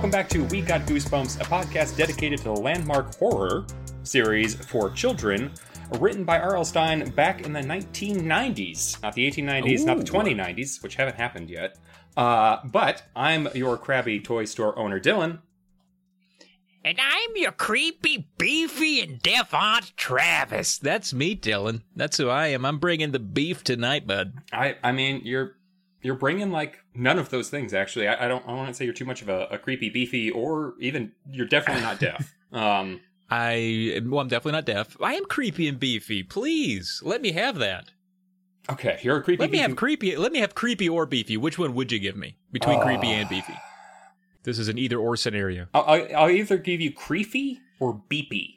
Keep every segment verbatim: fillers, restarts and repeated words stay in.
welcome back to We Got Goosebumps, a podcast dedicated to the landmark horror series for children, written by R L. Stine back in the nineteen nineties. Not the eighteen nineties, Ooh. Not the twenty nineties, which haven't happened yet. Uh, but I'm your crabby toy store owner, Dylan. And I'm your creepy, beefy, and deaf Aunt Travis. That's me, Dylan. That's who I am. I'm bringing the beef tonight, bud. I, I mean, you're you're bringing, like, none of those things, actually. I, I don't I don't want to say you're too much of a, a creepy, beefy, or even, you're definitely not deaf. Um, I, well, I'm definitely not deaf. I am creepy and beefy. Please, let me have that. Okay, you're a creepy, Let me beefy. have creepy, let me have creepy or beefy. Which one would you give me between uh, creepy and beefy? This is an either-or scenario. I'll, I'll, I'll either give you creepy or beepy.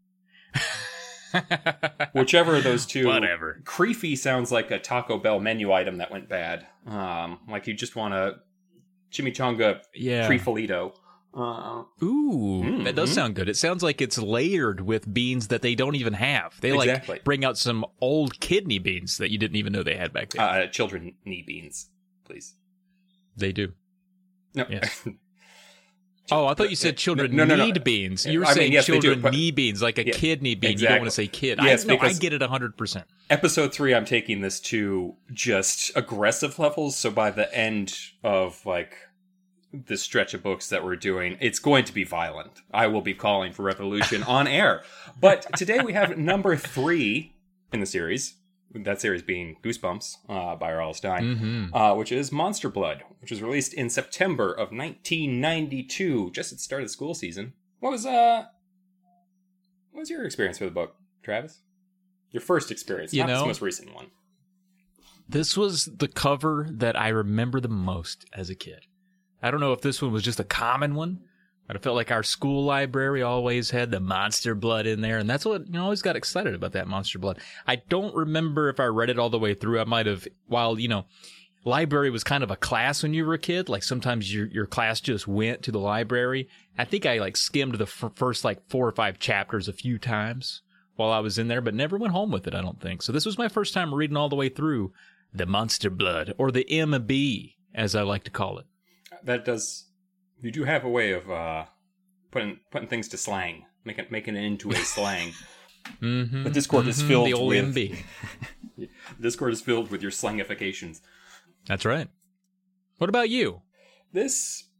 Whichever of those two. Whatever. Creepy sounds like a Taco Bell menu item that went bad. Um, like you just want a chimichanga yeah. Trifalito. Uh, Ooh, mm-hmm. That does sound good. It sounds like it's layered with beans that they don't even have. They exactly. like bring out some old kidney beans that you didn't even know they had back then. Uh, children need beans, please. They do. No. Yes. Oh, I thought you said children no, no, no, need no. beans. You were I saying mean, yes, children do, but, need beans, like a yeah, kidney bean. Exactly. You don't want to say kid. Yes, I, no, I because get it one hundred percent. Episode three, I'm taking this to just aggressive levels. So by the end of, like, the stretch of books that we're doing, it's going to be violent. I will be calling for revolution on air. But today we have number three in the series. That series being Goosebumps uh, by R L. Stine, mm-hmm. uh, which is Monster Blood, which was released in September of nineteen ninety-two, just at the start of the school season. What was uh, what was your experience with the book, Travis? Your first experience, you not know, this most recent one. This was the cover that I remember the most as a kid. I don't know if this one was just a common one, but I felt like our school library always had the Monster Blood in there, and that's what, you know, I always got excited about, that Monster Blood. I don't remember if I read it all the way through. I might have, while, you know, library was kind of a class when you were a kid. Like, sometimes your your class just went to the library. I think I, like, skimmed the f- first, like, four or five chapters a few times while I was in there, but never went home with it, I don't think. So this was my first time reading all the way through the Monster Blood, or the M B, as I like to call it. That does... You do have a way of uh, putting putting things to slang, making making it into a slang. mm-hmm, the Discord mm-hmm, is filled the old with M B. The Discord is filled with your slangifications. That's right. What about you? This,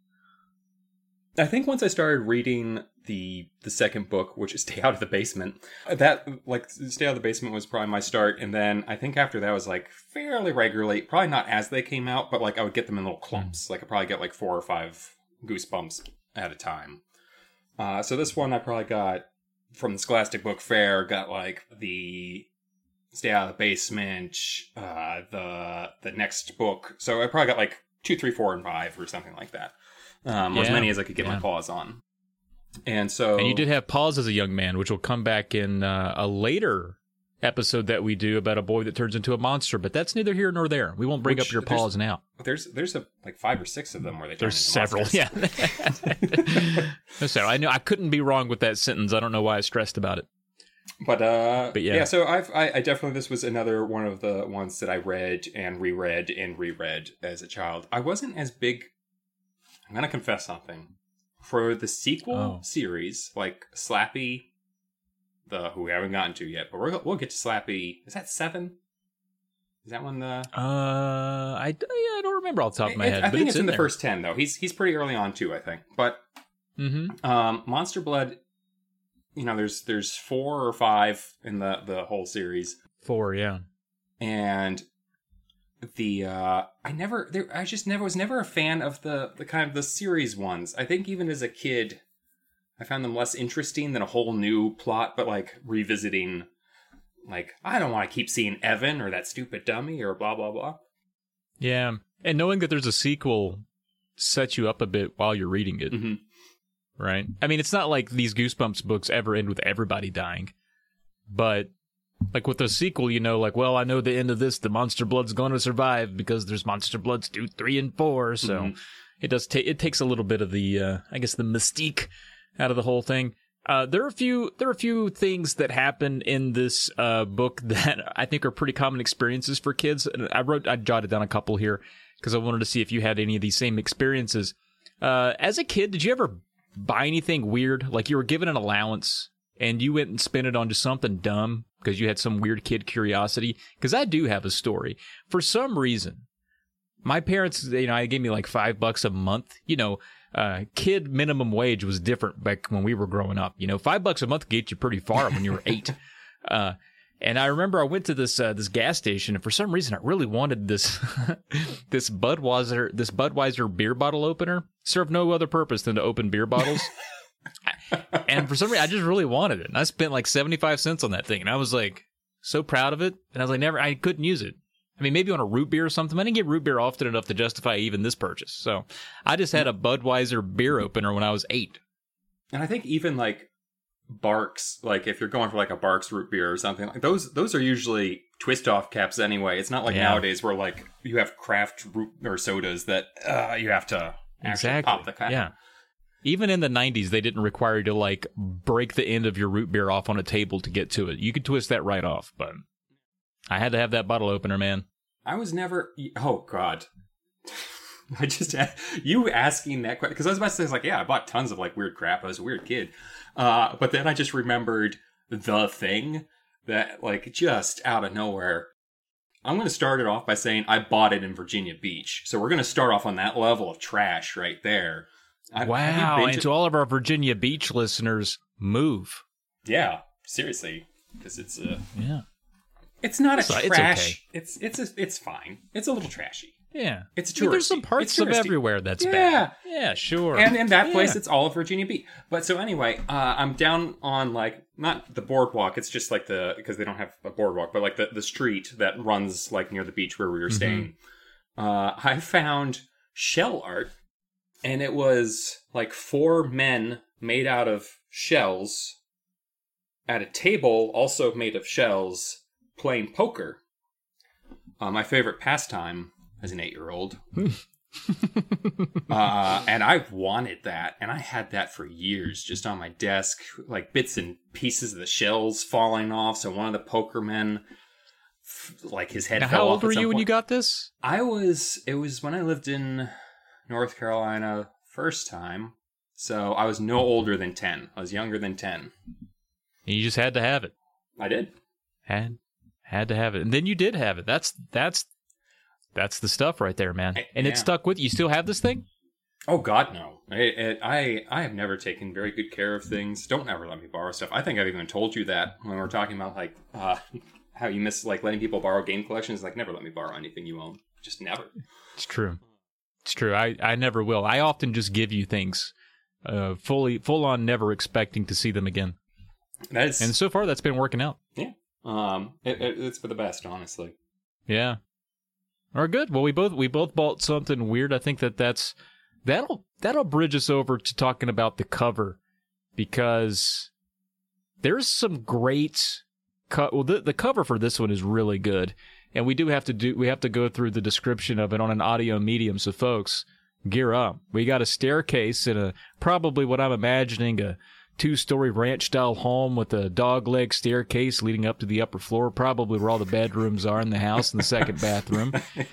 I think, once I started reading the the second book, which is Stay Out of the Basement, that like Stay Out of the Basement was probably my start, and then I think after that was like fairly regularly, probably not as they came out, but like I would get them in little clumps. Mm. Like I probably get like four or five Goosebumps at a time. Uh, so this one I probably got from the Scholastic Book Fair, got like the Stay Out of the Basement, uh, the the next book. So I probably got like two, three, four, and five or something like that. Um, yeah, or as many as I could get yeah. my paws on. And so... And you did have paws as a young man, which will come back in uh, a later episode that we do about a boy that turns into a monster, but that's neither here nor there. We won't bring Which, up your paws now. There's there's a, like five or six of them where they turn There's several, monsters. yeah. So I know I couldn't be wrong with that sentence. I don't know why I stressed about it. But uh, but yeah, yeah. So I've I, I definitely this was another one of the ones that I read and reread and reread as a child. I wasn't as big. I'm gonna confess something. For the sequel oh. series, like Slappy. The who we haven't gotten to yet, but we're, we'll get to Slappy. Is that seven? Is that one the? Uh, I, I don't remember off the top of my it, head. I but think it's, it's in, in the there. first ten though. He's he's pretty early on too, I think. But mm-hmm. um, Monster Blood, you know, there's there's four or five in the the whole series. Four, yeah. And the uh, I never there. I just never was never a fan of the the kind of the series ones. I think even as a kid, I found them less interesting than a whole new plot, but like revisiting, like, I don't want to keep seeing Evan or that stupid dummy or blah, blah, blah. Yeah. And knowing that there's a sequel sets you up a bit while you're reading it. Mm-hmm. Right? I mean, it's not like these Goosebumps books ever end with everybody dying. But, like, with the sequel, you know, like, well, I know the end of this, the Monster Blood's going to survive because there's Monster Bloods two, three, and four. So mm-hmm. it does take, it takes a little bit of the, uh, I guess, the mystique out of the whole thing. Uh, there are a few there are a few things that happen in this uh, book that I think are pretty common experiences for kids. I wrote I jotted down a couple here because I wanted to see if you had any of these same experiences. Uh, as a kid, did you ever buy anything weird? Like you were given an allowance and you went and spent it on just something dumb because you had some weird kid curiosity? Because I do have a story. For some reason, my parents, you know, they gave me like five bucks a month. You know, uh, kid minimum wage was different back when we were growing up. You know, five bucks a month could get you pretty far when you were eight. Uh, and I remember I went to this uh, this gas station, and for some reason I really wanted this this Budweiser this Budweiser beer bottle opener. Served no other purpose than to open beer bottles. And for some reason I just really wanted it. And I spent like seventy-five cents on that thing, and I was like so proud of it. And I was like, never, I couldn't use it. I mean, maybe on a root beer or something. I didn't get root beer often enough to justify even this purchase. So I just had a Budweiser beer opener when I was eight. And I think even like Barks, like if you're going for like a Barks root beer or something, like those those are usually twist off caps anyway. It's not like Yeah. nowadays where like you have craft root or sodas that uh, you have to actually Exactly. pop the cap. Yeah. Even in the nineties, they didn't require you to like break the end of your root beer off on a table to get to it. You could twist that right off, but I had to have that bottle opener, man. I was never. Oh God. I just you asking that question because I was about to say it's like yeah I bought tons of like weird crap. I was a weird kid, uh, but then I just remembered the thing that like just out of nowhere. I'm going to start it off by saying I bought it in Virginia Beach, so we're going to start off on that level of trash right there. I, have you Wow. been And to- to all of our Virginia Beach listeners, move. yeah, seriously, because it's uh, Yeah. it's not a It's- it's trash. okay. It's it's a, it's fine. It's a little trashy. Yeah. It's I mean, there's some touristy. parts It's of touristy. everywhere that's Yeah. bad. Yeah, sure. And in that place, Yeah. it's all of Virginia Beach. But so anyway, uh, I'm down on like not the boardwalk. It's just like the because they don't have a boardwalk, but like the, the street that runs like near the beach where we were staying. Uh, I found shell art, and it was like four men made out of shells at a table also made of shells playing poker. Uh, my favorite pastime as an eight-year-old. uh, and I wanted that, and I had that for years, just on my desk, like bits and pieces of the shells falling off. So one of the poker men, f- like his head Now, fell how off. old at were some you when point. you got this? I was. It was when I lived in North Carolina first time. So I was no older than ten. I was younger than ten. And you just had to have it. I did. Had had to have it. And then you did have it. That's that's that's the stuff right there, man. And Yeah. it stuck with you. You still have this thing? Oh God, no! It, it, I I have never taken very good care of things. Don't ever let me borrow stuff. I think I've even told you that when we were talking about like uh, how you miss like letting people borrow game collections. Like never let me borrow anything you own. Just never. It's true. It's true. I, I never will. I often just give you things uh, fully full on, never expecting to see them again. That is And so far, that's been working out. yeah. Um, it, it, it's for the best, honestly. Yeah. All right, good. Well, we both we both bought something weird. I think that that's that'll that'll bridge us over to talking about the cover because there's some great cut. Well, the the cover for this one is really good, and we do have to do we have to go through the description of it on an audio medium. So, folks, gear up. We got a staircase and a probably what I'm imagining a two-story ranch-style home with a dog-leg staircase leading up to the upper floor, probably where all the bedrooms are in the house and the second bathroom.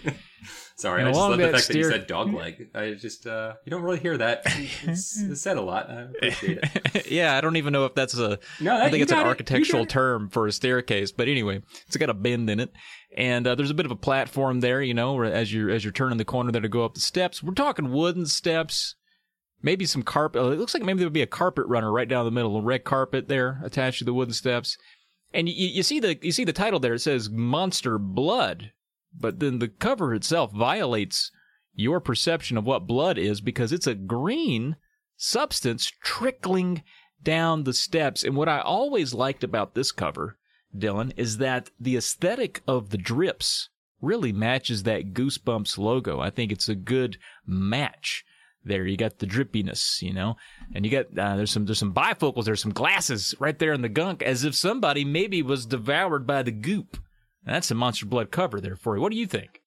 Sorry, And I just along love the that fact that you stair- said dog leg. I just uh, you don't really hear that. It's, it's said a lot. I appreciate it. Yeah, I don't even know if that's a. No, I that- think you it's an got it. You architectural got it. term for a staircase, but anyway, it's got a bend in it, and uh, there's a bit of a platform there. You know, where as you're as you're turning the corner there to go up the steps. We're talking wooden steps, maybe some carpet. It looks like maybe there would be a carpet runner right down the middle, a red carpet there attached to the wooden steps, and you, you see the you see the title there. It says Monster Blood, but then the cover itself violates your perception of what blood is because it's a green substance trickling down the steps. And what I always liked about this cover, Dylan, is that the aesthetic of the drips really matches that Goosebumps logo. I think it's a good match. There, you got the drippiness, you know, and you got uh, there's some there's some bifocals, there's some glasses right there in the gunk, as if somebody maybe was devoured by the goop. That's a Monster Blood cover there for you. What do you think?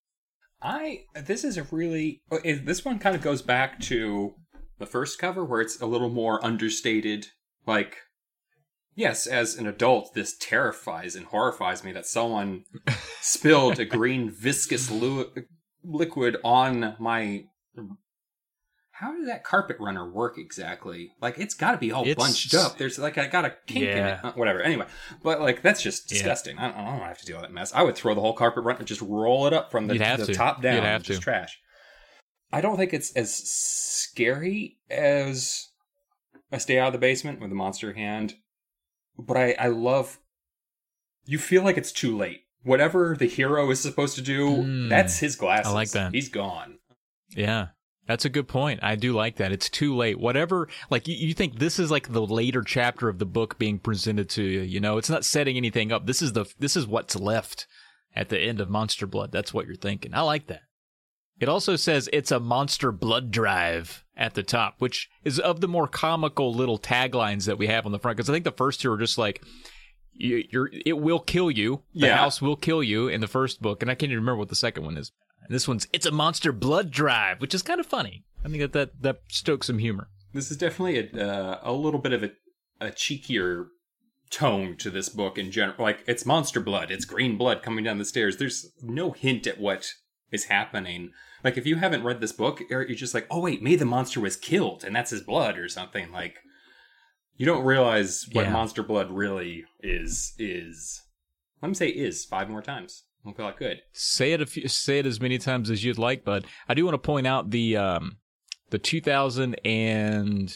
I this is a really is- this one kind of goes back to the first cover where it's a little more understated. Like, yes, as an adult, this terrifies and horrifies me that someone spilled a green viscous lu- liquid on my how does that carpet runner work exactly? Like, it's got to be all It's- bunched up. There's like, I got a kink in Yeah. it. Uh, whatever. Anyway, but like, that's just disgusting. I, don't, I don't want to have to deal with that mess. I would throw the whole carpet runner and just roll it up from the, You'd have the to. top down. You'd have just to. trash. I don't think it's as scary as a Stay Out of the Basement with the monster hand, but I, I love. You feel like it's too late. Whatever the hero is supposed to do, Mm, that's his glasses. I like that. He's gone. Yeah. That's a good point. I do like that. It's too late. Whatever, like, you, you think this is like the later chapter of the book being presented to you. You know, it's not setting anything up. This is the this is what's left at the end of Monster Blood. That's what you're thinking. I like that. It also says it's a monster blood drive at the top, which is of the more comical little taglines that we have on the front. Because I think the first two are just like, you, you're, it will kill you. The Yeah. house will kill you in the first book. And I can't even remember what the second one is. And this one's, it's a monster blood drive, which is kind of funny. I think that that, that stokes some humor. This is definitely a uh, a little bit of a, a cheekier tone to this book in general. Like, it's monster blood. It's green blood coming down the stairs. There's no hint at what is happening. Like, if you haven't read this book, you're just like, oh, wait, maybe the monster was killed, and that's his blood or something. Like, you don't realize what Yeah. monster blood really is. Is Let me say is five more times. I feel like good. Say it a few, say it as many times as you'd like, bud. I do want to point out the um, the two thousand and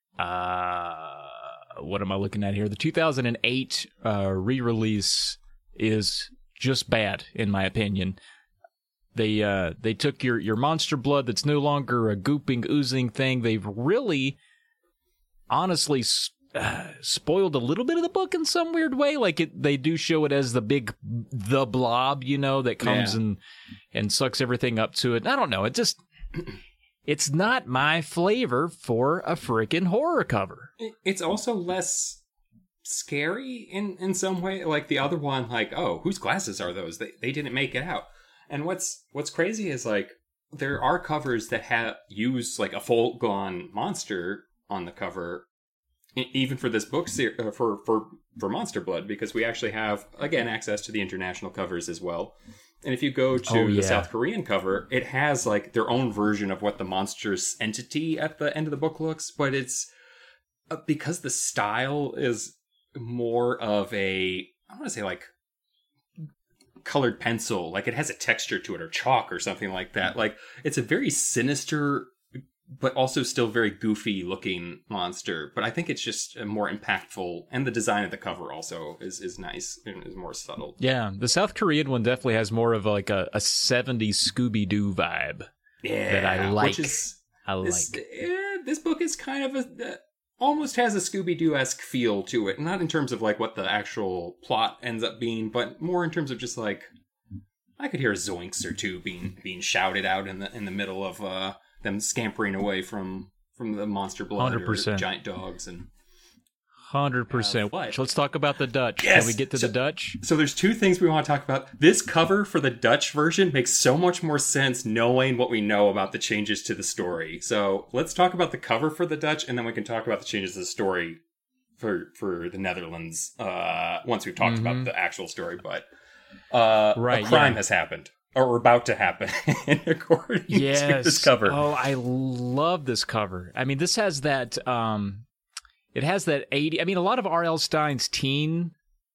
uh, what am I looking at here? The two thousand eight uh, re-release is just bad, in my opinion. They uh, they took your, your monster blood that's no longer a gooping, oozing thing. They've really, honestly, uh, spoiled a little bit of the book in some weird way. Like, it, they do show it as the big, the blob, you know, that comes Yeah. and and sucks everything up to it. I don't know. It just, it's not my flavor for a freaking horror cover. It- It's also less scary in, in some way. Like the other one, like, oh, whose glasses are those? They they didn't make it out. And what's what's crazy is, like, there are covers that have use like a full gone monster on the cover, e- even for this book ser- uh, for for for Monster Blood, because we actually have, again, access to the international covers as well. And if you go to Oh, the yeah. South Korean cover, it has like their own version of what the monstrous entity at the end of the book looks, but it's uh, because the style is more of a, I want to say, like, colored pencil, like it has a texture to it, or chalk or something like that. Like, it's a very sinister but also still very goofy looking monster, but I think it's just a more impactful, and the design of the cover also is is nice and is more subtle. Yeah, the South Korean one definitely has more of like a, a seventies Scooby-Doo vibe. Yeah, That I like. Which is, I this, like. eh, this book is kind of a uh, almost has a Scooby-Doo-esque feel to it, not in terms of like what the actual plot ends up being, but more in terms of just like, I could hear zoinks or two being being shouted out in the in the middle of uh, them scampering away from from the monster blood one hundred percent. or giant dogs. And one hundred percent. what? Let's talk about the Dutch. Yes! Can we get to So- the Dutch? so there's two things we want to talk about. This cover for the Dutch version makes so much more sense knowing what we know about the changes to the story. So let's talk about the cover for the Dutch, and then we can talk about the changes to the story for for the Netherlands uh, once we've talked Mhm. about the actual story. But uh, Right, a crime yeah. has happened, or about to happen, according to Yes. this cover. Oh, I love this cover. I mean, this has that. Um, it has that eighty. I mean, a lot of R L. Stein's teen,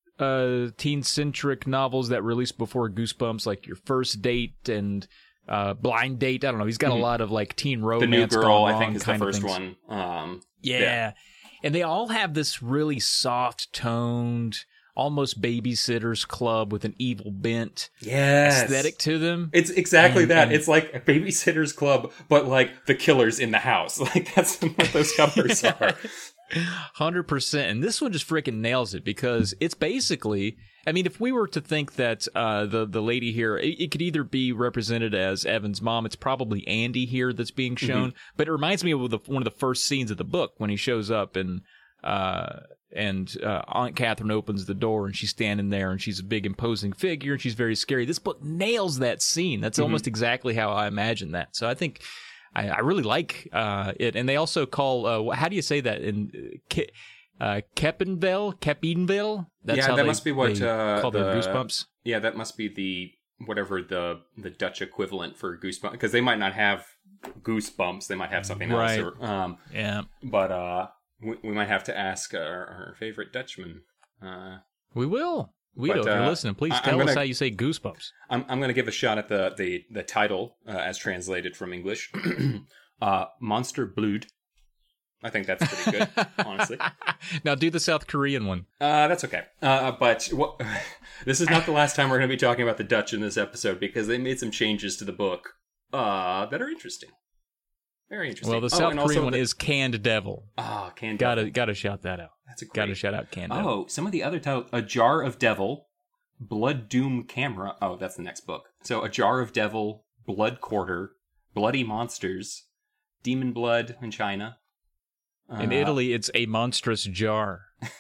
uh, teen-centric novels that released before Goosebumps, like Your First Date and uh, Blind Date. I don't know. He's got Mhm. a lot of like teen romance. The New Girl, gone I wrong think, is the kind of first things. one. Um, Yeah. Yeah. And they all have this really soft toned, almost Babysitter's Club with an evil bent yes. aesthetic to them. It's exactly And- that. and- It's like a Babysitter's Club, but like the killers in the house. Like, that's what those covers are. one hundred percent. And this one just freaking nails it, because it's basically, I mean, if we were to think that uh, the, the lady here, it, it could either be represented as Evan's mom. It's probably Andy here that's being shown. But it reminds me of the, one of the first scenes of the book when he shows up and uh, and uh, Aunt Catherine opens the door and she's standing there and she's a big imposing figure and she's very scary. This book nails that scene. That's almost exactly how I imagine that. So I think I, I really like uh, it. And they also call, uh, how do you say that in uh, Ke- uh, Keppenvel? Keppenvel? That's Yeah, how that they, must be what, they uh, call their the- Goosebumps. Yeah, that must be the whatever the the Dutch equivalent for Goosebumps, because they might not have Goosebumps. They might have something Right. else. Or, um, Yeah. but uh, we, we might have to ask our, our favorite Dutchman. Uh, We will. We But, will. If you're uh, listening, please I- tell I'm us gonna- how you say goosebumps. I'm I'm going to give a shot at the the the title uh, as translated from English. uh, Monster Blood. I think that's pretty good, honestly. Now do the South Korean one. Uh, that's okay. Uh, but what, this is not the last time we're going to be talking about the Dutch in this episode because they made some changes to the book uh, that are interesting. Very interesting. Well, the Oh, South and Korean also one the- is Canned Devil. Ah, Canned Gotta Devil. gotta shout that out. That's a great. Gotta shout out Canned Devil. Oh, some of the other titles: A Jar of Devil, Blood Doom Camera. Oh, that's the next book. So, A Jar of Devil, Blood Quarter, Bloody Monsters, Demon Blood in China. In Uh, Italy, it's A Monstrous Jar.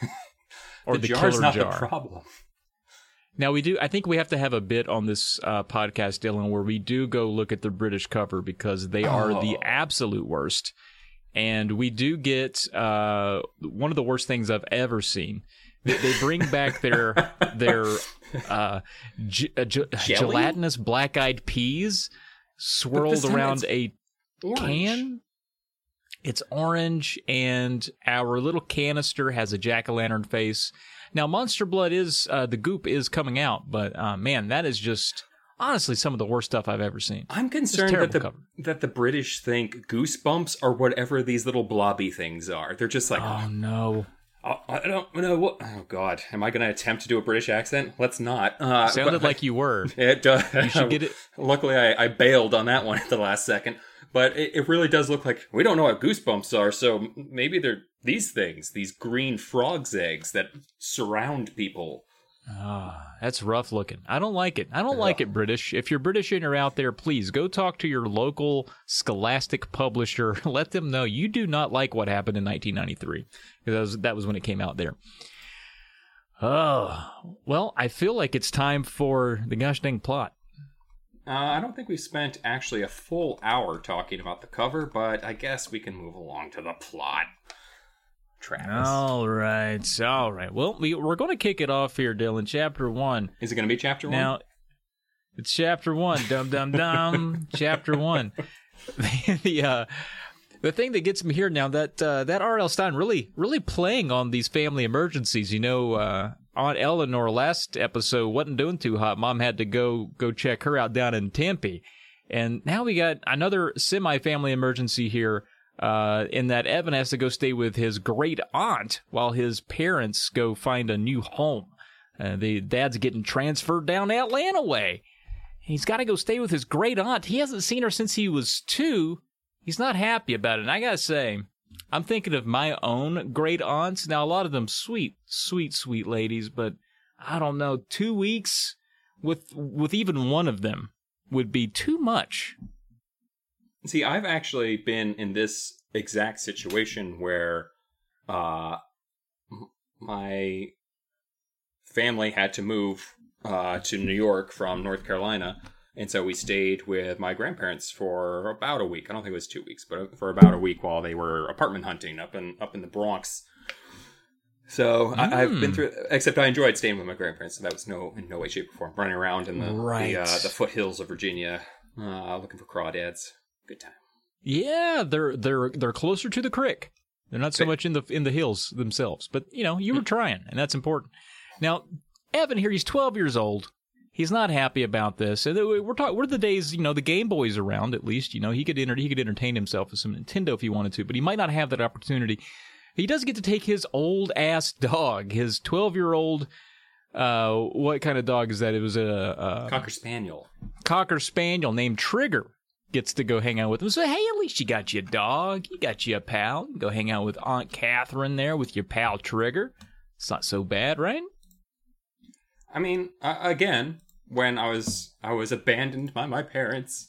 Or the, the, jar's Killer not Jar. the problem. Now we do. I think we have to have a bit on this uh, podcast, Dylan, where we do go look at the British cover because they are the Oh. absolute worst, and we do get uh, one of the worst things I've ever seen. They, they bring back their their uh, ge- uh, ge- Jelly? gelatinous black-eyed peas swirled time around it's a Orange. can. It's orange, and our little canister has a jack-o'-lantern face. Now, Monster Blood is, uh, the goop is coming out, but uh, man, that is just, honestly, some of the worst stuff I've ever seen. I'm concerned terrible that the cover. that the British think Goosebumps are whatever these little blobby things are. They're just like, Oh, no. oh, I don't know what. Oh God, am I going to attempt to do a British accent? Let's not. Uh, Sounded but- like you were. It does. You should get it. Luckily, I, I bailed on that one at the last second. But it, it really does look like we don't know what goosebumps are, so maybe they're these things, these green frog's eggs that surround people. Ah, that's rough looking. I don't like it. I don't like it, British. If you're British and you're out there, please go talk to your local Scholastic publisher. Let them know you do not like what happened in nineteen ninety-three. That was, that was when it came out there. Oh, well, I feel like it's time for the gosh dang plot. Uh, I don't think we spent actually a full hour talking about the cover, but I guess we can move along to the plot. Travis. All right, all right. Well, we, we're going to kick it off here, Dylan. Chapter one. Is it going to be chapter one? Now, it's chapter one. Dum dum dum. Chapter one. the the, uh, the thing that gets me here now that uh, that R L. Stein really really playing on these family emergencies. You know, uh, Aunt Eleanor last episode wasn't doing too hot. Mom had to go go check her out down in Tempe, and now we got another semi-family emergency here. Uh, in that Evan has to go stay with his great aunt while his parents go find a new home. Uh, the dad's getting transferred down Atlanta way. He's got to go stay with his great aunt. He hasn't seen her since he was two. He's not happy about it. And I got to say, I'm thinking of my own great aunts. Now, a lot of them sweet, sweet, sweet ladies, but I don't know, two weeks with with even one of them would be too much. See, I've actually been in this exact situation where uh, m- my family had to move uh, to New York from North Carolina, and so we stayed with my grandparents for about a week. I don't think it was two weeks, but for about a week while they were apartment hunting up in up in the Bronx. So Mm. I, I've been through, except I enjoyed staying with my grandparents. So that was no in no way, shape, or form running around in the Right. the, uh, the foothills of Virginia, uh, looking for crawdads. Good time. Yeah, they're they're they're closer to the creek. They're not so They- much in the in the hills themselves, but you know, you were trying, and that's important. Now, Evan here, he's twelve years old. He's not happy about this. And we're talking. We're the days, you know, the Game Boy's around. At least, you know, he could enter, he could entertain himself with some Nintendo if he wanted to, but he might not have that opportunity. He does get to take his old ass dog, his twelve year old. Uh, what kind of dog is that? It was a, a Cocker Spaniel. Cocker Spaniel named Trigger. Gets to go hang out with him. So, hey, at least you got you a dog. You got you a pal. You go hang out with Aunt Catherine there with your pal Trigger. It's not so bad, right? I mean, uh, again, when I was I was abandoned by my parents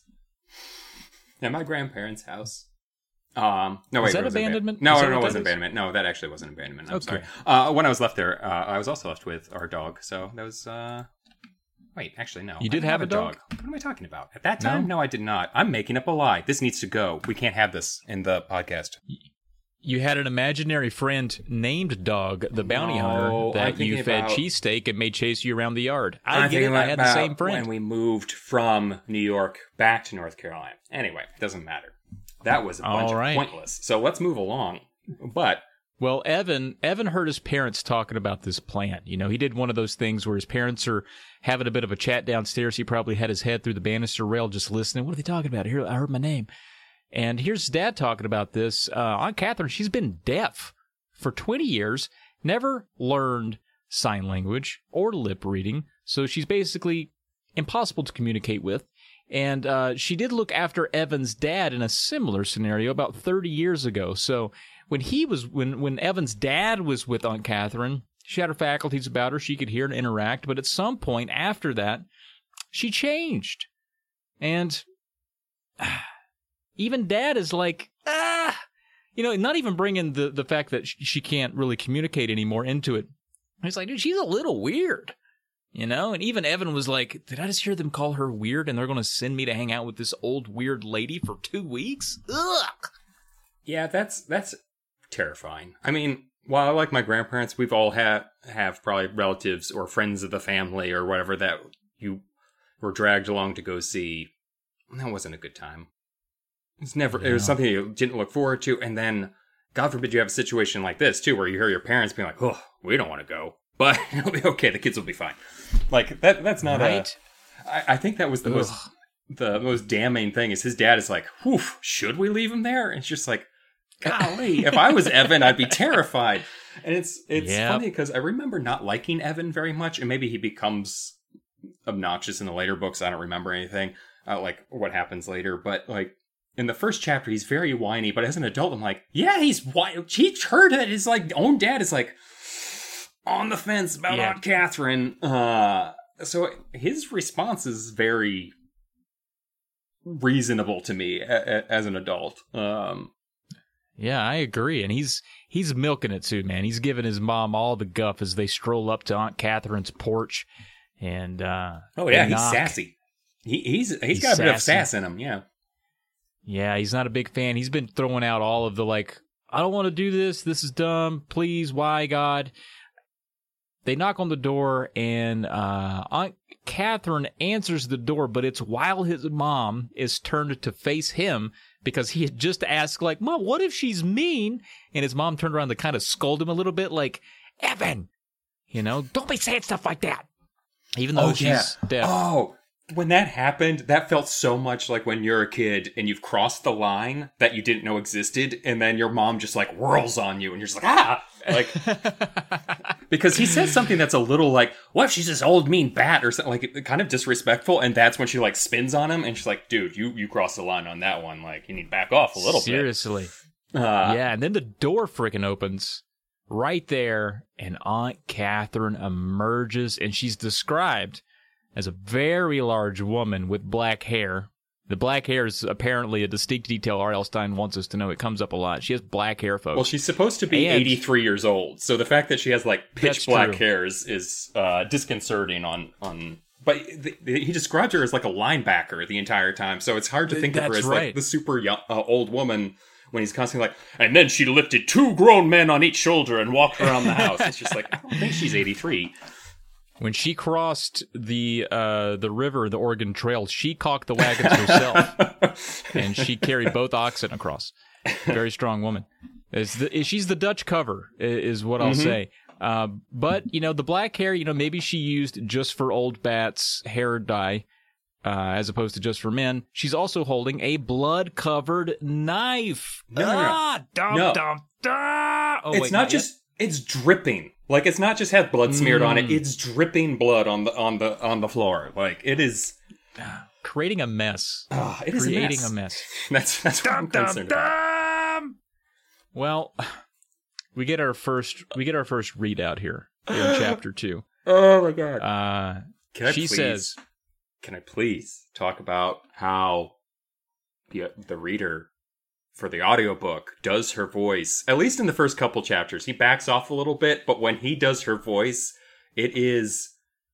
at my grandparents' house. Um, no, wait, Is that it wasn't abandonment? aban- No, Is that no, no, what it that wasn't is? abandonment. No, that actually wasn't abandonment. I'm Okay. sorry. Uh, when I was left there, uh, I was also left with our dog. So that was. Uh... Wait, actually, no. You I did didn't have a dog? What am I talking about? At that time, No? no, I did not. I'm making up a lie. This needs to go. We can't have this in the podcast. You had an imaginary friend named Dog, the bounty No, hunter, I'm that you thinking fed about- cheesesteak and made chase you around the yard. I I'm get it. thinking I had the about same friend. when we moved from New York back to North Carolina. Anyway, doesn't matter. that was a bunch All right. of pointless. So let's move along. But Well, Evan, Evan heard his parents talking about this plan. You know, he did one of those things where his parents are having a bit of a chat downstairs. He probably had his head through the banister rail just listening. What are they talking about? Here, I heard my name. And here's his dad talking about this. Uh, Aunt Catherine, she's been deaf for twenty years, never learned sign language or lip reading, so she's basically impossible to communicate with. And uh, she did look after Evan's dad in a similar scenario about thirty years ago. So when he was when when Evan's dad was with Aunt Catherine, she had her faculties about her. She could hear and interact. But at some point after that, she changed. And uh, even Dad is like, ah, you know, not even bringing the, the fact that she, she can't really communicate anymore into it. He's like, dude, she's a little weird. You know, and even Evan was like, did I just hear them call her weird and they're going to send me to hang out with this old weird lady for two weeks? Ugh. yeah, that's that's terrifying. I mean, while I like my grandparents, we've all had have probably relatives or friends of the family or whatever that you were dragged along to go see. That wasn't a good time. It's never. Yeah. It was something you didn't look forward to, and then God forbid you have a situation like this too, where you hear your parents being like, "Oh, we don't want to go." But it'll be okay. The kids will be fine. Like that. That's not right. A, I, I think that was the Ugh. most the most damning thing. Is his dad is like, "Whew, should we leave him there?" And it's just like, golly, if I was Evan, I'd be terrified. And it's it's yep. funny because I remember not liking Evan very much, and maybe he becomes obnoxious in the later books. I don't remember anything uh, like what happens later, but like in the first chapter, he's very whiny. But as an adult, I'm like, yeah, he's whiny. He's heard that his like own dad is like on the fence about yeah. Aunt Catherine. Uh, so his response is very reasonable to me a- a- as an adult. Um, yeah, I agree. And he's he's milking it too, man. He's giving his mom all the guff as they stroll up to Aunt Catherine's porch. And uh, oh yeah, he's sassy. He, he's he's he's got a sassy. bit of sass in him. Yeah, yeah. He's not a big fan. He's been throwing out all of the like, I don't want to do this. This is dumb. Please, why, God? They knock on the door, and uh, Aunt Catherine answers the door, but it's while his mom is turned to face him because he had just asked, like, Mom, what if she's mean? And his mom turned around to kind of scold him a little bit, like, Evan, you know, don't be saying stuff like that. Even though oh, she's yeah. deaf. Oh, when that happened, that felt so much like when you're a kid and you've crossed the line that you didn't know existed, and then your mom just, like, whirls on you, and you're just like, ah! Like, because he says something that's a little like, what if she's this old mean bat or something, like kind of disrespectful, and that's when she like spins on him, and she's like, dude, you you crossed the line on that one, like you need to back off a little Seriously. bit. Seriously. Uh, yeah, and then the door freaking opens right there, and Aunt Catherine emerges, and she's described as a very large woman with black hair. The black hair is apparently a distinct detail R L. Stine wants us to know. It comes up a lot. She has black hair, folks. Well, she's supposed to be and, eighty-three years old, so the fact that she has like pitch black true. hair is, is uh, disconcerting on... on but the, the, he describes her as like a linebacker the entire time, so it's hard to think that's of her as right. like the super young, uh, old woman when he's constantly like, and then she lifted two grown men on each shoulder and walked around the house. It's just like, I don't think she's eighty-three. When she crossed the uh, the river, the Oregon Trail, she caulked the wagons herself, and she carried both oxen across. Very strong woman. Is the, she's the Dutch cover, is what I'll mm-hmm. say. Uh, but you know, the black hair, you know, maybe she used just for old bats hair dye, uh, as opposed to just for men. She's also holding a blood-covered knife. No, ah, no, dum, no. dum, dum. Oh, it's wait, not, not just. Yet? It's dripping. Like, it's not just have blood smeared mm. on it, it's dripping blood on the on the on the floor. Like, it is creating a mess. Uh, it is creating a mess. a mess. that's that's what dum, I'm concerned dum, about. Dum. Well, we get our first we get our first readout here in chapter two. Oh my god. Uh can I she please, says Can I please talk about how the the reader for the audiobook does her voice, at least in the first couple chapters. He backs off a little bit, but when he does her voice, it is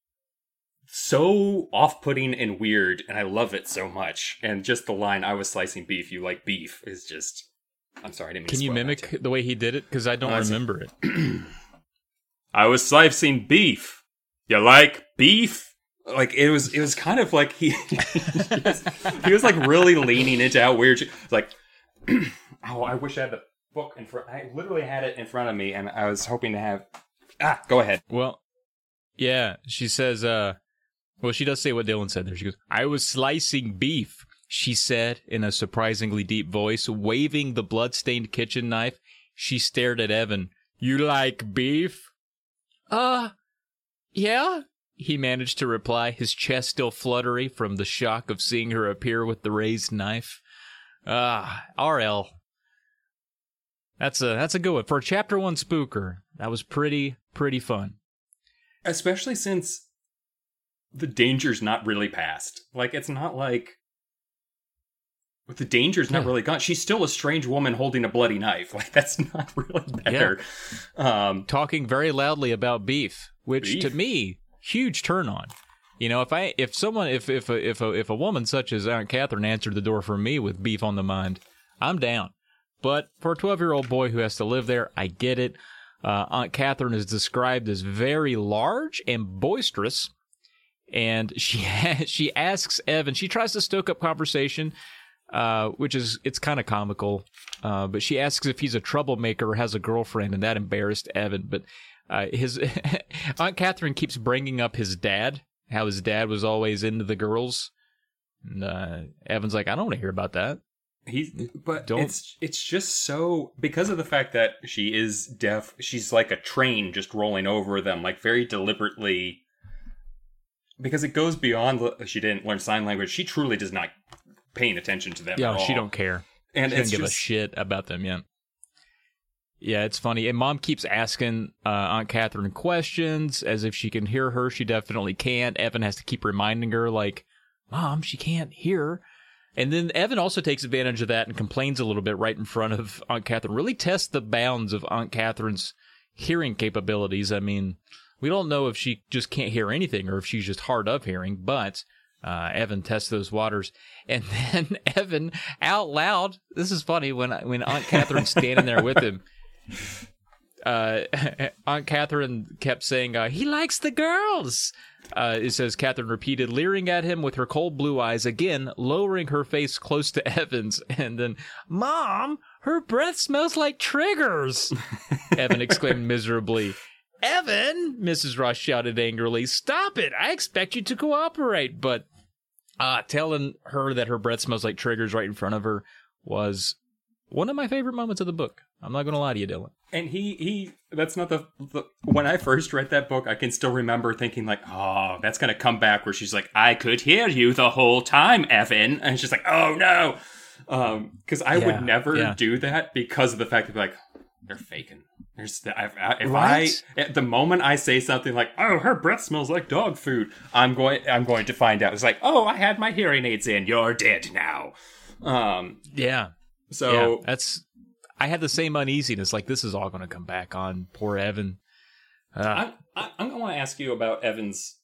so off-putting and weird, and I love it so much. And just the line, I was slicing beef, you like beef, is just... I'm sorry, I didn't mean Can to you mimic the way he did it? Because I don't uh, remember it. I was slicing beef. You like beef? Like, it was it was kind of like he... he, was, he was like really leaning into how weird... She, like... oh, I wish I had the book in front. I literally had it in front of me, and I was hoping to have. Ah, go ahead. Well, yeah, she says. Uh, well, she does say what Dylan said there. She goes, "I was slicing beef," she said in a surprisingly deep voice, waving the blood-stained kitchen knife. She stared at Evan. "You like beef?" Uh, yeah. He managed to reply, his chest still fluttery from the shock of seeing her appear with the raised knife. Ah, R L. That's a that's a good one for a chapter one spooker. That was pretty pretty fun, especially since the danger's not really past. Like it's not like the danger's not yeah. really gone. She's still a strange woman holding a bloody knife. Like that's not really better. Yeah. Um, Talking very loudly about beef, which beef? to me. Huge turn on. You know, if I if someone if if a, if a if a woman such as Aunt Catherine answered the door for me with beef on the mind, I'm down. But for a twelve-year-old boy who has to live there, I get it. Uh, Aunt Catherine is described as very large and boisterous, and she she asks Evan. She tries to stoke up conversation, uh, which is it's kind of comical. Uh, but she asks if he's a troublemaker or has a girlfriend, and that embarrassed Evan. But Uh, his Aunt Catherine keeps bringing up his dad, how his dad was always into the girls. And uh, Evan's like, I don't want to hear about that. He's, but don't. it's it's just so because of the fact that she is deaf. She's like a train just rolling over them, like very deliberately. Because it goes beyond. She didn't learn sign language. She truly does not paying attention to them. Yeah, at all. She don't care. And she doesn't give just, a shit about them. Yeah. Yeah, it's funny. And Mom keeps asking uh, Aunt Catherine questions as if she can hear her. She definitely can't. Evan has to keep reminding her, like, Mom, she can't hear. And then Evan also takes advantage of that and complains a little bit right in front of Aunt Catherine. Really tests the bounds of Aunt Catherine's hearing capabilities. I mean, we don't know if she just can't hear anything or if she's just hard of hearing, but uh, Evan tests those waters. And then Evan, out loud, this is funny, when, when Aunt Catherine's standing there with him, Uh, Aunt Catherine kept saying, uh, he likes the girls. Uh, it says Catherine repeated, leering at him with her cold blue eyes, again, lowering her face close to Evan's. And then, Mom, her breath smells like triggers. Evan exclaimed miserably. Evan, Missus Ross shouted angrily, stop it. I expect you to cooperate. But uh, telling her that her breath smells like triggers right in front of her was one of my favorite moments of the book. I'm not going to lie to you, Dylan. And he, he, that's not the, the, when I first read that book, I can still remember thinking like, oh, that's going to come back where she's like, I could hear you the whole time, Evan. And she's like, oh no. Um, cause I yeah, would never yeah. do that because of the fact that like, they're faking. There's the, if, if right? I, at the moment I say something like, oh, her breath smells like dog food, I'm going, I'm going to find out. It's like, oh, I had my hearing aids in. You're dead now. Um, yeah. So yeah, that's, I had the same uneasiness, like this is all going to come back on poor Evan. Uh, I, I, I'm going to want to ask you about Evan's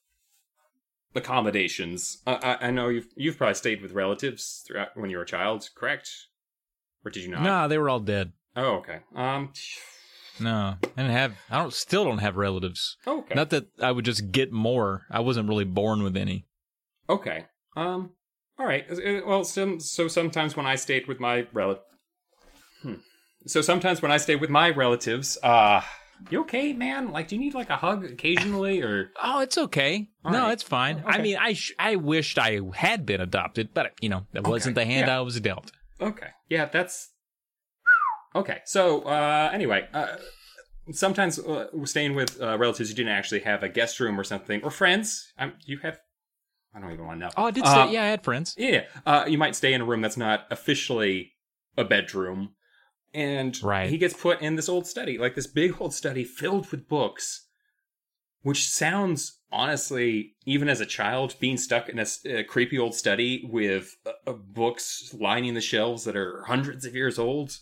accommodations. Uh, I, I know you've you've probably stayed with relatives throughout when you were a child, correct? Or did you not? No, they were all dead. Oh, okay. Um, no, I didn't have. I don't. Still don't have relatives. Okay. Not that I would just get more. I wasn't really born with any. Okay. Um. All right. Well, some, so sometimes when I stayed with my relative. Hmm. So sometimes when I stay with my relatives, uh, you okay, man? Like, do you need like a hug occasionally, or? Oh, it's okay. All no, right. It's fine. Okay. I mean, I sh- I wished I had been adopted, but you know, that okay. wasn't the hand yeah. I was dealt. Okay. Yeah, that's okay. So uh, anyway, uh, sometimes uh, staying with uh, relatives, you didn't actually have a guest room or something, or friends. Um, you have. I don't even want to know. Oh, I did say, uh, yeah, I had friends. Yeah, uh, you might stay in a room that's not officially a bedroom. And right. he gets put in this old study, like this big old study filled with books, which sounds, honestly, even as a child, being stuck in a, a creepy old study with uh, books lining the shelves that are hundreds of years old.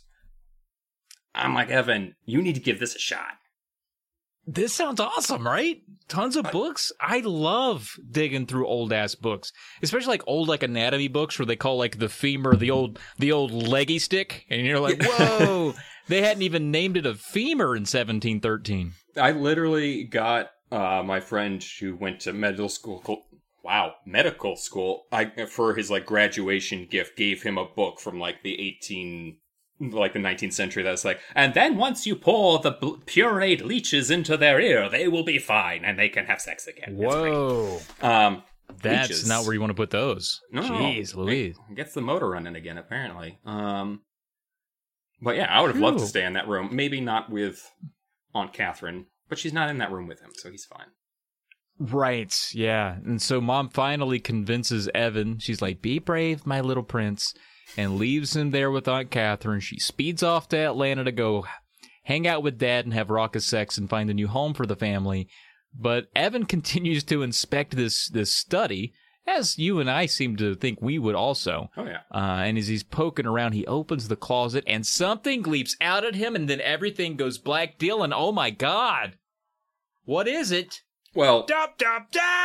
I'm like, Evan, you need to give this a shot. This sounds awesome, right? Tons of books. I love digging through old ass books, especially like old like anatomy books where they call like the femur the old the old leggy stick, and you're like, whoa, they hadn't even named it a femur in seventeen thirteen. I literally got uh, my friend who went to medical school. wow, medical school. I for his like graduation gift gave him a book from like the eighteen like the nineteenth century that's like, and then once you pour the bl- pureed leeches into their ear, they will be fine and they can have sex again. Whoa. Um, That's leeches. not where you want to put those. No, Jeez, no, Louise. it gets the motor running again, apparently. Um, but yeah, I would have loved to Phew. stay in that room. Maybe not with Aunt Catherine, but she's not in that room with him, so he's fine. Right, yeah. And so mom finally convinces Evan. She's like, be brave, my little prince, and leaves him there with Aunt Catherine. She speeds off to Atlanta to go hang out with Dad and have raucous sex and find a new home for the family. But Evan continues to inspect this, this study, as you and I seem to think we would also. Oh, yeah. Uh, and as he's poking around, he opens the closet, and something leaps out at him, and then everything goes black. Dylan, oh my God. What is it? Well, Dum, dum,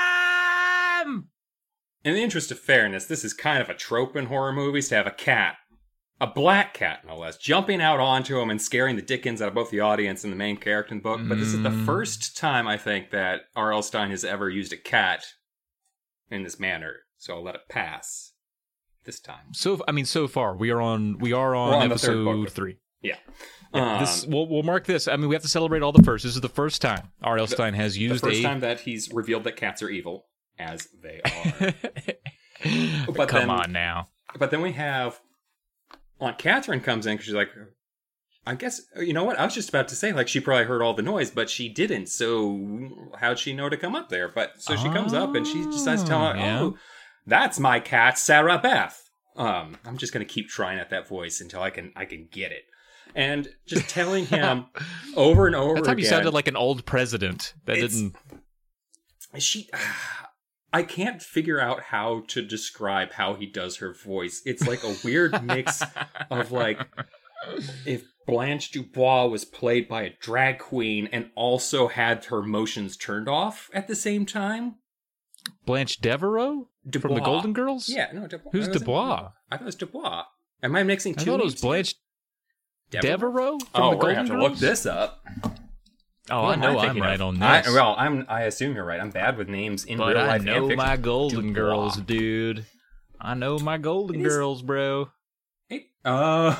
dum! in the interest of fairness, this is kind of a trope in horror movies to have a cat, a black cat no less, jumping out onto him and scaring the dickens out of both the audience and the main character in the book. But this is the Mm. first time, I think, that R L. Stine has ever used a cat in this manner. So I'll let it pass this time. So, I mean, so far, we are on, we are on, We're on the third episode book. three. Yeah. Yeah, Um, this we'll, we'll mark this. I mean, we have to celebrate all the first. This is the first time R L. Stein has the used first a. time that he's revealed that cats are evil, as they are. But Come then- on now. But then we have Aunt Catherine comes in because she's like, I guess, you know what? I was just about to say, like, she probably heard all the noise, but she didn't. So how'd she know to come up there? But so she comes up and she decides to tell her, yeah. oh, that's my cat, Sarah Beth. Um, I'm just going to keep trying at that voice until I can I can get it. And just telling him over and over That time again. you sounded like an old president. That It's- didn't. She, I can't figure out how to describe how he does her voice. It's like a weird mix of like if Blanche Dubois was played by a drag queen and also had her motions turned off at the same time. Blanche Devereaux Dubois. from the Golden Girls. Yeah, no, Dubois. Who's I was- Dubois? I thought it was Dubois. Am I mixing two? I thought it was names here? Blanche Devereaux? Devereaux from Oh, the we're Golden gonna have to Girls. look this up. Oh, Who I am know I'm thinking right of? on I, this. well, I'm. I assume you're right. I'm bad with names in but real I life. know and fiction. my Golden Dubois. Girls, dude. I know my Golden It is- Girls, bro. Hey, uh,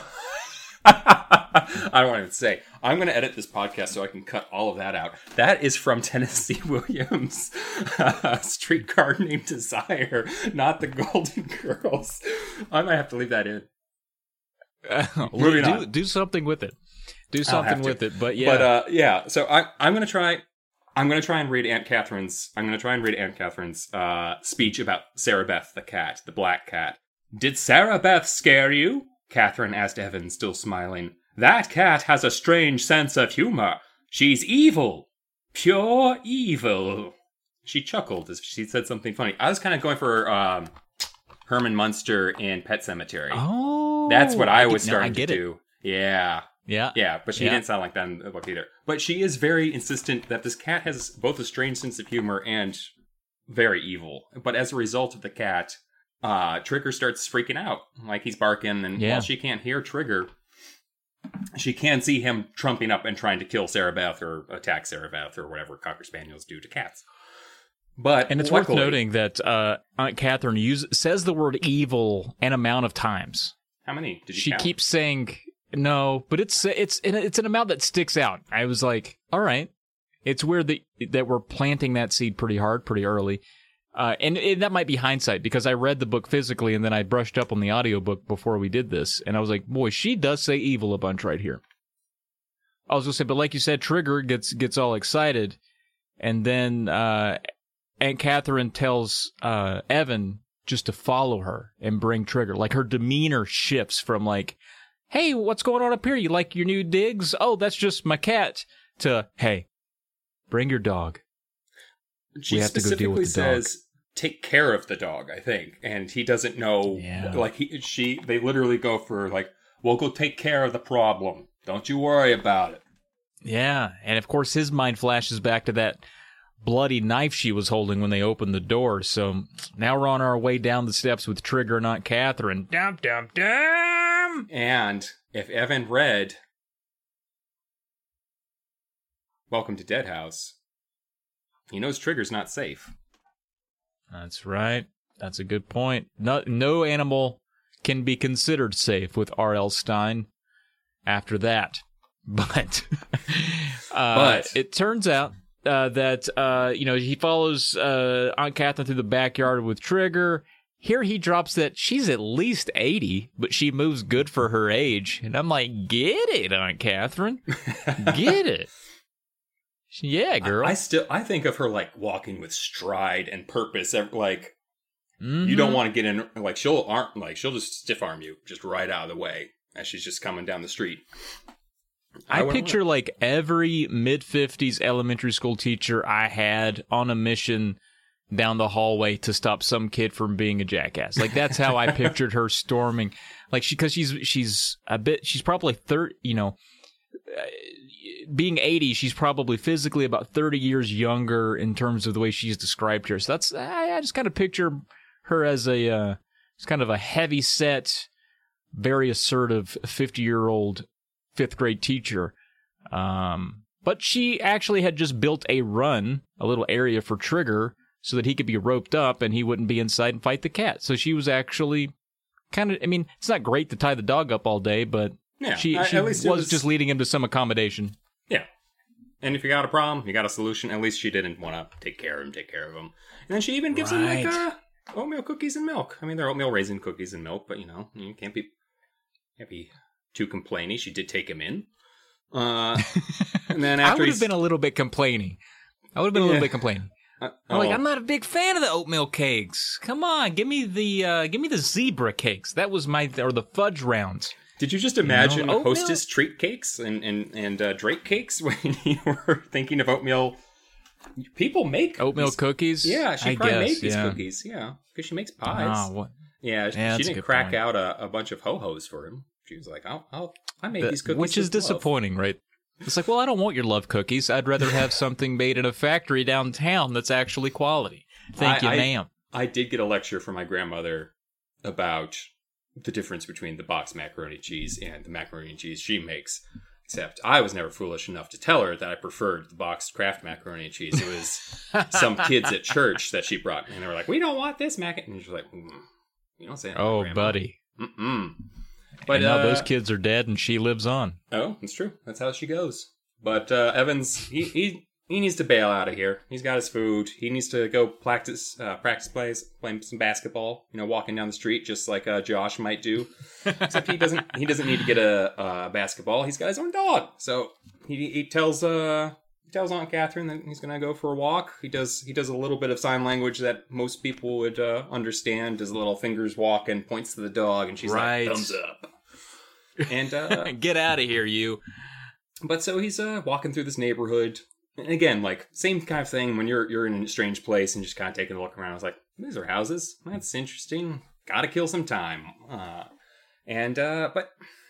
I don't want to even say. I'm going to edit this podcast so I can cut all of that out. That is from Tennessee Williams, uh, Streetcar Named Desire, not the Golden Girls. I might have to leave that in. Moving do, on. do something with it. Do I'll something have to. with it. But yeah, But uh, yeah, so I, I'm going to try. I'm going to try and read Aunt Catherine's. I'm going to try and read Aunt Catherine's uh, speech about Sarah Beth, the cat, the black cat. Did Sarah Beth scare you? Catherine asked Evan, still smiling. That cat has a strange sense of humor. She's evil. Pure evil. She chuckled as she said something funny. I was kind of going for um, Herman Munster in Pet Sematary. oh, That's what I get- was no, I starting get to it. do. Yeah. Yeah, Yeah, but she Yeah. didn't sound like that in the book either. But she is very insistent that this cat has both a strange sense of humor and very evil. But as a result of the cat, uh, Trigger starts freaking out. Like he's barking, and Yeah. while she can't hear Trigger, she can see him trumping up and trying to kill Sarah Beth or attack Sarah Beth or whatever Cocker Spaniels do to cats. But And it's luckily- worth noting that uh, Aunt Catherine use, says the word evil an amount of times. How many did you She count? keeps saying no, but it's it's it's an amount that sticks out. I was like, all right, it's weird that that we're planting that seed pretty hard, pretty early. Uh, and, and that might be hindsight because I read the book physically and then I brushed up on the audiobook before we did this. And I was like, boy, she does say evil a bunch right here. I was going to say, but like you said, Trigger gets gets all excited. And then uh, Aunt Catherine tells uh, Evan just to follow her and bring Trigger. Like her demeanor shifts from like, hey, what's going on up here? You like your new digs? Oh, that's just my cat. To, hey, bring your dog. She We have to go deal with specifically the dog. says, "Take care of the dog." I think, and he doesn't know. Yeah. Like he, she, they literally go for like, "We'll go take care of the problem. Don't you worry about it." Yeah, and of course his mind flashes back to that bloody knife she was holding when they opened the door. So now we're on our way down the steps with Trigger and Aunt Catherine. Dum dum dum. And if Evan read Welcome to Dead House, he knows Trigger's not safe. That's right. That's a good point. No, no animal can be considered safe with R L. Stine after that. But, uh, but it turns out uh, that, uh, you know, he follows uh, Aunt Catherine through the backyard with Trigger. Here he drops that she's at least eighty, but she moves good for her age. And I'm like, get it, Aunt Catherine. Get it. Yeah, girl. I, I still, I think of her like walking with stride and purpose. Like, mm-hmm. You don't want to get in, like, she'll arm, like, she'll just stiff arm you just right out of the way as she's just coming down the street. I, I picture like every mid-fifties elementary school teacher I had on a mission down the hallway to stop some kid from being a jackass. Like, that's how I pictured her storming. Like, she, because she's she's a bit, she's probably thirty. You know, uh, being eighty, she's probably physically about thirty years younger in terms of the way she's described here. So that's I, I just kind of picture her as a uh, it's kind of a heavy set, very assertive fifty-year-old fifth grade teacher. Um, but she actually had just built a run, a little area for Trigger, so that he could be roped up and he wouldn't be inside and fight the cat. So she was actually kind of, I mean, it's not great to tie the dog up all day, but yeah, she, she was, was just leading him to some accommodation. Yeah. And if you got a problem, you got a solution. At least she didn't want to take care of him, take care of him. And then she even gives right. him like uh, oatmeal cookies and milk. I mean, they're oatmeal raisin cookies and milk, but you know, you can't be, can't be too complainy. She did take him in. Uh, and then after I would have been a little bit complaining. I would have been a little yeah. bit complaining. Uh, I'm oh. like, I'm not a big fan of the oatmeal cakes. Come on, give me the uh, give me the zebra cakes. That was my or the fudge rounds. Did you just imagine you know, Hostess treat cakes and and and uh, Drake cakes when you were thinking of oatmeal? People make oatmeal these, cookies. Yeah, she I probably guess, made these yeah. cookies. Yeah, because she makes pies. Oh, what? Yeah, yeah she didn't a crack point. out a, a bunch of ho hos for him. She was like, "I'll, I'll I made the, these cookies," which is disappointing, love. Right? It's like, well, I don't want your love cookies. I'd rather have something made in a factory downtown that's actually quality. Thank I, you, ma'am. I, I did get a lecture from my grandmother about the difference between the boxed macaroni and cheese and the macaroni and cheese she makes. Except I was never foolish enough to tell her that I preferred the boxed Kraft macaroni and cheese. It was some kids at church that she brought me, and they were like, "We don't want this mac." And she was like, mm, "You don't say that." Oh, Grandma. buddy. Mm-mm. But and now uh, those kids are dead, and she lives on. Oh, that's true. That's how she goes. But uh, Evans, he, he he needs to bail out of here. He's got his food. He needs to go practice uh, practice plays, playing some basketball. You know, walking down the street just like uh, Josh might do. Except he doesn't. He doesn't need to get a, a basketball. He's got his own dog. So he he tells uh he tells Aunt Catherine that he's gonna go for a walk. He does he does a little bit of sign language that most people would uh, understand. Does little fingers walk and points to the dog, and she's right. like, thumbs up. And uh, get out of here, you. But so he's uh, walking through this neighborhood. And again, like, same kind of thing when you're you're in a strange place and just kind of taking a look around. I was like, these are houses. That's interesting. Gotta kill some time. Uh, and, uh, but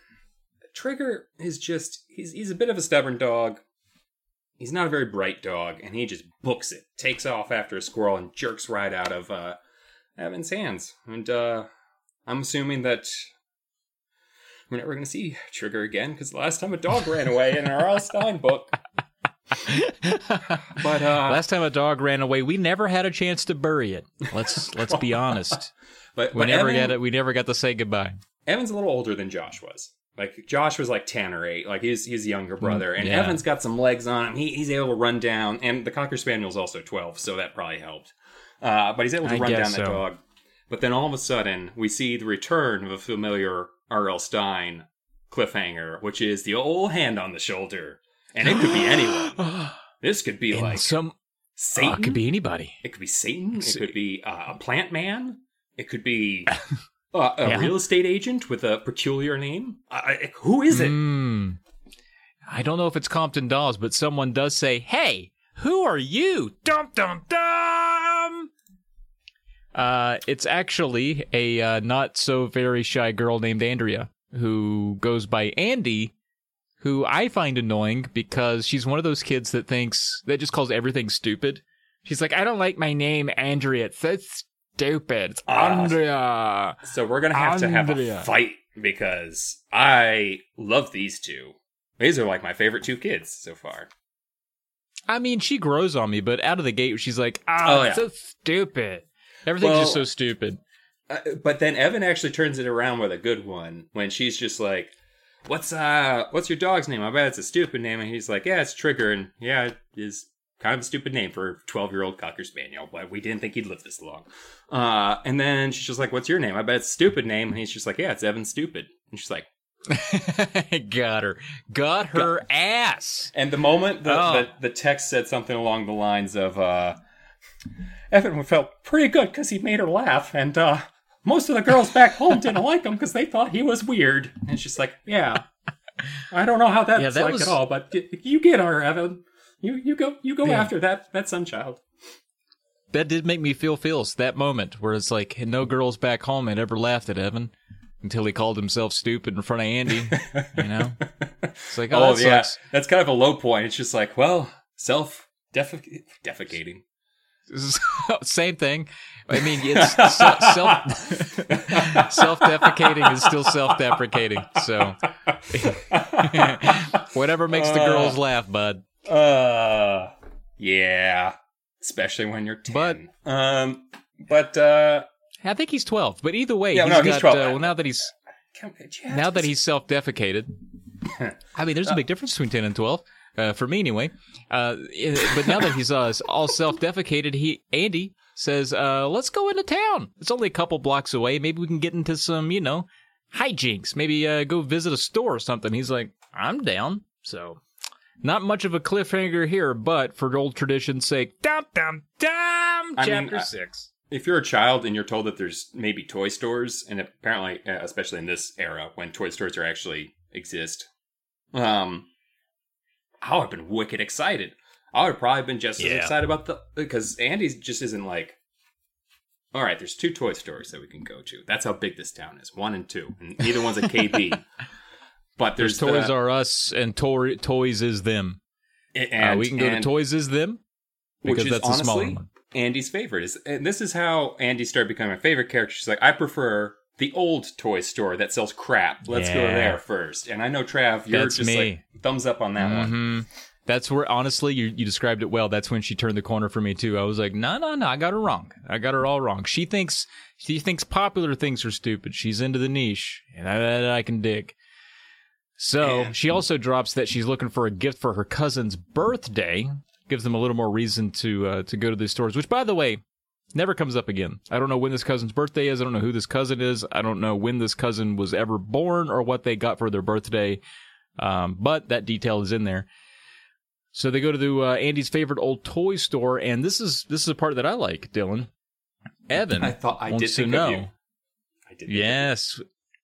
Trigger is just, he's, he's a bit of a stubborn dog. He's not a very bright dog. And he just books it, takes off after a squirrel and jerks right out of uh, Evan's hands. And uh, I'm assuming that we're never going to see Trigger again because the last time a dog ran away in our R L. Stine book. But uh, last time a dog ran away, we never had a chance to bury it. Let's let's be honest. But, we but never Evan, got it. We never got to say goodbye. Evan's a little older than Josh was. Like Josh was like ten or eight. Like he's he's a younger brother, and yeah. Evan's got some legs on him. He, he's able to run down, and the Cocker Spaniel's also twelve, so that probably helped. Uh, but he's able to I run down so. that dog. But then all of a sudden, we see the return of a familiar R L. Stine cliffhanger, which is the old hand on the shoulder, and it could be anyone. This could be and like some Satan. Uh, it could be anybody. It could be Satan. It could be uh, a plant man. It could be uh, a yeah. real estate agent with a peculiar name. Uh, who is it? Mm. I don't know if it's Compton Dolls, but someone does say, "Hey, who are you?" Dum dum dum. Uh, it's actually a uh, not so very shy girl named Andrea who goes by Andy, who I find annoying because she's one of those kids that thinks, that just calls everything stupid. She's like, I don't like my name, Andrea. It's so stupid. It's uh, Andrea. So we're going to have Andrea. to have a fight because I love these two. These are like my favorite two kids so far. I mean, she grows on me, but out of the gate, she's like, oh, oh yeah. It's so stupid. Everything's Well, just so stupid. Uh, but then Evan actually turns it around with a good one when she's just like, "What's uh, what's your dog's name? I bet it's a stupid name." And he's like, "Yeah, it's Trigger, and yeah, it is kind of a stupid name for a twelve-year-old Cocker Spaniel, but we didn't think he'd live this long." Uh, and then she's just like, "What's your name? I bet it's a stupid name." And he's just like, "Yeah, it's Evan Stupid." And she's like, Got her. Got her Got- ass. And the moment the, oh. the, the text said something along the lines of, uh, Evan felt pretty good because he made her laugh, and uh, most of the girls back home didn't like him because they thought he was weird. And she's like, yeah, I don't know how that's yeah, that like was... at all, but you get her, Evan. You you go you go yeah. after that, that son child. That did make me feel feels, that moment where it's like no girls back home had ever laughed at Evan. Until he called himself stupid in front of Andy, you know? It's like, oh, oh that yeah. sucks. That's kind of a low point. It's just like, well, self-defecating. Same thing. I mean, it's self, self, self-defecating is still self-deprecating. So whatever makes the girls uh, laugh, bud. Uh, yeah. Especially when you're ten. But, um, but, uh, I think he's twelve, but either way, yeah, he's no, got, he's twelve. Uh, well, now that he's now that he's self-defecated, I mean, there's a big difference between ten and twelve, uh, for me anyway. Uh, but now that he's uh, all self-defecated, he Andy says, uh, "Let's go into town. It's only a couple blocks away. Maybe we can get into some, you know, hijinks. Maybe uh, go visit a store or something." He's like, "I'm down." So, not much of a cliffhanger here, but for old tradition's sake, dum dum dum. Chapter mean, six. If you're a child and you're told that there's maybe toy stores, and apparently, especially in this era when toy stores are actually exist, um, I would have been wicked excited. I would have probably been just yeah. as excited about the because Andy just isn't like, all right, there's two toy stores that we can go to. That's how big this town is, one and two, and neither one's a K B. But there's, there's Toys the, R Us and to- Toys Is Them. And, uh, we can go and, to Toys Is Them because which is that's honestly, a smaller one. Andy's favorite is, and this is how Andy started becoming my favorite character. She's like, I prefer the old toy store that sells crap. Let's yeah. go there first. And I know, Trav, you're That's just me. like thumbs up on that mm-hmm. one. That's where, honestly, you you described it well. That's when she turned the corner for me too. I was like, no, no, no, I got her wrong. I got her all wrong. She thinks she thinks popular things are stupid. She's into the niche, and that I, I can dig. So yeah. she also drops that she's looking for a gift for her cousin's birthday. Gives them a little more reason to uh, to go to these stores, which, by the way, never comes up again. I don't know when this cousin's birthday is. I don't know who this cousin is. I don't know when this cousin was ever born or what they got for their birthday. Um, but that detail is in there. So they go to the, uh, Andy's favorite old toy store, and this is this is a part that I like, Dylan. Evan I thought I wants did think to know. Of you. I did. Yes,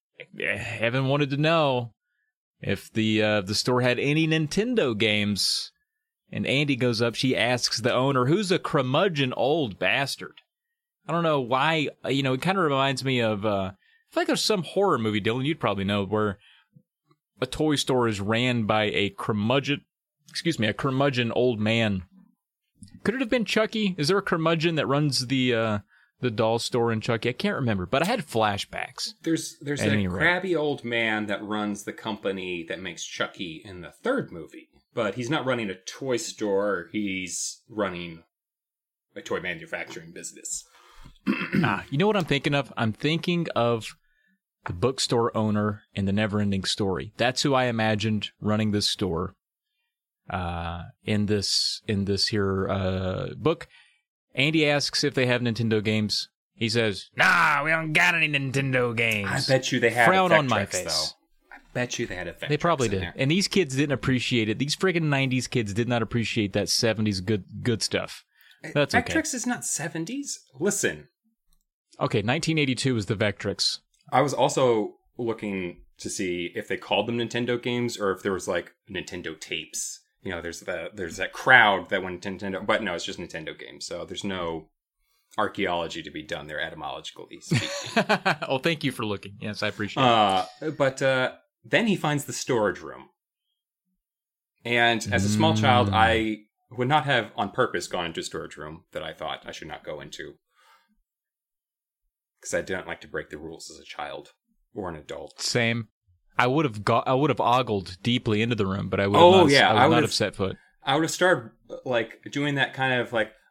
Evan wanted to know if the uh, the store had any Nintendo games. And Andy goes up. She asks the owner, who's a curmudgeon old bastard. I don't know why. You know, it kind of reminds me of. Uh, I feel like there's some horror movie, Dylan, you'd probably know, where a toy store is ran by a curmudgeon. Excuse me, a curmudgeon old man. Could it have been Chucky? Is there a curmudgeon that runs the uh, the doll store in Chucky? I can't remember, but I had flashbacks. There's there's a crabby old man that runs the company that makes Chucky in the third movie. But he's not running a toy store. He's running a toy manufacturing business. ah, you know what I'm thinking of? I'm thinking of the bookstore owner in The Neverending Story. That's who I imagined running this store. Uh, in this in this here uh, book, Andy asks if they have Nintendo games. He says, "Nah, we don't got any Nintendo games." I bet you they have. Frown on Vectrex, my face. Though. Bet you they had a Vectrex. They probably in did. there. And these kids didn't appreciate it. These friggin' nineties kids did not appreciate that seventies good good stuff. That's okay. Vectrex is not seventies. Listen. Okay, nineteen eighty-two is the Vectrex. I was also looking to see if they called them Nintendo games or if there was like Nintendo tapes. You know, there's the there's that crowd that went Nintendo, but no, it's just Nintendo games. So there's no archaeology to be done there, etymologically speaking. Oh, thank you for looking. Yes, I appreciate uh, it. But uh, then he finds the storage room. And as a small mm. child, I would not have on purpose gone into a storage room that I thought I should not go into. Because I didn't like to break the rules as a child or an adult. Same. I would have got. I would have ogled deeply into the room, but I would have oh, not, yeah, I would I not would have set foot. I would have started like doing that kind of like,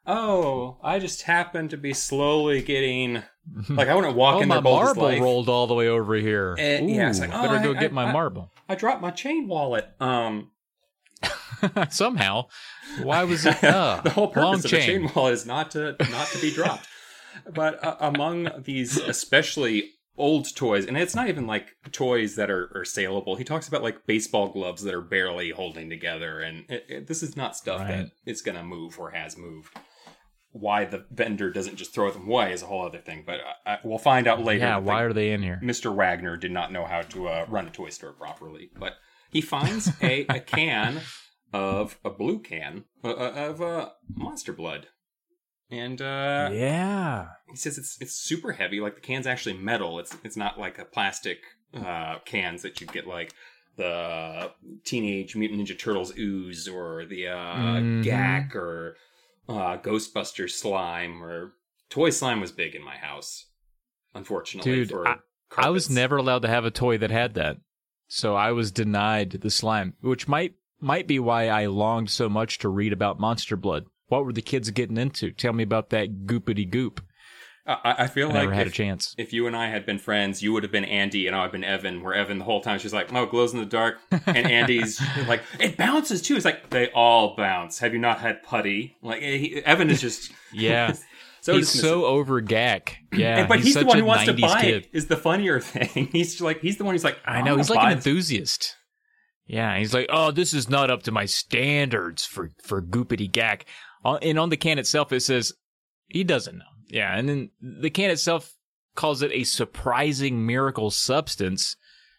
oh, I just happened to be slowly getting, like, I want to walk oh, in my their boldest marble life. rolled all the way over here. And, Ooh, yeah, it's like, oh, better I, go I, get my I, marble. I dropped my chain wallet. Um, Somehow, why was it? Uh, the whole long purpose of chain. a chain wallet is not to not to be dropped. But uh, among these especially old toys, and it's not even like toys that are, are saleable. He talks about like baseball gloves that are barely holding together, and it, it, this is not stuff Right. that is going to move or has moved. Why the vendor doesn't just throw them away is a whole other thing, but I, I, we'll find out later. Yeah, that why the- are they in here? Mister Wagner did not know how to uh, run a toy store properly, but he finds a, a can of a blue can uh, of uh, Monster Blood, and uh, Yeah. he says it's it's super heavy. Like the can's actually metal. It's it's not like a plastic uh, cans that you get like the Teenage Mutant Ninja Turtles ooze or the uh, Mhm. G A C or uh, Ghostbusters slime or toy slime was big in my house. Unfortunately, Dude, for I, I was carpets. never allowed to have a toy that had that. So I was denied the slime, which might might be why I longed so much to read about Monster Blood. What were the kids getting into? Tell me about that goopity goop. I, I feel I like never had if, a chance. if you and I had been friends, you would have been Andy and I would have been Evan, where Evan the whole time she's like, oh, it glows in the dark. And Andy's like, it bounces too. It's like, they all bounce. Have you not had putty? Like, he, Evan is just... Yeah. so he's dismissive. so over G A C. Yeah, And- but he's, the such one a who wants to nineties buy kid. it, is the funnier thing. He's like, he's the one who's like, I "Oh, know, I'm he's gonna like buy an this." enthusiast. Yeah, he's like, oh, this is not up to my standards for, for goopity G A C. On- And on the can itself, it says, he doesn't know. Yeah, and then the can itself calls it a surprising miracle substance.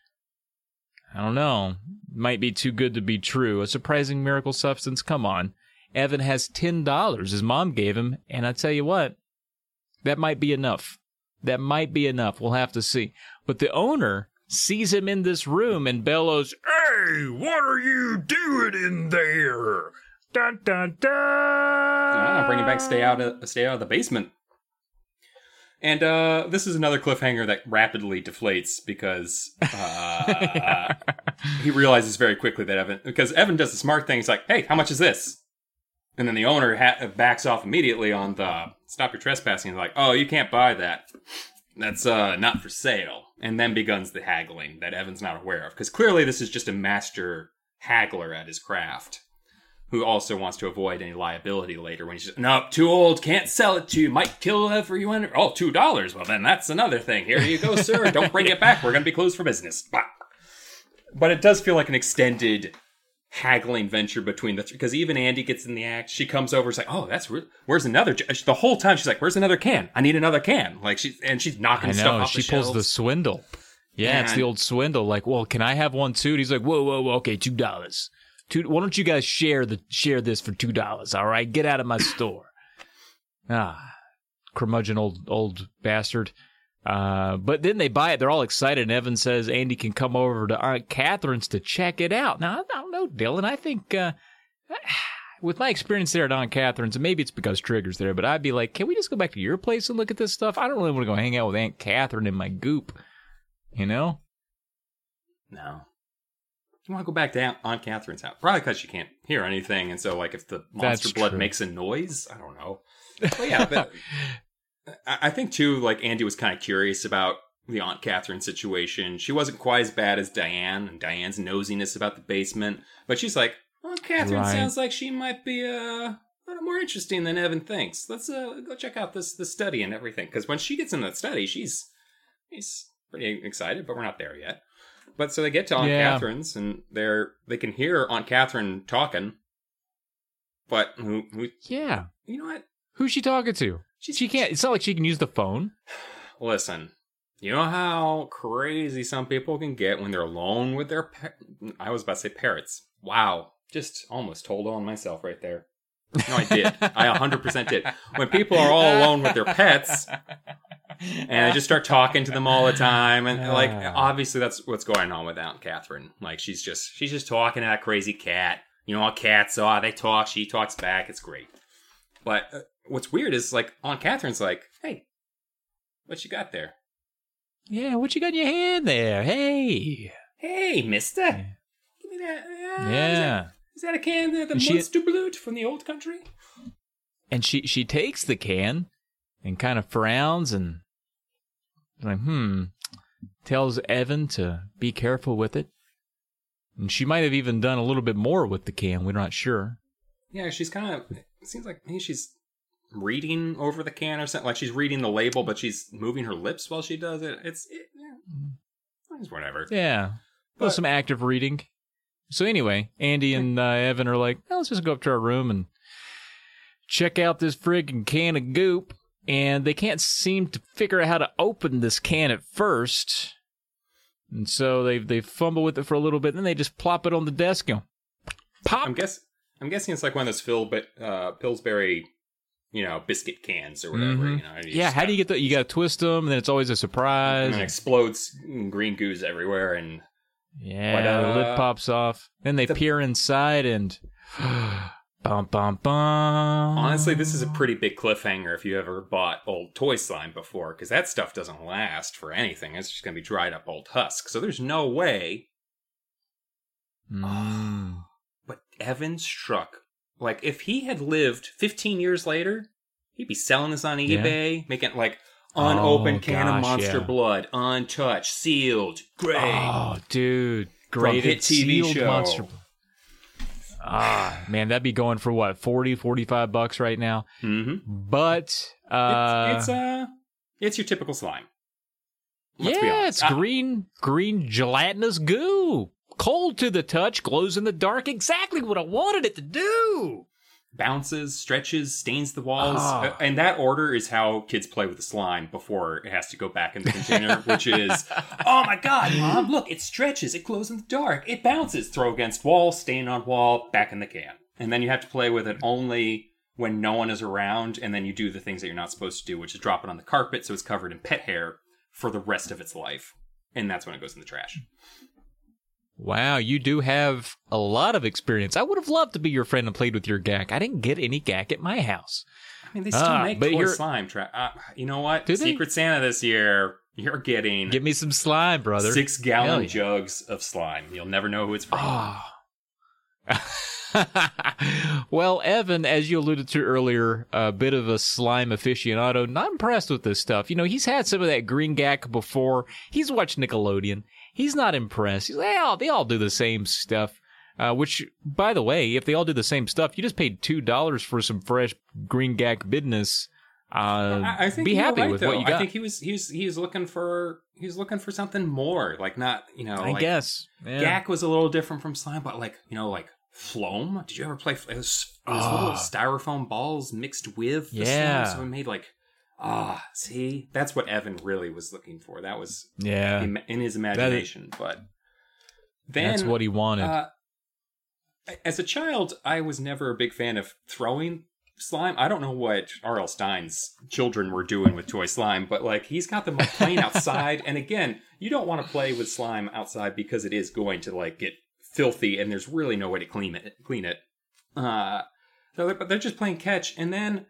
I don't know. Might be too good to be true. A surprising miracle substance? Come on. Evan has ten dollars his mom gave him, and I tell you what, that might be enough. That might be enough. We'll have to see. But the owner sees him in this room and bellows, "Hey, what are you doing in there? Dun dun dun!" Ah, bring him back. Stay out of stay out of the basement. And uh, this is another cliffhanger that rapidly deflates because uh, he realizes very quickly that Evan, because Evan does the smart thing. He's like, "Hey, how much is this?" And then the owner ha- backs off immediately on the "Stop your trespassing." He's like, "Oh, you can't buy that. That's uh, not for sale." And then begins the haggling that Evan's not aware of, because clearly this is just a master haggler at his craft, who also wants to avoid any liability later when he's just, no, too old, can't sell it to you, might kill whoever you want. Oh, two dollars. Well, then that's another thing. Here you go, sir. Don't bring it back. We're going to be closed for business. Bah. But it does feel like an extended haggling venture between the three, because even Andy gets in the act. She comes over, she's like, oh, that's re- where's another? The whole time she's like, where's another can? I need another can. Like she's and she's knocking I stuff know, off she the pulls shelves. the swindle. Yeah, it's Man. the old swindle. Like, well, can I have one too? And he's like, whoa, whoa, whoa, okay, two dollars. Two. Why don't you guys share the share this for two dollars? All right, get out of my store. Ah, curmudgeon old old bastard. Uh, but then they buy it. They're all excited. And Evan says Andy can come over to Aunt Catherine's to check it out. Now, I don't know, Dylan. I think uh, with my experience there at Aunt Catherine's, and maybe it's because Trigger's there, but I'd be like, can we just go back to your place and look at this stuff? I don't really want to go hang out with Aunt Catherine in my goop. You know? No. You want to go back to Aunt, Aunt Catherine's house. Probably because she can't hear anything. And so, like, if the monster That's blood true. makes a noise, I don't know. But yeah, but I I think, too, like, Andy was kind of curious about the Aunt Catherine situation. She wasn't quite as bad as Diane and Diane's nosiness about the basement. But she's like, Aunt Catherine Right. sounds like she might be uh, a little more interesting than Evan thinks. Let's uh, go check out this, this study and everything. Because when she gets in that study, she's, she's pretty excited, but we're not there yet. But so they get to Aunt Yeah. Catherine's, and they're they can hear Aunt Catherine talking. But who, who Yeah. you know what? Who's she talking to? She's, She can't. It's not like she can use the phone. Listen. You know how crazy some people can get when they're alone with their pa- I was about to say parrots. Wow. Just almost told on myself right there. No, I did. I one hundred percent did. When people are all alone with their pets, and I just start talking to them all the time, and like obviously that's what's going on with Aunt Catherine. Like she's just she's just talking to that crazy cat. You know how cats are. They talk. She talks back. It's great. But uh, what's weird is like Aunt Catherine's like, hey, what you got there? Yeah, what you got in your hand there? Hey. Hey, Mister. Give me that. Uh, Is that, Yeah. is that a can of the Is she- Monster Blut from the old country? and she, she takes the can and kind of frowns and like, hmm, tells Evan to be careful with it. And she might have even done a little bit more with the can. We're not sure. Yeah, she's kind of, it seems like maybe she's reading over the can or something. Like she's reading the label, but she's moving her lips while she does it. It's, it, yeah, it's whatever. Yeah. But, well, some active reading. So anyway, Andy and uh, Evan are like, well, let's just go up to our room and check out this friggin' can of goop. And they can't seem to figure out how to open this can at first. And so they they fumble with it for a little bit, and then they just plop it on the desk and go, pop. I'm guess I'm guessing it's like one of those Phil, but uh, Pillsbury, you know, biscuit cans or whatever. Mm-hmm. You know, you yeah. How gotta, do you get that? You got to twist them, and then it's always a surprise. And then it explodes green goos everywhere, and yeah, but, uh, the lid pops off. Then they the, peer inside, and bum bum bum. Honestly, this is a pretty big cliffhanger if you ever bought old toy slime before, because that stuff doesn't last for anything. It's just going to be dried up old husk. So there's no way. Mm. But Evan struck. Like, if he had lived fifteen years later, he'd be selling this on eBay, yeah. making like unopened oh, can gosh, of Monster yeah. Blood, untouched, sealed, great. Oh, dude, graded, hit T V sealed show. Monster Blood. Ah, man, that'd be going for what, forty, forty-five bucks right now? Mm-hmm. But, uh... It's, it's, uh, it's your typical slime. Let's yeah, it's ah. green, green gelatinous goo. Cold to the touch, glows in the dark. Exactly what I wanted it to do. Bounces, stretches, stains the walls. Oh. Uh, and that order is how kids play with the slime before it has to go back in the container, which is, oh my god, Mom, look, it stretches, it glows in the dark, it bounces, throw against wall, stain on wall, back in the can. And then you have to play with it only when no one is around, and then you do the things that you're not supposed to do, which is drop it on the carpet so it's covered in pet hair for the rest of its life. And that's when it goes in the trash. Wow, you do have a lot of experience. I would have loved to be your friend and played with your G A C. I didn't get any G A C at my house. I mean, they still ah, make toy slime. Tra- uh, you know what? Do Secret they? Santa this year, you're getting... Give me some slime, brother. Six-gallon yeah. jugs of slime. You'll never know who it's from. Oh. Well, Evan, as you alluded to earlier, a bit of a slime aficionado, not impressed with this stuff. You know, he's had some of that green G A C before. He's watched Nickelodeon. He's not impressed. He's like, they all, they all do the same stuff. Uh, which, by the way, if they all do the same stuff, you just paid two dollars for some fresh green G A C business. Uh, I, I think be happy right, with though. what you got. I think he was he was he was looking for he was looking for something more, like not you know. I like, guess yeah. G A C was a little different from slime, but like you know, like Floam. Did you ever play? It was, it was oh. little styrofoam balls mixed with the yeah. slime, so it made like ah. See, that's what Evan really was looking for. That was yeah in, in his imagination, that, but then that's what he wanted. Uh, as a child, I was never a big fan of throwing slime. I don't know what R L. Stein's children were doing with toy slime, but like he's got them playing outside. And again, you don't want to play with slime outside because it is going to like get filthy, and there's really no way to clean it. Clean it. Uh, so they're, but they're just playing catch, and then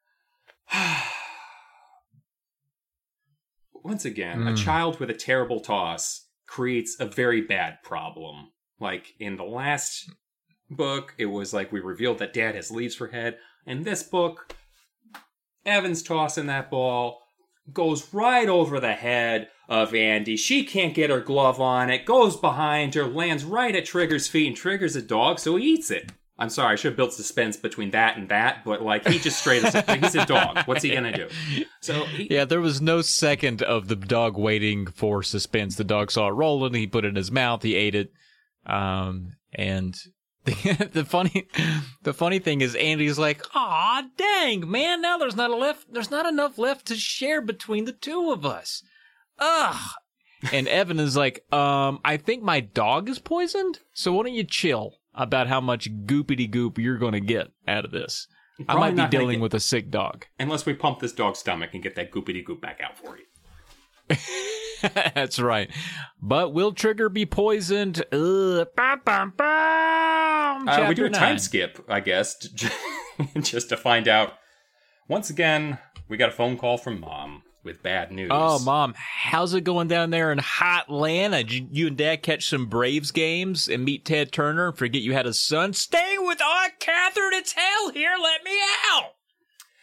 once again, mm. a child with a terrible toss creates a very bad problem. Like in the last book, it was like we revealed that Dad has leaves for head. In this book, Evan's tossing that ball, goes right over the head of Andy. She can't get her glove on it, goes behind her, lands right at Trigger's feet, and Trigger's a dog, so he eats it. I'm sorry, I should have built suspense between that and that, but like he just straight up, he's a dog. What's he gonna do? So he, yeah, there was no second of the dog waiting for suspense. The dog saw it rolling, he put it in his mouth, he ate it, um, and. The, the funny, the funny thing is, Andy's like, "Aw, dang, man! Now there's not a left. There's not enough left to share between the two of us." Ugh. And Evan is like, "Um, I think my dog is poisoned. So why don't you chill about how much goopity goop you're going to get out of this? I might be dealing get, with a sick dog. Unless we pump this dog's stomach and get that goopity goop back out for you." That's right. But will Trigger be poisoned? Ugh. Bam, bam, bam. Uh, we do a time skip, I guess, just to find out. Once again, we got a phone call from Mom with bad news. Oh, Mom, how's it going down there in Hotlanta? Did you, you and Dad catch some Braves games and meet Ted Turner and forget you had a son? Stay with Aunt Catherine. It's hell here. Let me out.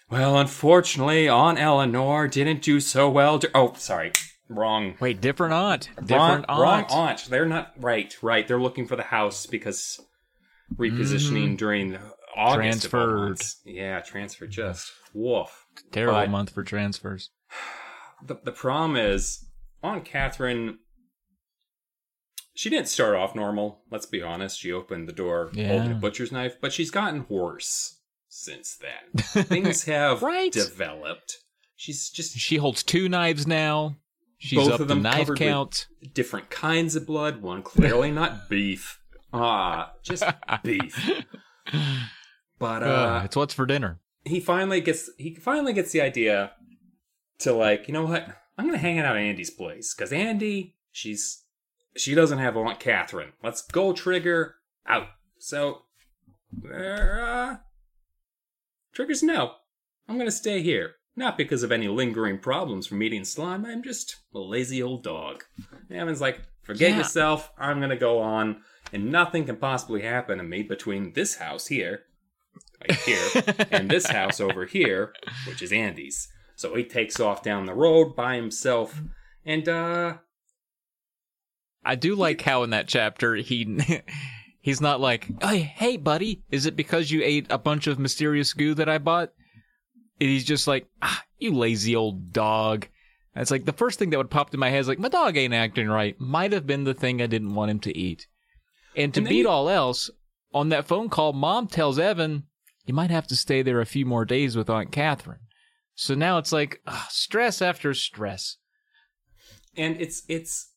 Well, unfortunately, Aunt Eleanor didn't do so well. To- oh, sorry. Wrong. Wait, different aunt. Wrong, Different aunt. wrong aunt. They're not right. Right. They're looking for the house because repositioning Mhm. during August. of all Transferred. months. Yeah, transferred. Just woof. Terrible But month for transfers. The the problem is Aunt Catherine. She didn't start off normal. Let's be honest. She opened the door Yeah. holding a butcher's knife, but she's gotten worse since then. Things have Right. developed. She's just She holds two knives now. She's Both up of to them knife covered with- count. different kinds of blood. One clearly not beef. Ah, just beef. But uh, Uh, it's what's for dinner. he finally gets he finally gets the idea to like, you know what? I'm gonna hang out at Andy's place because Andy, she's she doesn't have Aunt Catherine. Let's go trigger out. So, uh, Trigger's no. I'm gonna stay here. Not because of any lingering problems from eating slime. I'm just a lazy old dog. Evan's like, forget Yeah. yourself. I'm gonna go on, and nothing can possibly happen to me between this house here, right here, and this house over here, which is Andy's. So he takes off down the road by himself, and uh, I do like how in that chapter he he's not like, hey, hey, buddy, is it because you ate a bunch of mysterious goo that I bought? And he's just like, ah, you lazy old dog. And it's like the first thing that would pop in my head is like, my dog ain't acting right. Might have been the thing I didn't want him to eat. And to And then beat you- all else, on that phone call, Mom tells Evan, you might have to stay there a few more days with Aunt Catherine. So now it's like, ugh, stress after stress. and it's it's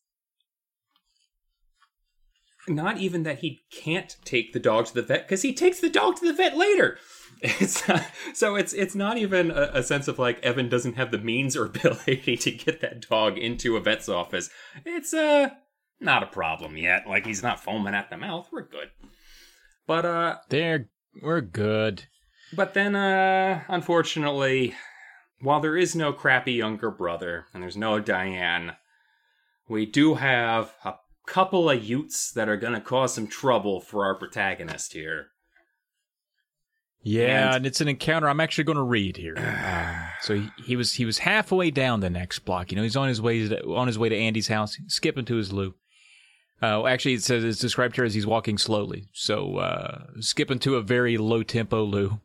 not even that he can't take the dog to the vet because he takes the dog to the vet later. It's not, so it's it's not even a, a sense of like Evan doesn't have the means or ability to get that dog into a vet's office. It's uh not a problem yet. Like he's not foaming at the mouth. We're good. But uh There, we're good. but then uh unfortunately, while there is no crappy younger brother and there's no Diane, we do have a couple of Utes that are gonna cause some trouble for our protagonist here. Yeah, And- and, it's an encounter I'm actually going to read here. Um, so he, he was he was halfway down the next block. You know, he's on his way to, on his way to Andy's house, skipping to his loo. Uh, actually, it says it's described here as he's walking slowly. So uh, skipping to a very low tempo loo,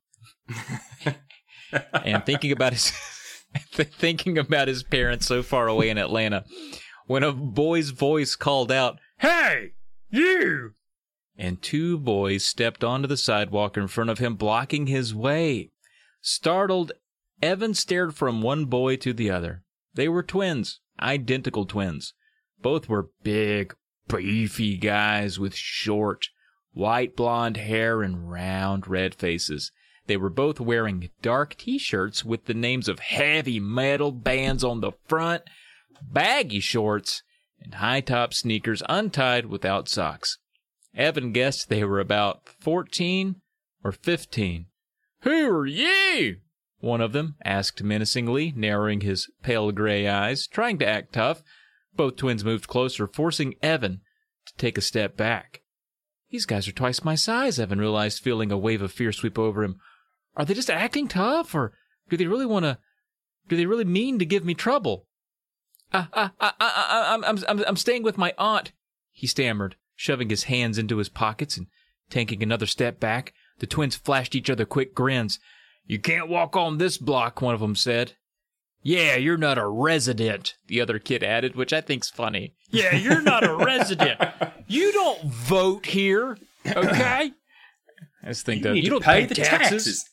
and thinking about his thinking about his parents so far away in Atlanta, when a boy's voice called out, "Hey, you!" and two boys stepped onto the sidewalk in front of him, blocking his way. Startled, Evan stared from one boy to the other. They were twins, identical twins. Both were big, beefy guys with short, white blonde hair and round red faces. They were both wearing dark t-shirts with the names of heavy metal bands on the front, baggy shorts, and high-top sneakers untied without socks. Evan guessed they were about fourteen or fifteen. "Who are you?" one of them asked menacingly, narrowing his pale gray eyes, trying to act tough. Both twins moved closer, forcing Evan to take a step back. These guys are twice my size, Evan realized, feeling a wave of fear sweep over him. Are they just acting tough, or do they really want to... Do they really mean to give me trouble? I, I, I, I, I'm, I'm, I'm, I'm staying with my aunt, he stammered, shoving his hands into his pockets and taking another step back. The twins flashed each other quick grins. "You can't walk on this block," one of them said. "Yeah, you're not a resident," the other kid added, which I think's funny. "Yeah, you're not a resident. You don't vote here, okay?" I just think You that need you to don't pay pay the taxes. taxes.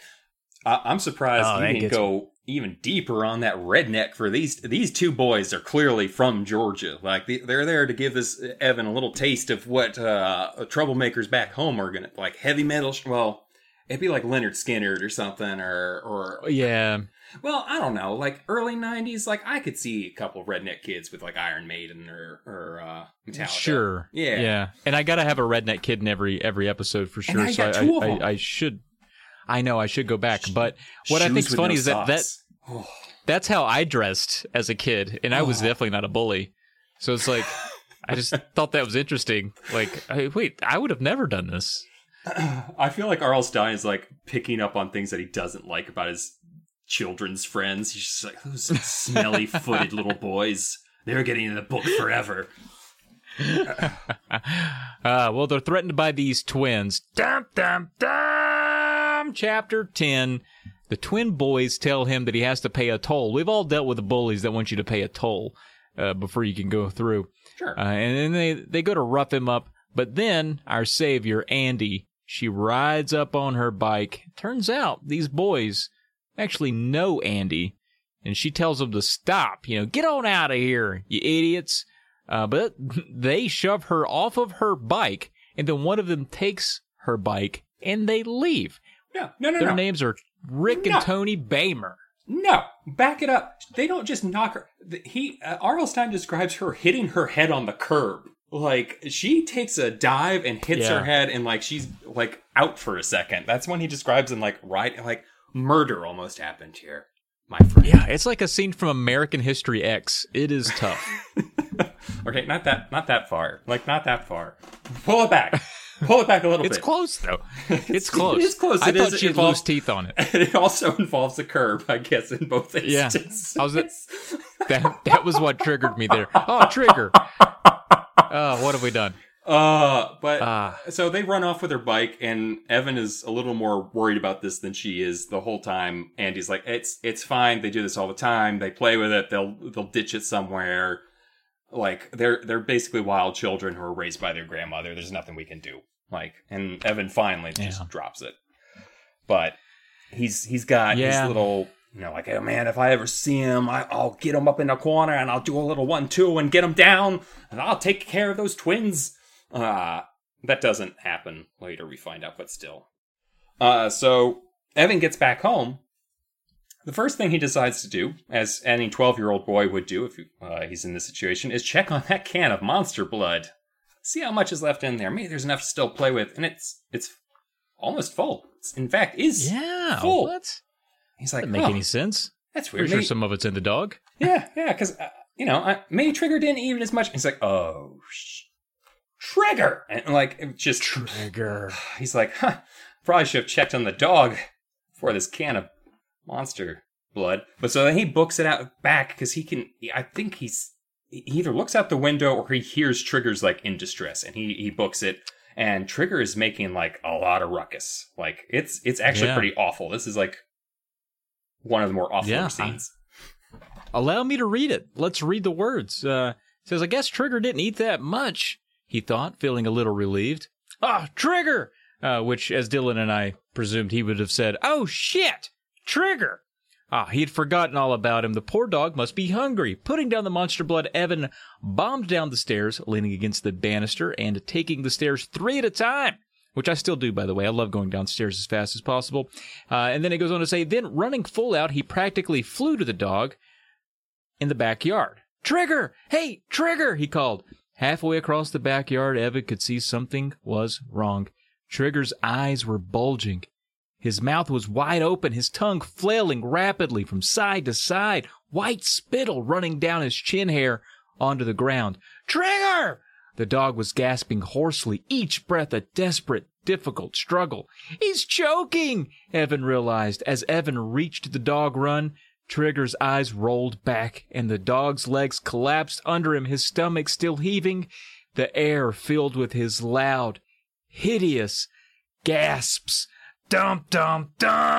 I- I'm surprised Oh, you that didn't gets go even deeper on that redneck. For these these two boys are clearly from Georgia. Like they- they're there to give this Evan a little taste of what uh, troublemakers back home are gonna like. Heavy metal. Sh- well, it'd be like Leonard Skinner or something, or or Yeah. well, I don't know, like early nineties. Like I could see a couple redneck kids with like Iron Maiden or or uh, Metallica. Sure. Yeah. Yeah. And I gotta have a redneck kid in every every episode for sure. I so got I, two of I, them. I, I should. I know I should go back, but what I Shoes think's with funny no is that, that socks. Oh. that's how I dressed as a kid, and I was Oh. definitely not a bully. So it's like I just thought that was interesting. Like, hey, wait, I would have never done this. I feel like R L. Stein is like picking up on things that he doesn't like about his children's friends. He's just like, those smelly-footed little boys. They're getting in the book forever. uh, well, they're threatened by these twins. Dum, dum, dum! Chapter ten. The twin boys tell him that he has to pay a toll. We've all dealt with the bullies that want you to pay a toll uh, before you can go through. Sure. Uh, and then they, they go to rough him up. But then our savior, Andy, she rides up on her bike. Turns out these boys actually know Andy. And she tells them to stop. You know, get on out of here, you idiots. Uh, but they shove her off of her bike. And then one of them takes her bike and they leave. No, no, no, Their no. names are Rick No. and Tony Bamer. No, back it up. They don't just knock her. He uh, R L. Stine describes her hitting her head on the curb. Like, she takes a dive and hits Yeah. her head, and like she's like out for a second. That's when he describes in like right, like murder almost happened here, my friend. Yeah, it's like a scene from American History X. It is tough. Okay, not that, not that far. Like, not that far. Pull it back. Pull it back a little It's bit. close, though. It's close. It is close. I It thought is- she'd it involves- lose teeth on it. And it also involves a curb, I guess, in both Yeah. instances. I was at- That that was what triggered me there. Oh, trigger. Oh, what have we done? Uh, but Ah. so they run off with her bike, and Evan is a little more worried about this than she is the whole time. Andy's like, "It's it's fine. They do this all the time. They play with it. They'll they'll ditch it somewhere. Like they're they're basically wild children who are raised by their grandmother. There's nothing we can do." Like, and Evan finally just Yeah. drops it. But he's he's got Yeah. his little. You know, like, oh man, if I ever see him, I, I'll get him up in the corner and I'll do a little one two and get him down, and I'll take care of those twins. Uh, that doesn't happen later, we find out, but still. Uh, so Evan gets back home. The first thing he decides to do, as any twelve-year-old boy would do if uh, he's in this situation, is check on that can of monster blood. See how much is left in there. Maybe there's enough to still play with, and it's it's almost full. It's, in fact, is Yeah. full. What? He's like, Doesn't make oh, any sense. that's weird. Pretty sure Maybe- some of it's in the dog. yeah, yeah, because, uh, you know, I, maybe Trigger didn't eat as much. He's like, oh, sh- Trigger! And, like, it just... Trigger. He's like, huh, probably should have checked on the dog for this can of monster blood. But so then he books it out back, because he can... I think he's... He either looks out the window or he hears Trigger's, like, in distress, and he, he books it. And Trigger is making, like, a lot of ruckus. Like, it's it's actually Yeah. pretty awful. This is, like, one of the more awful Yeah, scenes. Allow me to read it. Let's read the words. Uh, it says, I guess Trigger didn't eat that much, he thought, feeling a little relieved. Ah, Trigger! Uh, which, as Dylan and I presumed, he would have said, oh, shit! Trigger! Ah, he had forgotten all about him. The poor dog must be hungry. Putting down the monster blood, Evan bombed down the stairs, leaning against the banister and taking the stairs three at a time. Which I still do, by the way. I love going downstairs as fast as possible. Uh, and then it goes on to say, then running full out, he practically flew to the dog in the backyard. Trigger! Hey, Trigger! He called. Halfway across the backyard, Evan could see something was wrong. Trigger's eyes were bulging. His mouth was wide open, his tongue flailing rapidly from side to side, white spittle running down his chin hair onto the ground. Trigger! The dog was gasping hoarsely, each breath a desperate, difficult struggle. He's choking, Evan realized. As Evan reached the dog run, Trigger's eyes rolled back, and the dog's legs collapsed under him, his stomach still heaving, the air filled with his loud, hideous gasps. Dum, dum,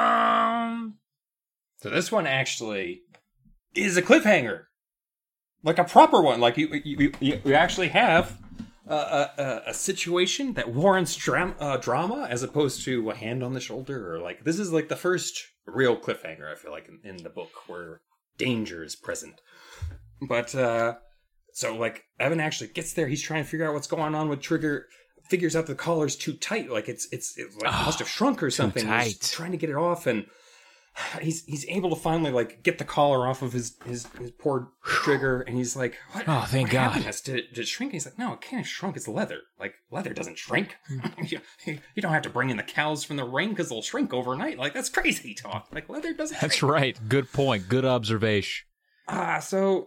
dum! So this one actually is a cliffhanger. Like a proper one. Like you you, you, you actually have a, a, a situation that warrants dram- uh, drama as opposed to a hand on the shoulder. Or like, this is like the first real cliffhanger, I feel like, in, in the book where danger is present. But, uh, so like, Evan actually gets there. He's trying to figure out what's going on with Trigger. Figures out the collar's too tight. Like it's, it's, it's like Oh, must have shrunk or something. He's tight. trying to get it off, and he's he's able to finally like get the collar off of his his, his poor Trigger, and he's like, what? Oh, thank what God. happened? Has- Did, it, did it shrink? And he's like, no, it can't shrunk. It's leather. Like leather doesn't shrink. you, you don't have to bring in the cows from the ring because they'll shrink overnight. Like that's crazy talk. Like leather doesn't. That's shrink. right. Good point. Good observation. Ah, so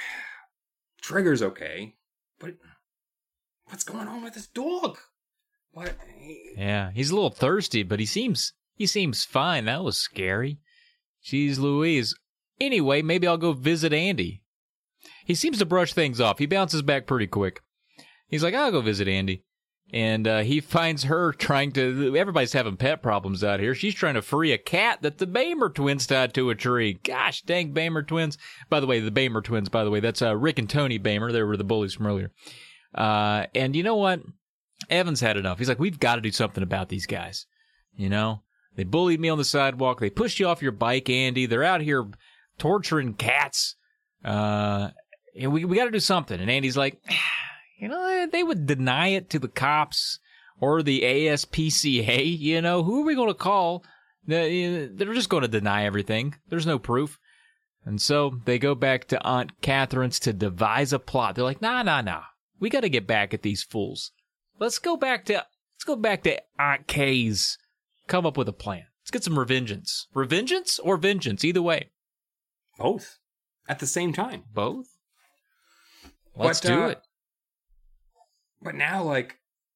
Trigger's okay, but what's going on with this dog? What? Yeah, he's a little thirsty, but he seems he seems fine. That was scary. Jeez Louise. Anyway, maybe I'll go visit Andy. He seems to brush things off. He bounces back pretty quick. He's like, I'll go visit Andy. And uh, he finds her trying to... Everybody's having pet problems out here. She's trying to free a cat that the Bamer twins tied to a tree. Gosh dang Bamer twins. By the way, the Bamer twins, by the way, that's uh, Rick and Tony Bamer. They were the bullies from earlier. Uh, and you know what? Evans had enough. He's like, we've got to do something about these guys. You know? They bullied me on the sidewalk. They pushed you off your bike, Andy. They're out here torturing cats. Uh, and we, we got to do something. And Andy's like... You know, they would deny it to the cops or the A S P C A. You know, who are we going to call? They're just going to deny everything. There's no proof. And so they go back to Aunt Catherine's to devise a plot. They're like, nah, nah, nah. We got to get back at these fools. Let's go back to let's go back to Aunt Kay's. Come up with a plan. Let's get some revengeance. Revengeance or vengeance? Either way. Both. At the same time. Both? Let's but, do uh, it. But now, like,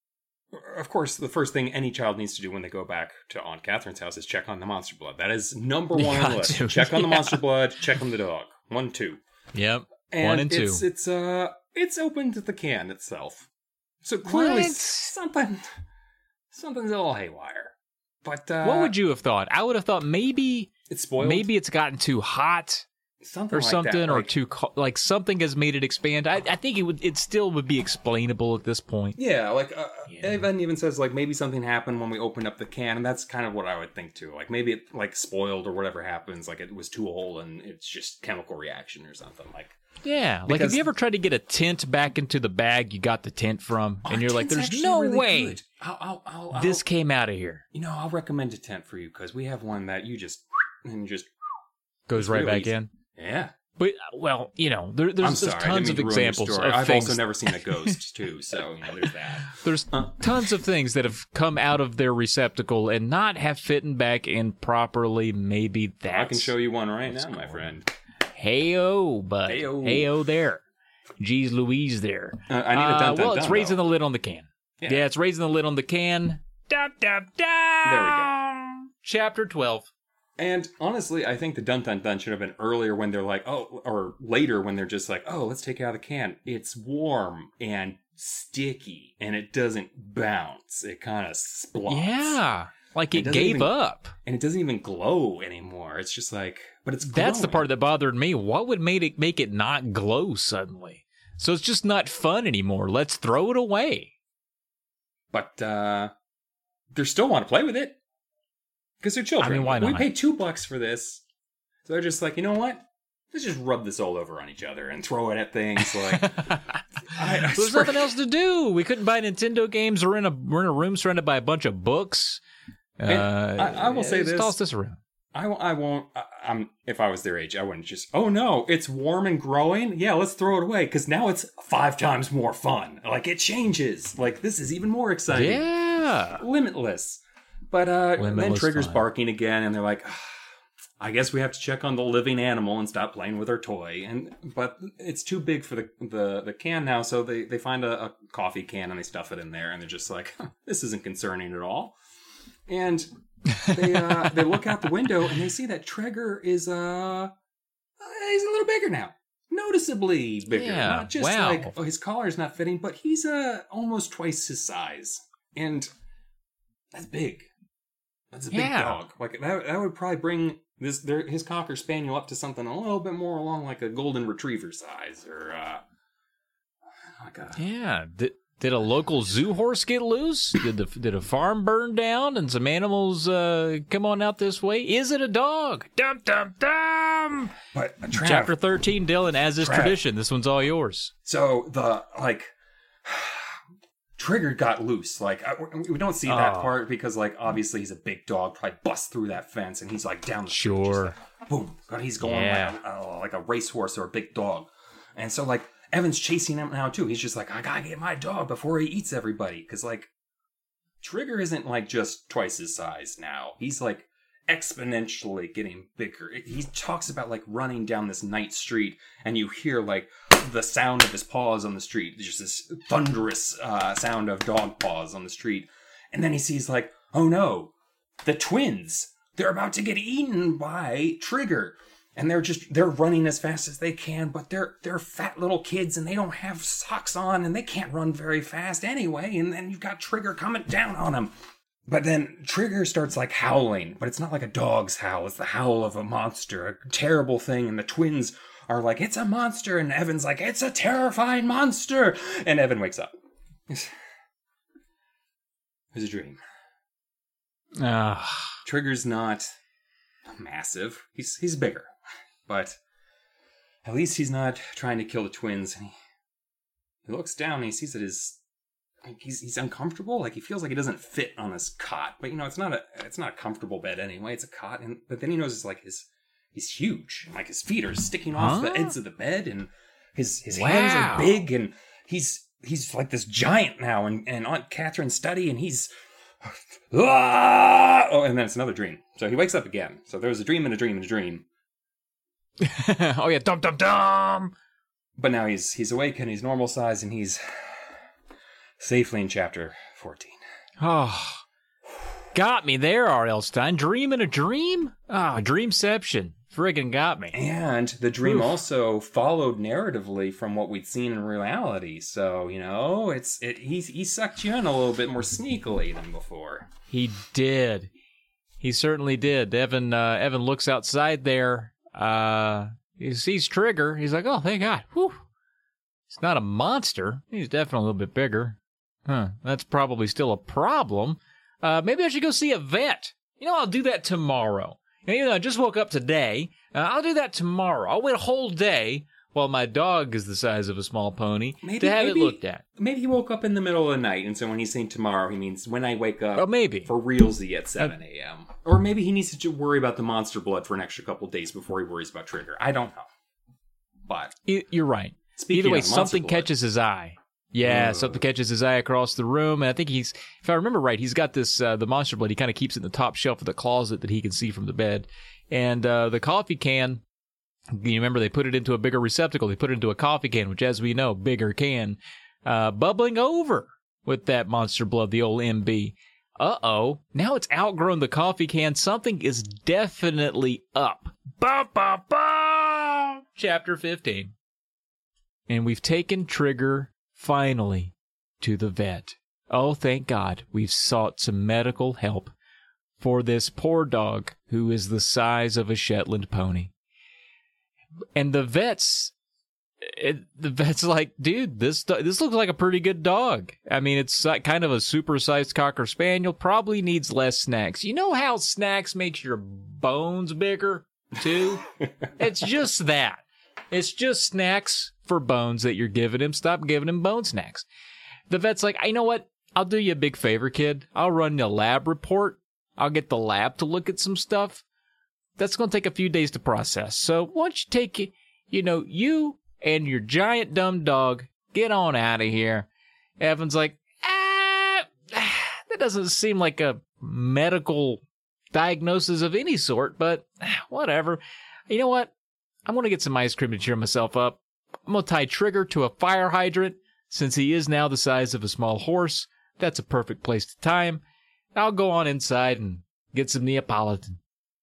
of course, the first thing any child needs to do when they go back to Aunt Catherine's house is check on the monster blood. That is number one on the list. To. Check on yeah. the monster blood, check on the dog. One, two. Yep. And one and two. It's, it's, uh, it's opened the can itself. So clearly What? something, something's a little haywire. But, uh... what would you have thought? I would have thought maybe... It's spoiled? Maybe it's gotten too hot. Something or like something, that. or like, too co- like something has made it expand. I, I think it would, it still would be explainable at this point. Yeah, like uh, Yeah. Evan even says like maybe something happened when we opened up the can, and that's kind of what I would think too. Like maybe it like spoiled or whatever happens, like it was too old and it's just chemical reaction or something. Like Yeah, like Because- have you ever tried to get a tent back into the bag you got the tent from, and Our you're like, tent's "There's actually no really way good. I'll, I'll, I'll, I'll, this came out of here." You know, I'll recommend a tent for you because we have one that you just and just Goes It's right really back easy. in. yeah. But well, you know, there, there's, I'm there's sorry, I tons didn't of mean to ruin your examples story. of I've things. also never seen a ghost too, so you know, there's that. There's Huh. tons of things that have come out of their receptacle and not have fitting back in properly. Maybe that's... I can show you one right what's now, my going friend. Hey-o, bud. Hey-o. Hey-o there. Jeez Louise there. Uh, I need a dun dun Uh, well, it's dun, raising though. the lid on the can. Yeah. Yeah, it's raising the lid on the can. Da, da, da. There we go. Chapter twelve. And honestly, I think the dun dun dun should have been earlier when they're like, oh, or later when they're just like, oh, let's take it out of the can. It's warm and sticky and it doesn't bounce. It kind of splots. Yeah. Like It it, doesn't gave even- up. And it doesn't even glow anymore. It's just like, but it's That's the glowing. part that bothered me. What would make it make it not glow suddenly? So it's just not fun anymore. Let's throw it away. But uh they still want to play with it. Because they're children. I mean, why We not? paid two bucks for this. So they're just like, you know what? Let's just rub this all over on each other and throw it at things. Like, I, I There's swear- nothing else to do. We couldn't buy Nintendo games. We're in a we're in a room surrounded by a bunch of books. Uh, And I- I will say just this. Toss this around. I, I won't. I, I'm if I was their age, I wouldn't just. Oh no, it's warm and growing. Yeah, let's throw it away because now it's five times more fun. Like it changes. Like this is even more exciting. Yeah. Limitless. But uh, then Limitless Trigger's fun. barking again, and they're like, "Ah, I guess we have to check on the living animal and stop playing with our toy. And but it's too big for the the, the can now, so they they find a, a coffee can and they stuff it in there, and they're just like, huh, this isn't concerning at all. And they uh, they look out the window and they see that Trigger is uh he's a little bigger now, noticeably bigger. Yeah, Not just wow. like oh, his collar's not fitting, but he's uh almost twice his size, and that's big. That's a big Yeah. dog. Like that, that would probably bring this their, his cocker spaniel up to something a little bit more along like a golden retriever size, or uh, like a Yeah. Did, did a local zoo horse get loose? Did the did a farm burn down and some animals uh, come on out this way? Is it a dog? Dum dum dum. but a Trav, Chapter thirteen, Dylan. As is Trav. tradition, this one's all yours. So the like Trigger got loose. Like I, we don't see that Oh. part because like obviously he's a big dog. Probably busts through that fence and he's like down the street, just Sure. like, boom. God, he's going Yeah. like, a, uh, like a racehorse or a big dog. And so like Evan's chasing him now too. He's just like, I gotta get my dog before he eats everybody. Because like Trigger isn't like just twice his size now. He's like exponentially getting bigger. He talks about like running down this night street and you hear like the sound of his paws on the street. There's just this thunderous uh, sound of dog paws on the street. And then he sees like, oh no, the twins they're about to get eaten by Trigger. And they're just, they're running as fast as they can, but they're, they're fat little kids and they don't have socks on and they can't run very fast anyway. And then you've got Trigger coming down on them. But then Trigger starts like howling, but it's not like a dog's howl. It's the howl of a monster, a terrible thing. And the twins are like, it's a monster. And Evan's like, it's a terrifying monster. And Evan wakes up. It's, it's a dream. Uh. Trigger's not massive. He's he's bigger. But at least he's not trying to kill the twins. And he, he looks down and he sees that his like he's he's uncomfortable. Like he feels like he doesn't fit on his cot. But you know, it's not a it's not a comfortable bed anyway. It's a cot. And but then he notices like his he's huge. Like his feet are sticking off huh? the ends of the bed, and his his wow. hands are big, and he's he's like this giant now. And and Aunt Catherine's study, and he's ah! Oh, and then it's another dream. So he wakes up again. So there was a dream and a dream and a dream. Oh yeah, dum dum dum. But now he's he's awake and he's normal size, and he's safely in chapter fourteen. Oh, got me there, R L. Stine. Dream in a dream? Ah, oh, dreamception. Friggin' got me. And the dream Oof. also followed narratively from what we'd seen in reality. So, you know, it's it he, he sucked you in a little bit more sneakily than before. He did. He certainly did. Evan uh, Evan looks outside there. Uh, he sees Trigger. He's like, oh, thank God. Whew. He's not a monster. He's definitely a little bit bigger. Huh. That's probably still a problem. Uh, maybe I should go see a vet. You know, I'll do that tomorrow. And, you know, I just woke up today. Uh, I'll do that tomorrow. I'll wait a whole day while my dog is the size of a small pony maybe, to have maybe, it looked at. Maybe he woke up in the middle of the night, and so when he's saying tomorrow, he means when I wake up oh, maybe. for realsy at seven a.m. Or maybe he needs to worry about the monster blood for an extra couple days before he worries about Trigger. I don't know. But you're right. Either way, something blood. catches his eye. Yeah, Ugh. something catches his eye across the room, and I think he's, if I remember right, he's got this, uh, the monster blood, he kind of keeps it in the top shelf of the closet that he can see from the bed. And uh, the coffee can, you remember they put it into a bigger receptacle, they put it into a coffee can, which as we know, bigger can, uh, bubbling over with that monster blood, the old M B. Uh-oh, now it's outgrown the coffee can, something is definitely up. Ba ba ba! Chapter fifteen. And we've taken Trigger finally to the vet. Oh, thank God, we've sought some medical help for this poor dog who is the size of a Shetland pony. And the vet's, it, the vet's like, dude, this this looks like a pretty good dog. I mean, it's kind of a supersized Cocker Spaniel, probably needs less snacks. You know how snacks makes your bones bigger, too? It's just that. It's just snacks for bones that you're giving him. Stop giving him bone snacks. The vet's like, you know what? I'll do you a big favor, kid. I'll run you a lab report. I'll get the lab to look at some stuff. That's going to take a few days to process. So why don't you take, you know, you and your giant dumb dog, get on out of here. Evan's like, ah, that doesn't seem like a medical diagnosis of any sort, but whatever. You know what? I'm going to get some ice cream to cheer myself up. I'm going to tie Trigger to a fire hydrant. Since he is now the size of a small horse, that's a perfect place to tie him. I'll go on inside and get some Neapolitan.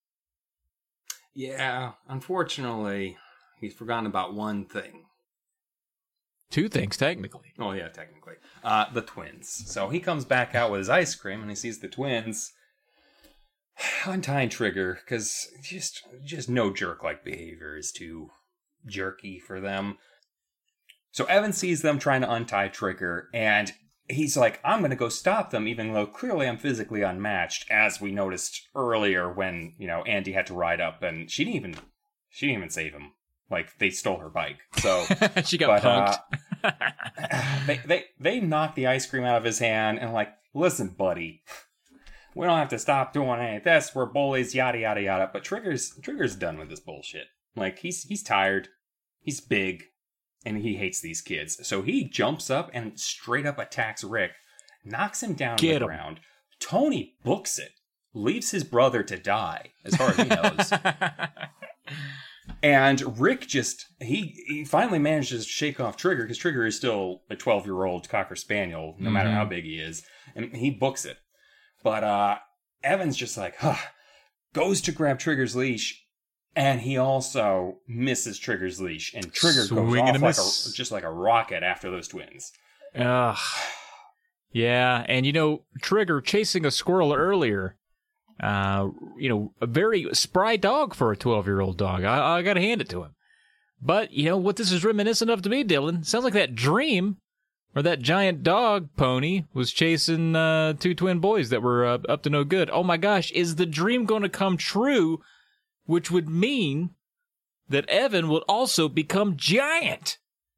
Yeah, unfortunately, he's forgotten about one thing. Two things, technically. Oh, yeah, technically. Uh, the twins. So he comes back out with his ice cream, and he sees the twins untying Trigger, because just, just no jerk-like behavior is too jerky for them. So Evan sees them trying to untie Trigger, and he's like, I'm going to go stop them, even though clearly I'm physically unmatched, as we noticed earlier when, you know, Andy had to ride up, and she didn't even, she didn't even save him. Like, they stole her bike. So she got but, punked. Uh, they, they, they knocked the ice cream out of his hand, and like, listen, buddy, we don't have to stop doing any of this. We're bullies, yada, yada, yada. But Trigger's, Trigger's done with this bullshit. Like, he's, he's tired. He's big. And he hates these kids. So he jumps up and straight up attacks Rick, knocks him down Get on the him. ground. Tony books it, leaves his brother to die, as far as he knows. And Rick just, he, he finally manages to shake off Trigger, because Trigger is still a twelve-year-old Cocker Spaniel, no mm-hmm. matter how big he is. And he books it. But uh, Evan's just like, huh. goes to grab Trigger's leash, and he also misses Trigger's leash, and Trigger Swing goes and off a like miss. a, just like a rocket after those twins. Ugh. Yeah, and you know, Trigger chasing a squirrel earlier, uh, you know, a very spry dog for a twelve-year-old dog. I, I gotta hand it to him. But, you know, what this is reminiscent of to me, Dylan, sounds like that dream where that giant dog pony was chasing uh, two twin boys that were uh, up to no good. Oh my gosh, is the dream going to come true, which would mean that Evan would also become giant?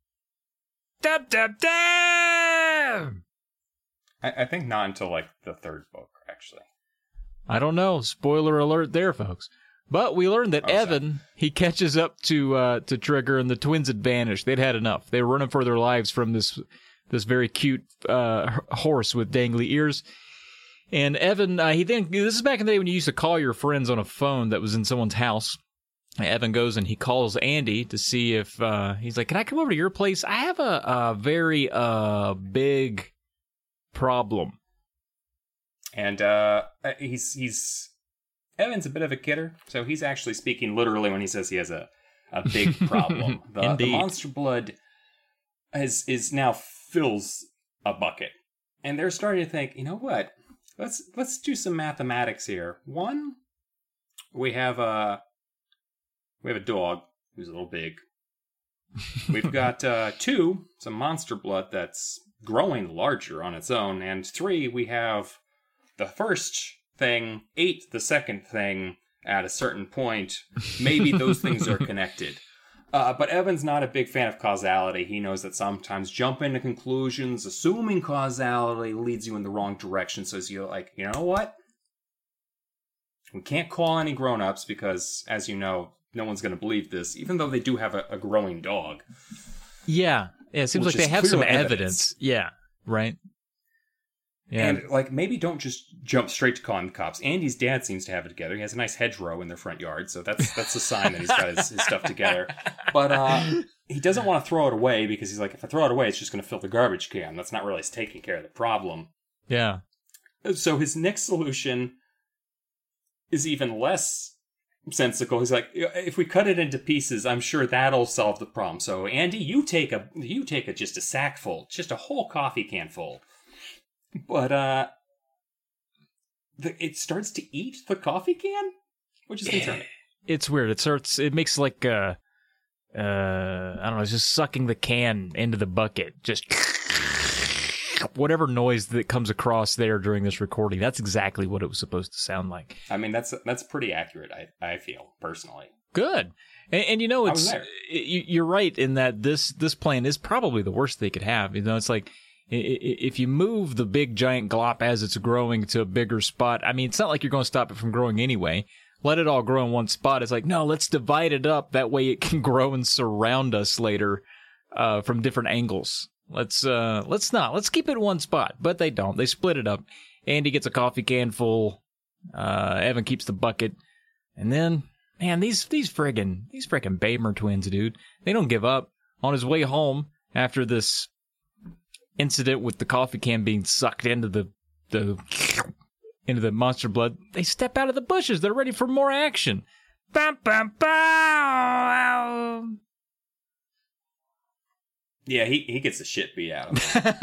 Dab, dab, dab! I, I think not until like the third book, actually. I don't know. Spoiler alert there, folks. But we learned that Oh, Evan, he catches up to uh, to Trigger, and the twins had vanished. They'd had enough. They were running for their lives from this this very cute uh, horse with dangly ears. And Evan, uh, he then, this is back in the day when you used to call your friends on a phone that was in someone's house. Evan goes and he calls Andy to see if, uh, he's like, can I come over to your place? I have a, a very uh, big problem. And uh, he's he's Evan's a bit of a kidder, so he's actually speaking literally when he says he has a, a big problem. the, the Indeed. monster blood is is now fills a bucket, and they're starting to think, you know what? Let's let's do some mathematics here. One, we have a we have a dog who's a little big. We've got uh, two, some monster blood that's growing larger on its own, and three, we have the first thing ate the second thing at a certain point. Maybe those things are connected. Uh, but Evan's not a big fan of causality. He knows that sometimes jumping to conclusions, assuming causality leads you in the wrong direction. So you're like, you know what? We can't call any grown-ups because, as you know, no one's going to believe this, even though they do have a, a growing dog. Yeah. Yeah, it seems Which like they is have some clearly evidence. evidence. Yeah, right? Yeah. And, like, maybe don't just jump straight to calling the cops. Andy's dad seems to have it together. He has a nice hedgerow in their front yard, so that's that's a sign that he's got his, his stuff together. But uh, he doesn't want to throw it away because he's like, if I throw it away, it's just going to fill the garbage can. That's not really taking care of the problem. Yeah. So his next solution is even less sensical. He's like, if we cut it into pieces, I'm sure that'll solve the problem. So Andy, you take a you take a just a sack full, just a whole coffee can full. But uh, the, it starts to eat the coffee can, which is concerning. It's weird. It starts. It makes like uh, uh, I don't know. It's just sucking the can into the bucket. Just whatever noise that comes across there during this recording. That's exactly what it was supposed to sound like. I mean, that's that's pretty accurate. I I feel personally. Good. And, and you know, I was it's there. you, you're right in that this this plan is probably the worst they could have. You know, it's like i- i- if you move the big giant glop as it's growing to a bigger spot. I mean, it's not like you're going to stop it from growing anyway. Let it all grow in one spot. It's like, no, let's divide it up. That way it can grow and surround us later uh, from different angles. Let's uh, let's not. Let's keep it in one spot. But they don't. They split it up. Andy gets a coffee can full. Uh, Evan keeps the bucket. And then, man, these these friggin' these friggin' Bamer twins, dude. They don't give up. On his way home after this incident with the coffee can being sucked into the the into the monster blood, they step out of the bushes. They're ready for more action. Bam, bam, bam. Yeah, he, he gets the shit beat out of him.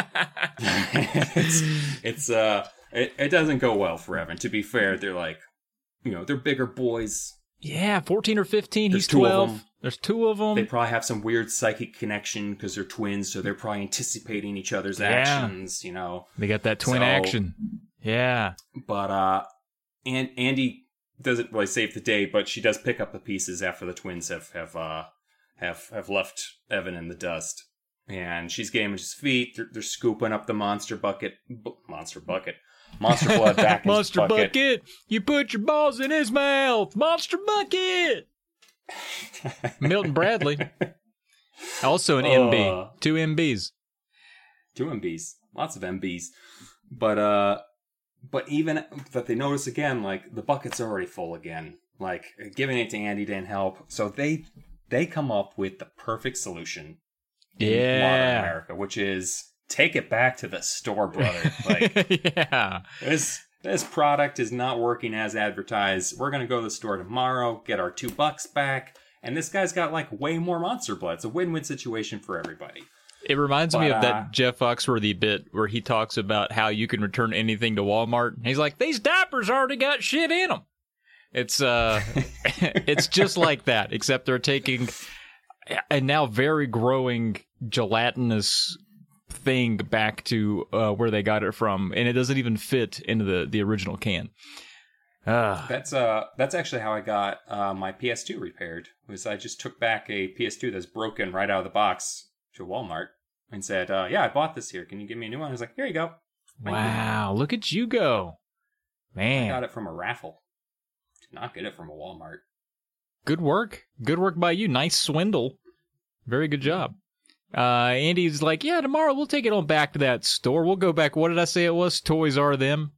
it's it's uh it, it doesn't go well for Evan. To be fair, they're like, you know, they're bigger boys. Yeah, fourteen or fifteen. There's He's two of twelve. them. There's two of them. They probably have some weird psychic connection because they're twins, so they're probably anticipating each other's Yeah. actions, you know. They got that twin So- action. Yeah. But uh and Andy doesn't really save the day, but she does pick up the pieces after the twins have have uh have have left Evan in the dust. And she's getting him his feet. They're, they're scooping up the monster bucket. B- monster bucket. Monster blood back in his Monster bucket. bucket. You put your balls in his mouth. Monster bucket. Milton Bradley. Also an M B. Uh. Two M Bs. Two M Bs. Lots of M Bs. But uh but even that they notice again, like the bucket's already full again. Like giving it to Andy didn't help. So they they come up with the perfect solution in Yeah. modern America, which is take it back to the store, brother. Like yeah. this this product is not working as advertised. We're going to go to the store tomorrow, get our two bucks back. And this guy's got like way more Monster Blood. It's a win-win situation for everybody. It reminds but, me of uh, that Jeff Foxworthy bit where he talks about how you can return anything to Walmart. He's like, these diapers already got shit in them. It's uh, it's just like that, except they're taking a now very growing gelatinous thing back to uh, where they got it from, and it doesn't even fit into the, the original can. Uh, that's uh that's actually how I got uh, my P S two repaired. Was I just took back a P S two that's broken right out of the box to Walmart and said, uh, "Yeah, I bought this here. Can you give me a new one?" I was like, "Here you go." Wow, look at you go, man! I got it from a raffle. Did not get it from a Walmart. Good work, good work by you. Nice swindle. Very good job. Uh, Andy's like, "Yeah, tomorrow we'll take it on back to that store. We'll go back. What did I say it was? Toys R Them."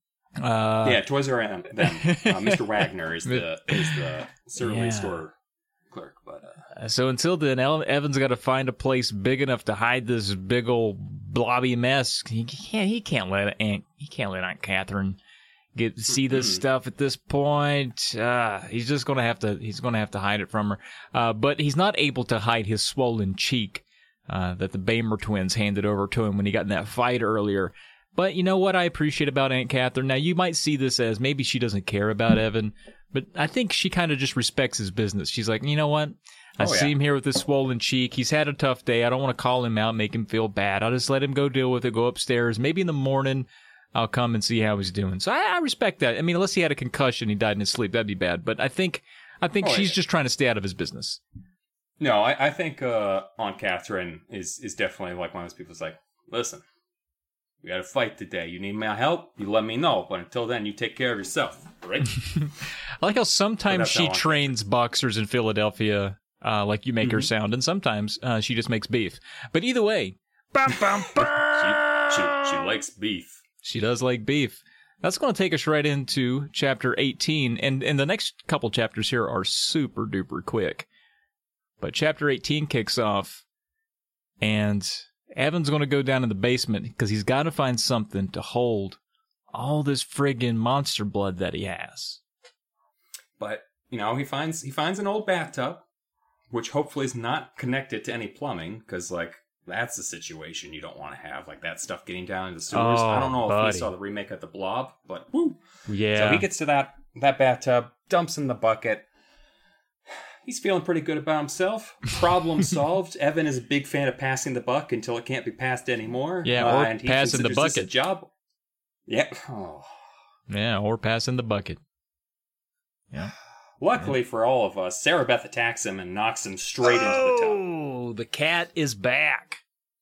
Uh, yeah, Toys R Them. Uh, Mister Wagner is the is the cereal yeah. store clerk. But uh... so until then, Evan's got to find a place big enough to hide this big old blobby mess. He can't. He can't let Aunt. He can't let Aunt Catherine get see this Mm-hmm. stuff at this point. Uh, he's just gonna have to. He's gonna have to hide it from her. Uh, but he's not able to hide his swollen cheek uh, that the Bamer twins handed over to him when he got in that fight earlier. But you know what I appreciate about Aunt Catherine? Now, you might see this as maybe she doesn't care about Evan, but I think she kind of just respects his business. She's like, you know what? I Oh, see yeah. him here with this swollen cheek. He's had a tough day. I don't want to call him out, make him feel bad. I'll just let him go deal with it, go upstairs. Maybe in the morning, I'll come and see how he's doing. So I, I respect that. I mean, unless he had a concussion, he died in his sleep, that'd be bad. But I think I think Oh, she's yeah. just trying to stay out of his business. no, I, I think uh, Aunt Catherine is is definitely like one of those people who's like, listen, we got to fight today. You need my help? You let me know. But until then, you take care of yourself, right? I like how sometimes that's she how I- trains boxers in Philadelphia, uh, like you make her Mhm. sound, and sometimes uh, she just makes beef. But either way, bum, bum, she, bum. she she likes beef. She does like beef. That's going to take us right into chapter eighteen, and, and the next couple chapters here are super duper quick. But chapter eighteen kicks off, and Evan's going to go down in the basement because he's got to find something to hold all this friggin' monster blood that he has. But you know, he finds he finds an old bathtub, which hopefully is not connected to any plumbing, because like that's a situation you don't want to have, like that stuff getting down into the sewers. Oh, I don't know buddy. if he saw the remake of The Blob, but woo. Yeah. So he gets to that that bathtub, dumps in the bucket. He's feeling pretty good about himself. Problem solved. Evan is a big fan of passing the buck until it can't be passed anymore. Yeah, uh, or and he passing the considers this a bucket. job. Yeah. Oh. Yeah, or passing the bucket. Yeah. Luckily for all of us, Sarah Beth attacks him and knocks him straight into the tub. Oh, the cat is back.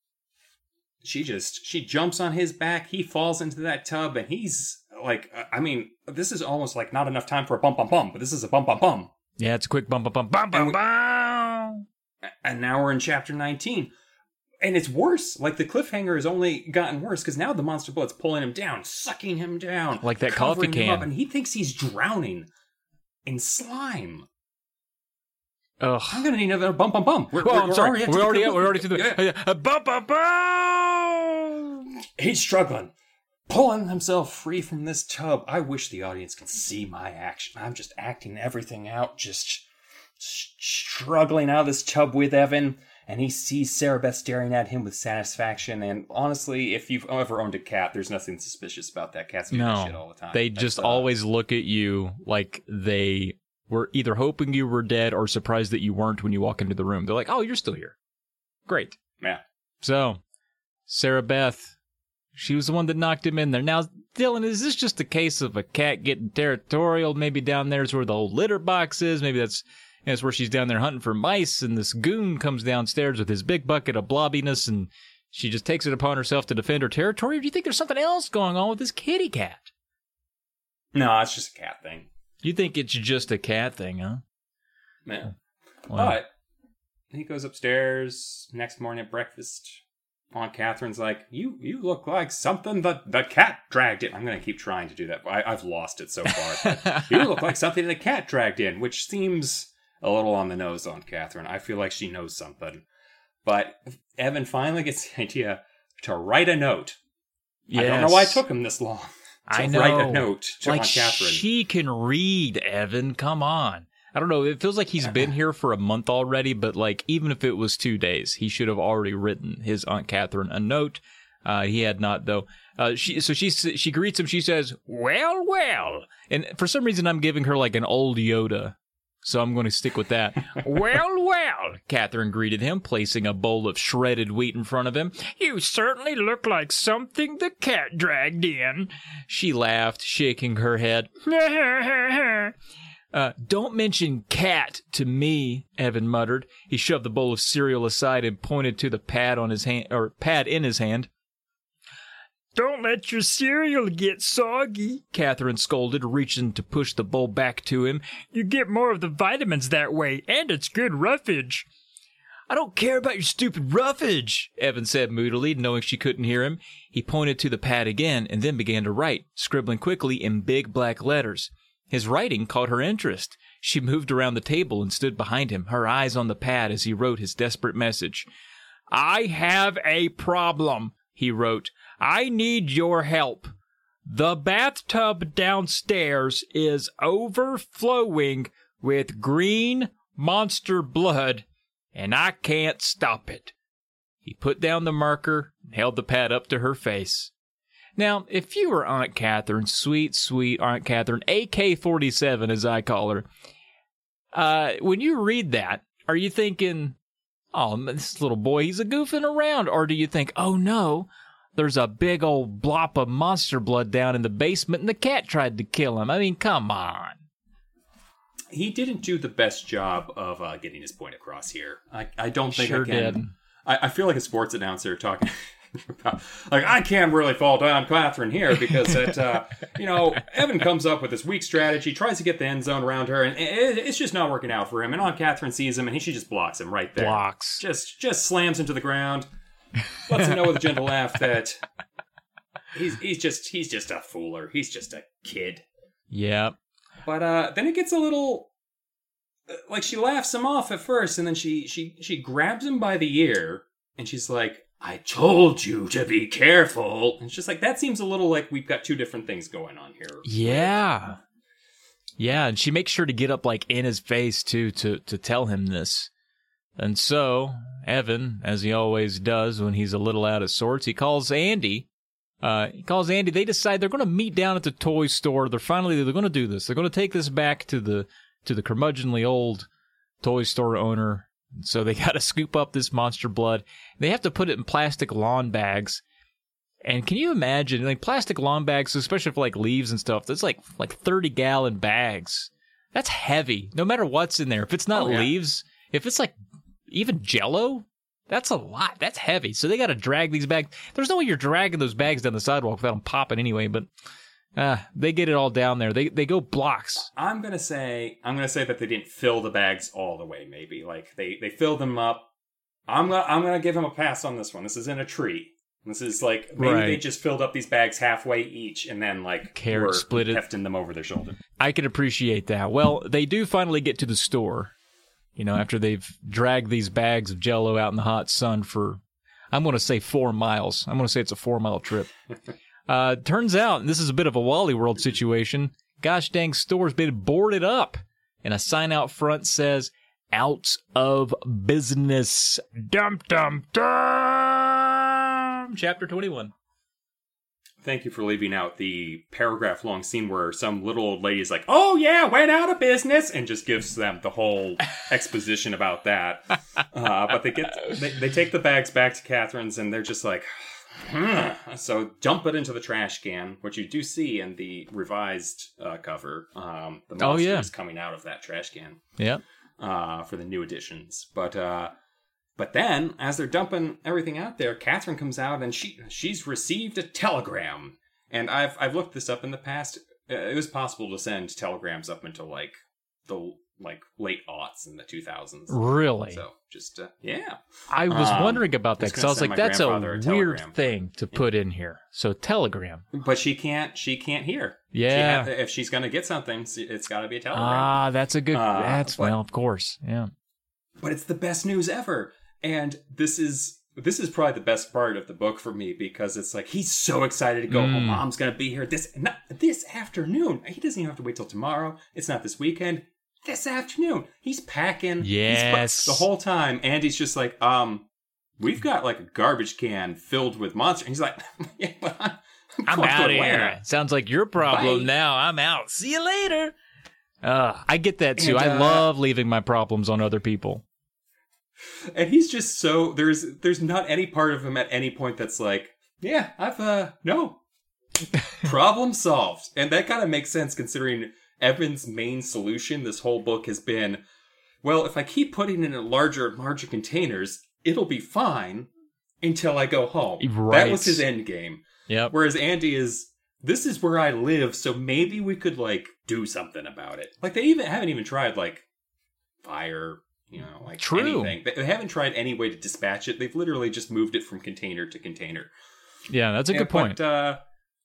She just she jumps on his back. He falls into that tub, and he's like, I mean, this is almost like not enough time for a bum bum bum, but this is a bum bum bum. Yeah, it's a quick bum bum bum bum And bum we- bum. And now we're in chapter nineteen. And it's worse. Like, the cliffhanger has only gotten worse, because now the monster blood's pulling him down, sucking him down. Like that coffee covering him can. up, and he thinks he's drowning in slime. Ugh. I'm going to need another bum bum bum. We're, Well, we're, I'm we're sorry. already at We're the- already we're already to the Yeah. uh, bum bum bum. He's struggling, pulling himself free from this tub. I wish the audience could see my action. I'm just acting everything out, just s- struggling out of this tub with Evan. And he sees Sarah Beth staring at him with satisfaction. And honestly, if you've ever owned a cat, there's nothing suspicious about that. Cats do that shit all No, the time. they That's, just uh, always look at you like they were either hoping you were dead or surprised that you weren't when you walk into the room. They're like, "Oh, you're still here. Great." Yeah. So, Sarah Beth, she was the one that knocked him in there. Now, Dylan, is this just a case of a cat getting territorial? Maybe down there's where the old litter box is. Maybe that's, you know, that's where she's down there hunting for mice, and this goon comes downstairs with his big bucket of blobbiness, and she just takes it upon herself to defend her territory? Or do you think there's something else going on with this kitty cat? No, it's just a cat thing. You think it's just a cat thing, huh? Yeah. Well, But he goes upstairs next morning at breakfast. Aunt Catherine's like, you you look like something that the cat dragged in. I'm going to keep trying to do that. I, I've lost it so far. But you look like something the cat dragged in, which seems a little on the nose on Catherine. I feel like she knows something. But Evan finally gets the idea to write a note. I don't know why it took him this long. I know. write a note to like Aunt Catherine. She can read, Evan. Come on. I don't know. It feels like he's been here for a month already, but like even if it was two days, he should have already written his Aunt Catherine a note. Uh, he had not, though. Uh, she so she she greets him. She says, "Well, well," and for some reason I'm giving her like an old Yoda, so I'm going to stick with that. "Well, well," Catherine greeted him, placing a bowl of shredded wheat in front of him. "You certainly look like something the cat dragged in." She laughed, shaking her head. Uh, "don't mention cat to me," Evan muttered. He shoved the bowl of cereal aside and pointed to the pad on his hand, or pad in his hand. "Don't let your cereal get soggy," Catherine scolded, reaching to push the bowl back to him. "You get more of the vitamins that way, and it's good roughage." "I don't care about your stupid roughage," Evan said moodily, knowing she couldn't hear him. He pointed to the pad again and then began to write, scribbling quickly in big black letters. His writing caught her interest. She moved around the table and stood behind him, her eyes on the pad as he wrote his desperate message. "I have a problem," he wrote. "I need your help. The bathtub downstairs is overflowing with green monster blood, and I can't stop it." He put down the marker and held the pad up to her face. Now, if you were Aunt Catherine, sweet, sweet Aunt Catherine, A K forty-seven as I call her, uh, when you read that, are you thinking, "Oh, this little boy, he's a goofing around," or do you think, "Oh no, there's a big old blop of monster blood down in the basement and the cat tried to kill him"? I mean, come on. He didn't do the best job of uh, getting his point across here. I, I don't think sure I can. Did. I, I feel like a sports announcer talking about, like, I can't really fall down Catherine here because it, uh, you know, Evan comes up with this weak strategy, tries to get the end zone around her, and it, it's just not working out for him. And Aunt Catherine sees him, and he, she just blocks him right there. Blocks. Just, just slams him to the ground. Lets him know with a gentle laugh that he's he's just he's just a fooler. He's just a kid. Yeah. But uh, then it gets a little like she laughs him off at first, and then she she she grabs him by the ear, and she's like, "I told you to be careful." And it's just like that seems a little like we've got two different things going on here. Yeah. Yeah, and she makes sure to get up like in his face too to to tell him this. And so, Evan, as he always does when he's a little out of sorts, he calls Andy. Uh, he calls Andy. They decide they're going to meet down at the toy store. They're finally they're going to do this. They're going to take this back to the to the curmudgeonly old toy store owner. So they got to scoop up this monster blood. They have to put it in plastic lawn bags. And can you imagine, like plastic lawn bags, especially for like leaves and stuff? That's like like thirty gallon bags. That's heavy. No matter what's in there. If it's not oh, yeah. leaves, if it's like even Jell-O, that's a lot. That's heavy. So they got to drag these bags. There's no way you're dragging those bags down the sidewalk without them popping anyway. But uh, they get it all down there. They they go blocks. I'm gonna say I'm gonna say that they didn't fill the bags all the way. Maybe like they they filled them up. I'm gonna I'm gonna give him a pass on this one. This is in a tree. This is like maybe right. they just filled up these bags halfway each, and then like Carrot were split it. hefting them over their shoulder. I can appreciate that. Well, they do finally get to the store. You know, after they've dragged these bags of Jell-O out in the hot sun for, I'm going to say four miles. I'm going to say it's a four-mile trip. uh, turns out, and this is a bit of a Wally World situation, gosh dang store's been boarded up. And a sign out front says, "Out of business." Dum, dum, dum. Chapter twenty-one. Thank you for leaving out the paragraph-long scene where some little old lady is like, "Oh yeah, went out of business," and just gives them the whole exposition about that. Uh, but they get they, they take the bags back to Catherine's, and they're just like, hmm. So dump it into the trash can, which you do see in the revised uh, cover. Um, the monster oh, yeah. is coming out of that trash can. Yeah. Uh, for the new editions, but. Uh, But then, as they're dumping everything out there, Catherine comes out and she she's received a telegram. And I've I've looked this up in the past. It was possible to send telegrams up until like the like late aughts in the two thousands. Really? So just uh, yeah. I was um, wondering about that because I was like, that's a, a weird telegram. thing to put in here. So telegram. But she can't she can't hear. Yeah. She ha- if she's gonna get something, it's got to be a telegram. Ah, that's a good. Uh, that's but, well, of course, yeah. But it's the best news ever. And this is this is probably the best part of the book for me because it's like he's so excited to go Mm. home. Mom's gonna be here this not this afternoon. He doesn't even have to wait till tomorrow. It's not this weekend. This afternoon, he's packing. Yes. He's, the whole time, Andy's just like, um, we've got like a garbage can filled with monsters. And he's like, yeah, but I'm, I'm going out to of Atlanta. here. Sounds like your problem Bye. now. I'm out. See you later. Uh, I get that too. And, I uh, love leaving my problems on other people. And he's just so there's there's not any part of him at any point that's like, yeah, I've uh no problem solved. And that kind of makes sense considering Evan's main solution this whole book has been, well, if I keep putting it in larger and larger containers, it'll be fine until I go home. Right. That was his end game. Yep. Whereas Andy is, this is where I live, so maybe we could like do something about it. Like they even haven't even tried like fire. You know, like True. anything. They haven't tried any way to dispatch it. They've literally just moved it from container to container. Yeah, that's a And- good point. But, uh,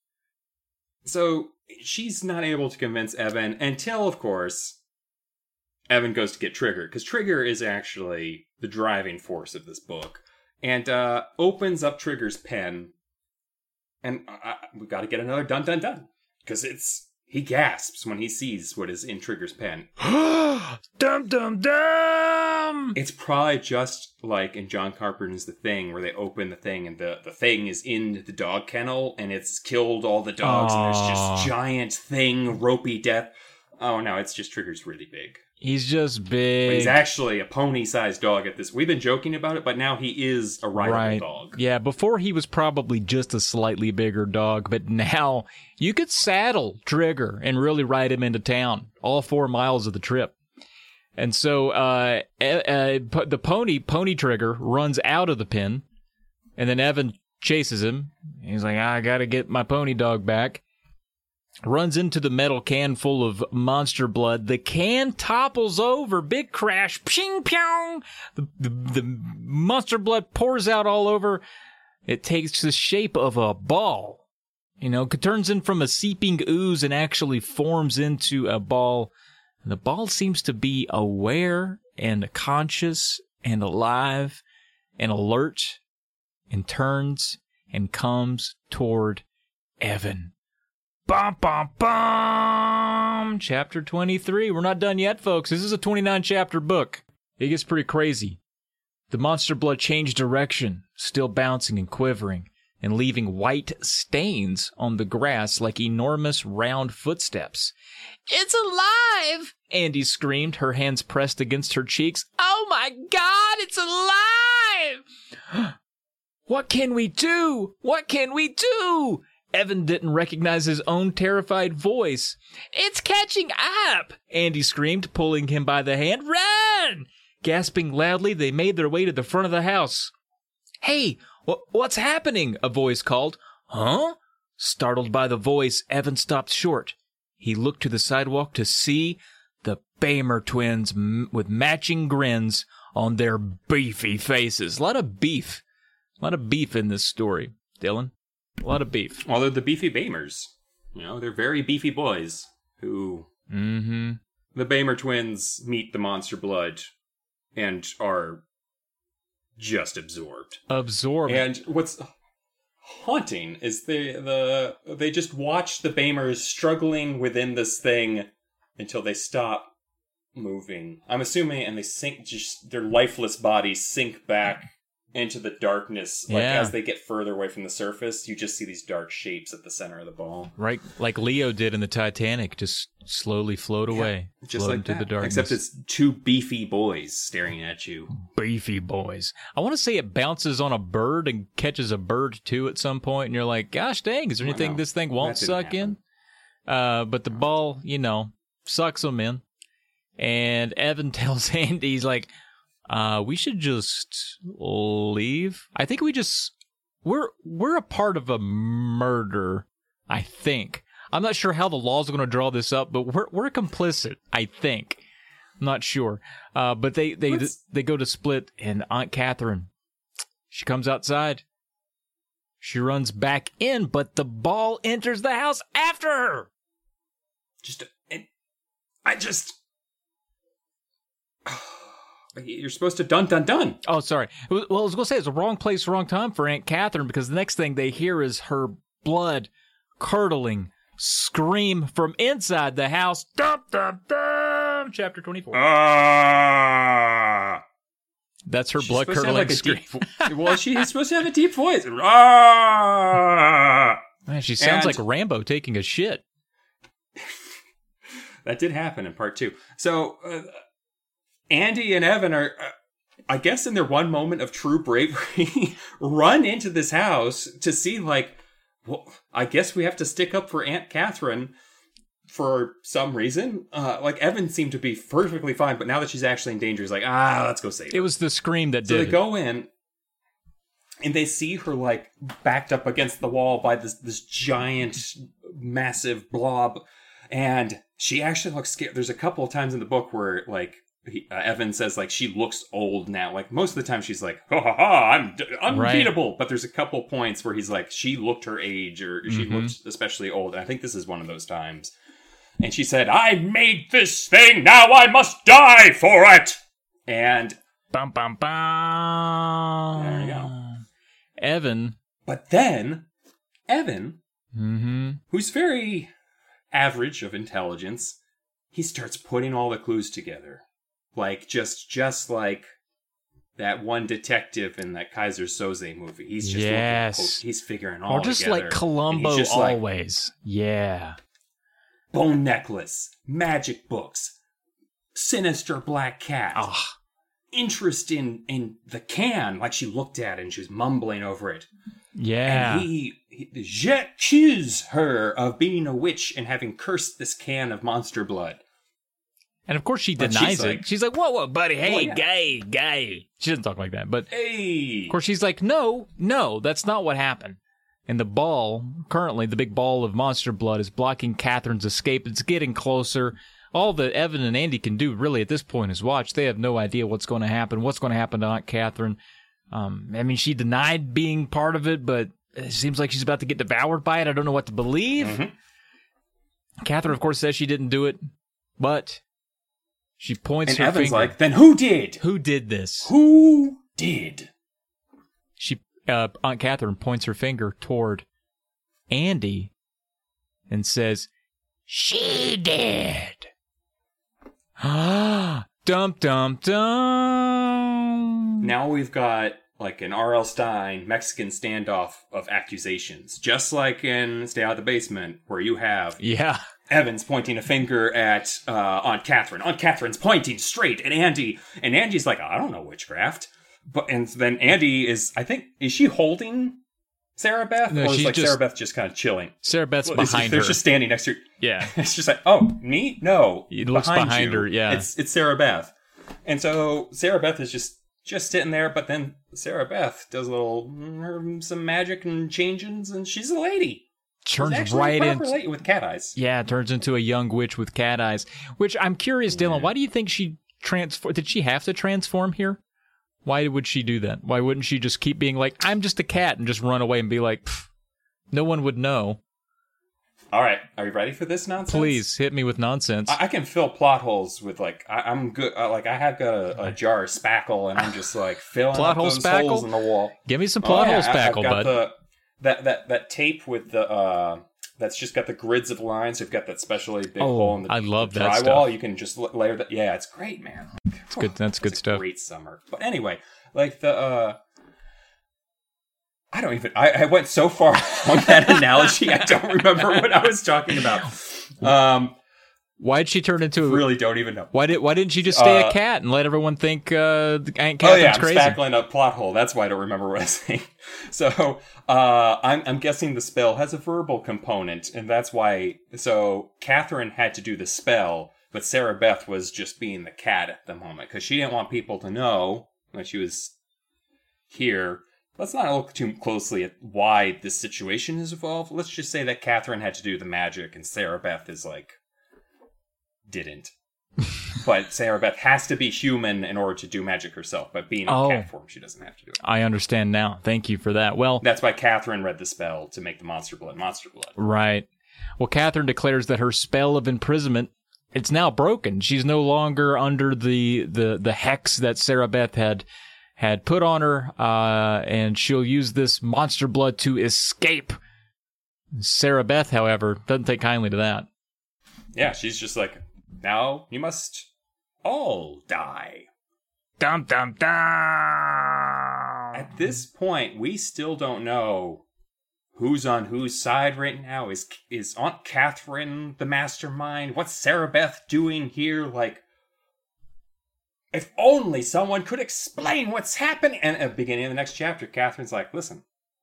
so she's not able to convince Evan until, of course, Evan goes to get Trigger. Because Trigger is actually the driving force of this book. And uh, opens up Trigger's pen. And uh, we've got to get another dun dun dun. Because it's... He gasps when he sees what is in Trigger's pen. Dum dum dum. It's probably just like in John Carpenter's The Thing, where they open the thing and the, the thing is in the dog kennel and it's killed all the dogs and there's Aw. just giant thing, ropey death. Oh no, it's just Trigger's really big. He's just But big. he's actually a pony-sized dog at this. We've been joking about it, but now he is a rideable Right. dog. Yeah, before he was probably just a slightly bigger dog, but now you could saddle Trigger and really ride him into town, all four miles of the trip. And so uh, uh, the pony, Pony Trigger, runs out of the pen, and then Evan chases him. He's like, I gotta get my pony dog back. Runs into the metal can full of monster blood. The can topples over. Big crash. Ping, pyong. The, the, the monster blood pours out all over. It takes the shape of a ball. You know, it turns in from a seeping ooze and actually forms into a ball. And the ball seems to be aware and conscious and alive and alert and turns and comes toward Evan. Bum, bum, bum! Chapter twenty-three. We're not done yet, folks. This is a twenty-nine chapter book. It gets pretty crazy. The monster blood changed direction, still bouncing and quivering, and leaving white stains on the grass like enormous round footsteps. It's alive! Andy screamed, her hands pressed against her cheeks. Oh my God, it's alive! What can we do? What can we do? Evan didn't recognize his own terrified voice. It's catching up! Andy screamed, pulling him by the hand. Run! Gasping loudly, they made their way to the front of the house. Hey, wh- what's happening? A voice called. Huh? Startled by the voice, Evan stopped short. He looked to the sidewalk to see the Bamer twins m- with matching grins on their beefy faces. A lot of beef. A lot of beef in this story, Dylan. A lot of beef. Well, they're the beefy Bamers. You know, they're very beefy boys who... Mm-hmm. The Bamer twins meet the monster blood and are just absorbed. Absorbed. And what's haunting is they the they just watch the Bamers struggling within this thing until they stop moving. I'm assuming, and they sink, just their lifeless bodies sink back into the darkness. Like Yeah. as they get further away from the surface, you just see these dark shapes at the center of the ball. Right, like Leo did in the Titanic, just slowly float away. Just float like into that. the darkness. Except it's two beefy boys staring at you. Beefy boys. I want to say it bounces on a bird and catches a bird too at some point, and you're like, gosh dang, is there I anything know. this thing won't That didn't suck in? Uh, but the ball, you know, sucks them in. And Evan tells Andy, he's like, uh, we should just leave. I think we just, we're, we're a part of a murder, I think. I'm not sure how the law's going to draw this up, but we're, we're complicit, I think. I'm not sure. Uh, but they, they, Let's- they go to split, and Aunt Catherine, she comes outside. She runs back in, but the ball enters the house after her. Just, it, I just, you're supposed to dun dun dun. Oh, sorry. Well, I was going to say it's the wrong place, wrong time for Aunt Catherine, because the next thing they hear is her blood curdling scream from inside the house. Dum, dum, dum. Chapter twenty-four. Ah. That's her She's blood supposed to have, curdling like, a scream. deep vo- well, she's supposed to have a deep voice. Ah. Man, she sounds And- like Rambo taking a shit. That did happen in part two. So, uh, Andy and Evan are, uh, I guess, in their one moment of true bravery, run into this house to see, like, well, I guess we have to stick up for Aunt Catherine for some reason. Uh, like, Evan seemed to be perfectly fine, but now that she's actually in danger, he's like, ah, let's go save her. It was the scream that So did they it. go in, and they see her, like, backed up against the wall by this this giant, massive blob, and she actually looks scared. There's a couple of times in the book where, like, he, uh, Evan says, like, she looks old now. Like, most of the time she's like, ha ha ha, I'm d- unbeatable. Right. But there's a couple points where he's like, she looked her age, or she Mm-hmm. looked especially old. And I think this is one of those times. And she said, I made this thing, now I must die for it! And Bum, bum, bum. there you go. Evan. But then, Evan, Mm-hmm. who's very average of intelligence, he starts putting all the clues together. Like, just just like that one detective in that Kaiser Soze movie. He's just Yes. looking, he's figuring all Or just together. like Columbo just like, always. Yeah. bone necklace, magic books, sinister black cat. Oh. Interest in, in the can, like she looked at it and she was mumbling over it. Yeah. And he, he j'accuse her of being a witch and having cursed this can of monster blood. And of course she But denies she's it. like- She's like, whoa, whoa, buddy, hey, Well, yeah. gay, gay. She doesn't talk like that. But Hey! of course she's like, no, no, that's not what happened. And the ball, currently the big ball of monster blood, is blocking Catherine's escape. It's getting closer. All that Evan and Andy can do really at this point is watch. They have no idea what's going to happen, what's going to happen to Aunt Catherine. Um, I mean, she denied being part of it, but it seems like she's about to get devoured by it. I don't know what to believe. Mm-hmm. Catherine, of course, says she didn't do it, but she points And her Evan's finger. like, then who did? Who did this? Who did? She, uh, Aunt Catherine points her finger toward Andy and says, she did. dum, dum, dum. Now we've got like an R L. Stine Mexican standoff of accusations. Just like in Stay Out of the Basement, where you have Yeah. Evans pointing a finger at uh, Aunt Catherine. Aunt Catherine's pointing straight at Andy. And Andy's like, I don't know witchcraft. But and then Andy is, I think, is she holding Sarah Beth? No, or is she's like just- Sarah Beth just kind of chilling? Sarah Beth's Well, it's just- behind they're her. just standing next to her. Yeah. It's just like, oh, me? No. It looks behind you. her, yeah. It's it's Sarah Beth. And so Sarah Beth is just just sitting there, but then Sarah Beth does a little mm, some magic and changes, and she's a lady. She's Turns actually right a proper into... lady with cat eyes. Yeah, turns into a young witch with cat eyes. Which I'm curious, Dylan, Yeah. why do you think she transform? Did she have to transform here? Why would she do that? Why wouldn't she just keep being like, I'm just a cat, and just run away and be like, "Pff, no one would know. All right, are you ready for this nonsense? Please hit me with nonsense. I, I can fill plot holes with like I, I'm good. Uh, like I have got a, a jar of spackle, and I'm just like filling Plot up hole those spackle? holes in the wall. Give me some Oh, plot yeah, hole I- I've spackle, got bud. The, that that that tape with the uh, that's just got the grids of lines. You've got that specially big Oh, hole in the I love the that drywall. stuff. You can just l- layer that. Yeah, it's great, man. It's good. That's good It's a stuff. Great summer. But anyway, like the. uh I don't even. I, I went so far on that analogy. I don't remember what I was talking about. Um, Why'd she turn into a... really don't even know. Why did Why didn't she just stay Uh, a cat and let everyone think uh, Aunt Catherine's Oh yeah, I'm crazy? spackling a plot hole. That's why I don't remember what I was saying. So uh, I'm, I'm guessing the spell has a verbal component, and that's why. So Catherine had to do the spell, but Sarah Beth was just being the cat at the moment because she didn't want people to know when she was here. Let's not look too closely at why this situation has evolved. Let's just say that Catherine had to do the magic, and Sarah Beth is like didn't. But Sarah Beth has to be human in order to do magic herself. But being in Oh. cat form, she doesn't have to do it. I understand now. Thank you for that. Well, That's why Catherine read the spell to make the monster blood monster blood. right. Well, Catherine declares that her spell of imprisonment it's now broken. She's no longer under the, the, the hex that Sarah Beth had had put on her, uh, and she'll use this monster blood to escape. Sarah Beth, however, doesn't take kindly to that. Yeah, she's just like, now you must all die. Dum dum dum. At this point, we still don't know who's on whose side right now. Is is Aunt Catherine the mastermind? What's Sarah Beth doing here? Like, if only someone could explain what's happening. And at the beginning of the next chapter, Catherine's like, listen,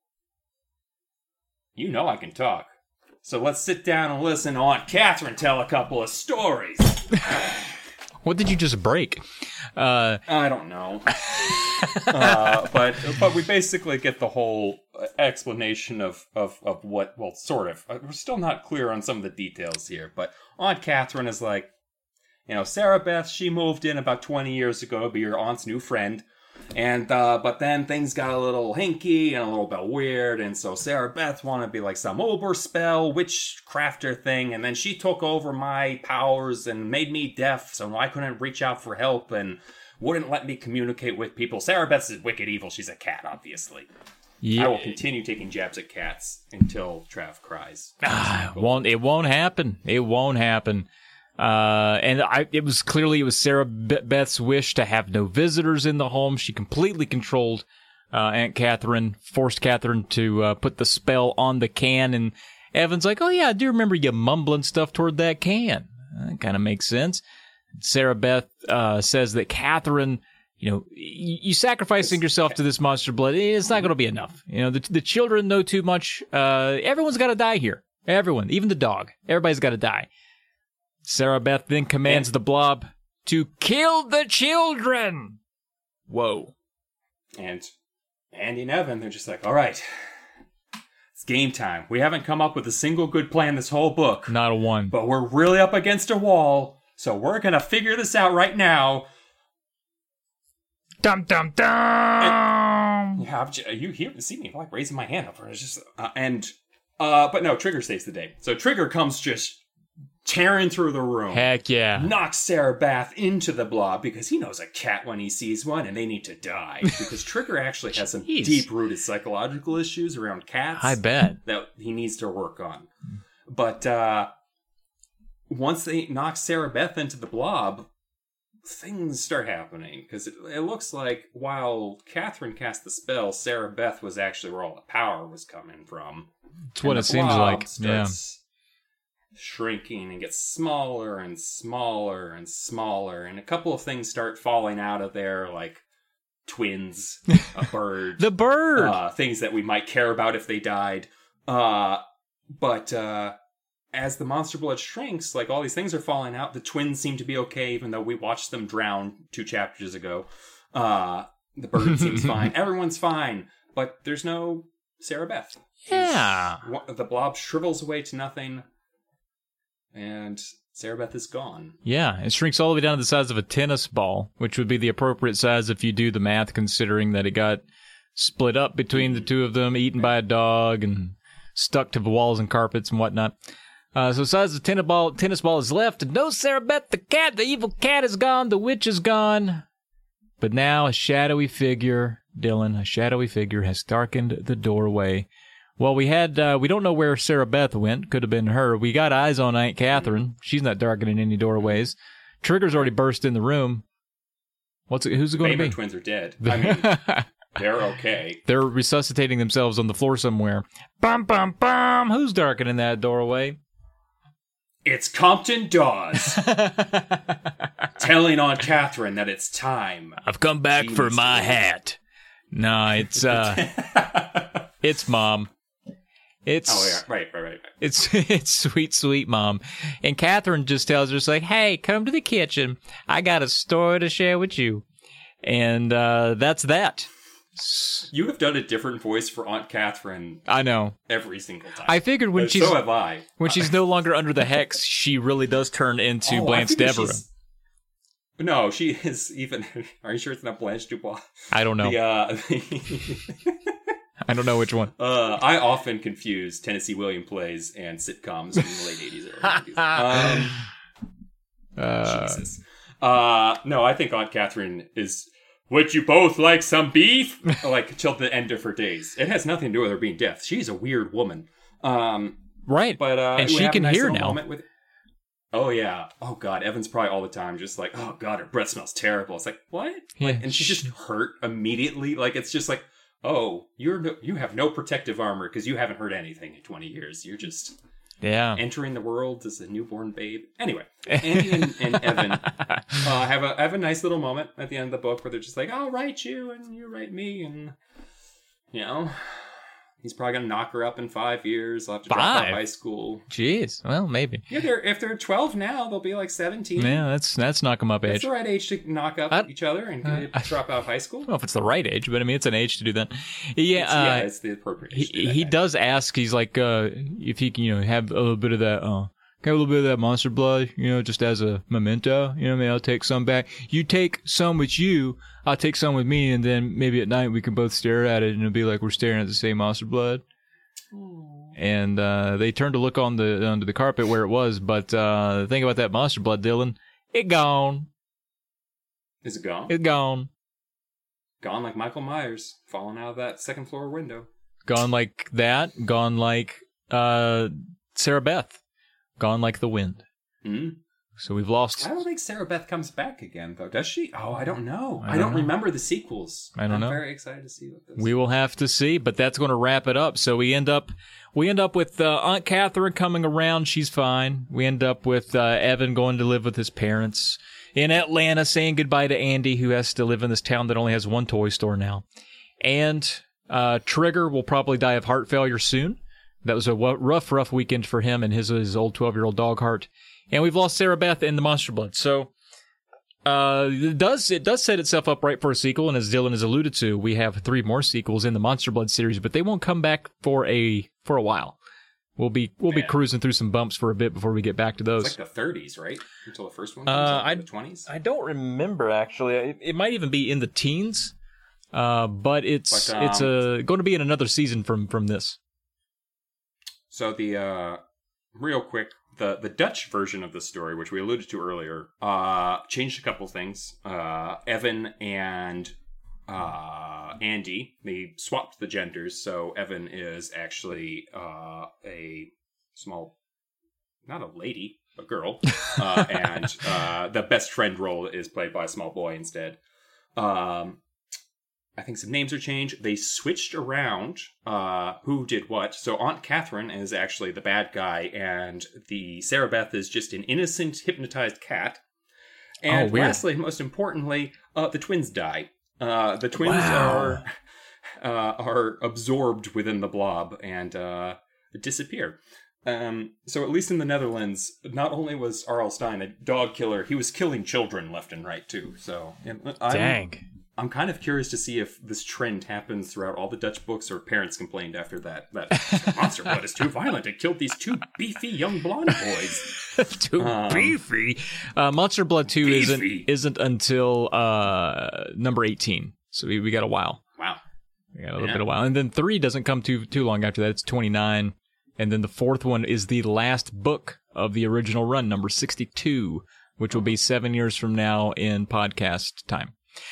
you know I can talk. So let's sit down and listen to Aunt Catherine tell a couple of stories. What did you just break? Uh, I don't know. uh, but but we basically get the whole explanation of, of, of what, well, sort of. We're still not clear on some of the details here, but Aunt Catherine is like, you know, Sarah Beth, she moved in about twenty years ago to be your aunt's new friend. And, uh, but then things got a little hinky and a little bit weird, and so Sarah Beth wanted to be like some Oberspell witchcrafter thing, and then she took over my powers and made me deaf, so I couldn't reach out for help and wouldn't let me communicate with people. Sarah Beth's is wicked evil. She's a cat, obviously. Yeah. I will continue taking jabs at cats until Trav cries. Ah, it won't, it won't happen. It won't happen. Uh, and I, it was clearly, it was Sarah Beth's wish to have no visitors in the home. She completely controlled, uh, Aunt Catherine, forced Catherine to, uh, put the spell on the can. And Evan's like, oh yeah, I do remember you mumbling stuff toward that can. That kind of makes sense. Sarah Beth, uh, says that Catherine, you know, you, you sacrificing yourself to this monster blood, it's not going to be enough. You know, the, the children know too much. Uh, everyone's got to die here. Everyone, even the dog. Everybody's got to die. Sarah Beth then commands the blob to kill the children. Whoa. And Andy and Evan, they're just like, all right, it's game time. We haven't come up with a single good plan this whole book. Not a one. But we're really up against a wall, so we're going to figure this out right now. Dum, dum, dum. And, yeah, you hear, see me like raising my hand up. It's just, uh, and, uh, but no, Trigger saves the day. So Trigger comes just tearing through the room. Heck yeah. Knocks Sarah Beth into the blob because he knows a cat when he sees one and they need to die. Because Trigger actually has some deep-rooted psychological issues around cats. I bet. That he needs to work on. But uh, once they knock Sarah Beth into the blob, things start happening. Because it, it looks like while Catherine cast the spell, Sarah Beth was actually where all the power was coming from. That's what it seems like. Yeah. Shrinking and gets smaller and smaller and smaller, and a couple of things start falling out of there, like twins, a bird, the bird, uh, things that we might care about if they died. Uh, but uh, as the monster blood shrinks, like all these things are falling out. The twins seem to be okay, even though we watched them drown two chapters ago. Uh, the bird seems fine. Everyone's fine, but there's no Sarah Beth. Yeah, She's, the blob shrivels away to nothing. And Sarah Beth is gone. Yeah, it shrinks all the way down to the size of a tennis ball, which would be the appropriate size if you do the math, considering that it got split up between the two of them, eaten by a dog, and stuck to the walls and carpets and whatnot. Uh, so the size of a tennis ball, tennis ball is left, and no Sarah Beth the cat. The evil cat is gone. The witch is gone. But now a shadowy figure, Dylan, a shadowy figure has darkened the doorway. Well, we had, uh, we don't know where Sarah Beth went. Could have been her. We got eyes on Aunt Catherine. She's not darkening any doorways. Trigger's already burst in the room. What's it, who's it going to be? The twins are dead. I mean, they're okay. They're resuscitating themselves on the floor somewhere. Bum, bum, bum. Who's darkening that doorway? It's Compton Dawes. Telling Aunt Catherine that it's time. I've come back for my hat. No, it's, uh, it's Mom. It's oh yeah, right, right, right. right. It's it's sweet, sweet Mom, and Catherine just tells her, "It's like, hey, come to the kitchen. I got a story to share with you," and uh, that's that. You have done a different voice for Aunt Catherine. I know every single time. I figured when but she's so have I. When she's no longer under the hex, she really does turn into oh, Blanche Devereaux. No, she is even. Are you sure it's not Blanche Dubois? I don't know. The, uh, I don't know which one. Uh, I often confuse Tennessee Williams plays and sitcoms in the late eighties or early nineties. Um, Uh, Jesus. Uh, no, I think Aunt Catherine is. Would you both like some beef? Like till the end of her days. It has nothing to do with her being deaf. She's a weird woman. Um, right, but uh, and we she have a can nice hear little now. moment with- Oh yeah. Oh god. Evan's probably all the time just like, oh god, her breath smells terrible. It's like, what? Yeah. Like, and she's just hurt immediately. Like it's just like, oh, you're no, you have no protective armor because you haven't heard anything in twenty years. You're just Yeah. entering the world as a newborn babe. Anyway, Andy and, and Evan uh, have a have a nice little moment at the end of the book where they're just like, I'll write you and you write me, and you know. He's probably gonna knock her up in five years. I'll have to drop out Five? of high school. Jeez. Well, maybe. Yeah, they're if they're twelve now, they'll be like seventeen. Yeah, that's that's knock 'em up That's age. the right age to knock up I- each other and uh, uh, drop out of high school. I don't know if it's the right age, but I mean, it's an age to do that. Yeah, It's, yeah, uh, it's the appropriate age. to do he that he now. does ask. He's like, uh, if he can, you know, have a little bit of that, uh, have a little bit of that monster blood, you know, just as a memento. You know, maybe I'll take some back. You take some with you, I'll take some with me, and then maybe at night we can both stare at it, and it'll be like we're staring at the same monster blood. And uh, they turned to look on the under the carpet where it was, but uh, the thing about that monster blood, Dylan, it gone. Is it gone? It gone. Gone like Michael Myers falling out of that second floor window. Gone like that. Gone like uh, Sarah Beth. Gone like the wind. Hmm. So we've lost. I don't think Sarah Beth comes back again, though. Does she? Oh, I don't know. I I don't don't, know. remember the sequels. I don't I'm know. very excited to see what this. We will have to see, but that's going to wrap it up. So we end up, we end up with uh, Aunt Catherine coming around. She's fine. We end up with uh, Evan going to live with his parents in Atlanta, saying goodbye to Andy, who has to live in this town that only has one toy store now. And uh, Trigger will probably die of heart failure soon. That was a w- rough, rough weekend for him and his his old twelve-year-old dog Heart. And we've lost Sarah Beth and the Monster Blood. So uh, it does it does set itself up right for a sequel. And as Dylan has alluded to, we have three more sequels in the Monster Blood series, but they won't come back for a for a while. We'll be we'll be Yeah. cruising through some bumps for a bit before we get back to those. It's like the thirties, right? Until the first one Uh, comes out, I- the twenties. I don't remember actually. It, it might even be in the teens, uh, but it's But, um, it's uh, going to be in another season from from this. So the uh, real quick, the the Dutch version of the story, which we alluded to earlier, uh, changed a couple things. Uh, Evan and uh, Andy, they swapped the genders, so Evan is actually uh, a small, not a lady, a girl, uh, and uh, the best friend role is played by a small boy instead. Um, I think some names are changed. They switched around uh, who did what. So Aunt Catherine is actually the bad guy, and the Sarah Beth is just an innocent, hypnotized cat. And Oh, weird. lastly, and most importantly, uh, the twins die. Uh, the twins Wow. are uh, are absorbed within the blob and uh, disappear. Um, so at least in the Netherlands, not only was R L. Stein a dog killer, he was killing children left and right too. So and I'm, Dang. I'm kind of curious to see if this trend happens throughout all the Dutch books, or parents complained after that that Monster Blood is too violent. It killed these two beefy young blonde boys. Too Um, beefy. Uh, Monster Blood two isn't beefy. isn't until uh, number eighteen, so we, we got a while. Wow. We got a little Yeah. bit of while, and then three doesn't come too too long after that. It's twenty-nine, and then the fourth one is the last book of the original run, number sixty-two, which will be seven years from now in podcast time.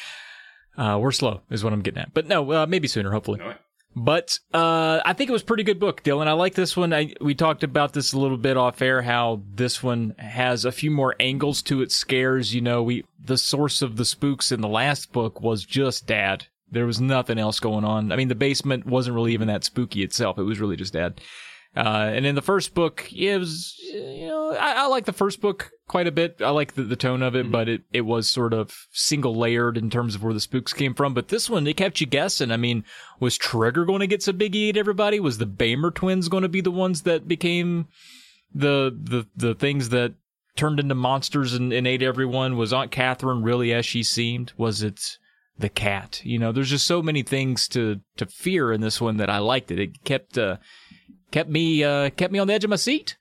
Uh, we're slow, is what I'm getting at, but no, uh, maybe sooner, hopefully. No way. But uh, I think it was a pretty good book, Dylan. I like this one. I, we talked about this a little bit off air, how this one has a few more angles to its scares. You know, we the source of the spooks in the last book was just Dad. There was nothing else going on. I mean, the basement wasn't really even that spooky itself. It was really just Dad. Uh, and in the first book, yeah, it was, you know, I, I like the first book quite a bit. I like the, the tone of it, Mm-hmm. but it, it was sort of single layered in terms of where the spooks came from. But this one, it kept you guessing. I mean, was Trigger going to get some big eat everybody? Was the Bamer twins going to be the ones that became the, the, the things that turned into monsters and, and ate everyone? Was Aunt Catherine really as she seemed? Was it the cat? You know, there's just so many things to, to fear in this one that I liked it. It kept, uh, Kept me, uh, kept me on the edge of my seat.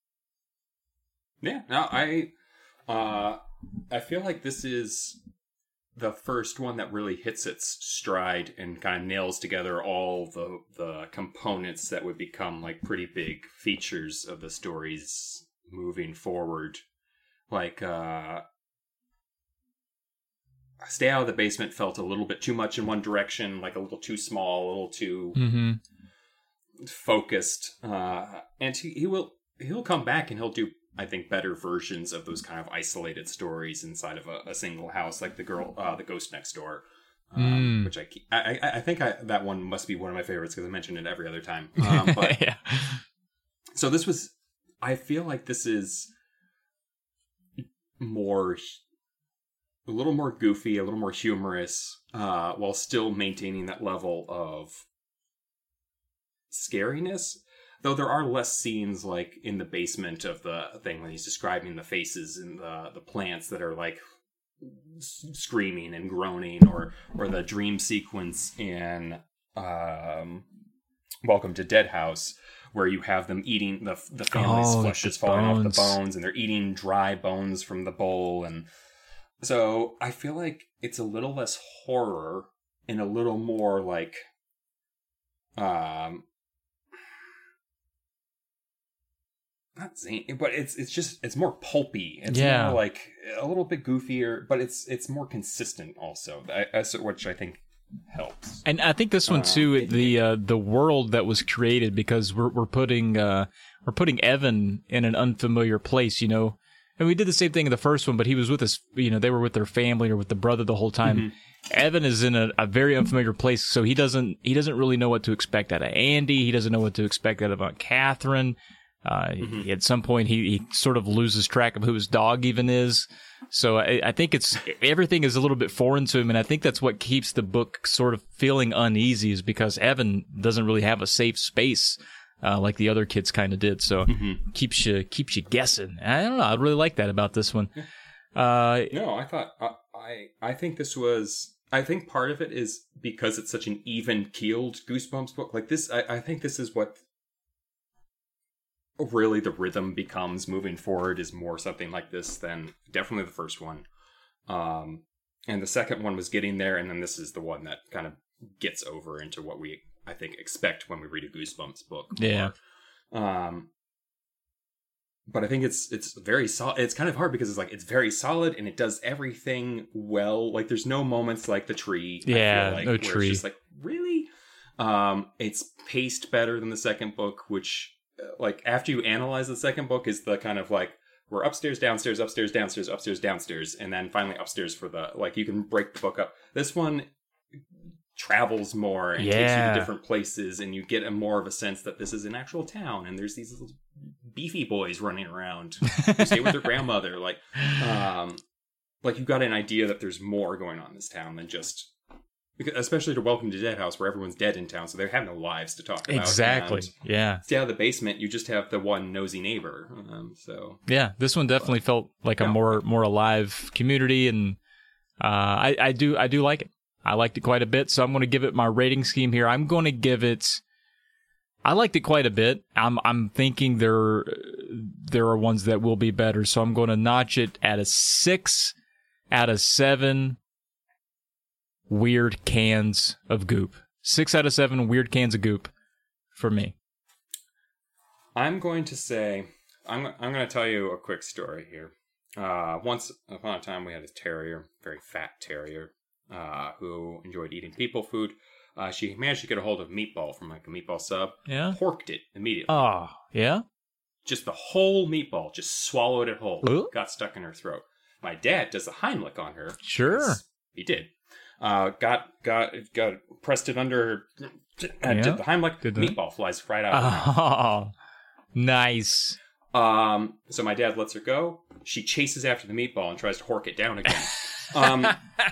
Yeah. No, I, uh, I feel like this is the first one that really hits its stride and kind of nails together all the the components that would become like pretty big features of the stories moving forward. like uh, Stay Out of the Basement felt a little bit too much in one direction, like a little too small, a little too Mm-hmm. focused. Uh, and he, he will he'll come back and he'll do, I think, better versions of those kind of isolated stories inside of a, a single house, like the girl, uh, the Ghost Next Door. Um, Mm. Which I, keep, I I I think I, that one must be one of my favorites because I mention it every other time. Um, but yeah. so this was, I feel like this is more, a little more goofy, a little more humorous, uh, while still maintaining that level of scariness. Though there are less scenes like in the basement of the thing when he's describing the faces and the the plants that are like screaming and groaning, or or the dream sequence in um Welcome to Dead House, where you have them eating the the family's Oh, flesh the is falling off the bones. bones, and they're eating dry bones from the bowl. And so I feel like it's a little less horror and a little more like um not zany, but it's it's just it's more pulpy. It's Yeah. more like a little bit goofier, but it's it's more consistent also. I, that's which I think helps. And I think this one Uh, too, it- the uh, the world that was created, because we're we're putting uh, we're putting Evan in an unfamiliar place, you know. And we did the same thing in the first one, but he was with us, you know, they were with their family or with the brother the whole time. Mm-hmm. Evan is in a, a very unfamiliar place, so he doesn't he doesn't really know what to expect out of Andy. He doesn't know what to expect out of Aunt Catherine. Uh, Mm-hmm. he, at some point, he, he sort of loses track of who his dog even is. So I, I think it's everything is a little bit foreign to him, and I think that's what keeps the book sort of feeling uneasy, is because Evan doesn't really have a safe space uh, like the other kids kind of did. So Mm-hmm. keeps you keeps you guessing. I don't know. I really like that about this one. Uh, No, I thought I, I I think this was. I think part of it is because it's such an even keeled Goosebumps book. Like this, I, I think this is what really the rhythm becomes moving forward, is more something like this than definitely the first one. Um, and the second one was getting there, and then this is the one that kind of gets over into what we, I think, expect when we read a Goosebumps book. Yeah. Um, but I think it's it's very solid. It's kind of hard because it's like it's very solid and it does everything well. Like there's no moments like the tree. I Yeah, feel like, no where tree. It's just like, really. Um, it's paced better than the second book, which uh, like after you analyze the second book is the kind of like we're upstairs, downstairs, upstairs, downstairs, upstairs, downstairs, and then finally upstairs for the like you can break the book up. This one travels more and takes you Yeah. to different places, and you get a more of a sense that this is an actual town and there's these little beefy boys running around who stay with their grandmother. Like, um, like you got an idea that there's more going on in this town than just, because, especially to Welcome to Dead House, where everyone's dead in town, so they have no lives to talk about. Exactly. And Yeah. Stay Out of the Basement, you just have the one nosy neighbor. Um, so Yeah. This one definitely felt like a Yeah. more more alive community, and uh, I I do I do like it. I liked it quite a bit, so I'm going to give it my rating scheme here. I'm going to give it. I liked it quite a bit. I'm I'm thinking there there are ones that will be better, so I'm going to notch it at a six out of seven weird cans of goop. Six out of seven weird cans of goop for me. I'm going to say, I'm I'm going to tell you a quick story here. Uh, once upon a time, we had a terrier, very fat terrier, uh, who enjoyed eating people food. Uh, she managed to get a hold of meatball from like a meatball sub. Yeah. Porked it immediately. Oh, yeah. Just the whole meatball, just swallowed it whole. Ooh. Got stuck in her throat. My dad does a Heimlich on her. Sure. Yes, he did. Uh, got got got pressed it under her. Uh, Yeah. Did the Heimlich. Did that. Meatball flies right out. Of her mouth. Oh, nice. Um, so my dad lets her go. She chases after the meatball and tries to hork it down again. um,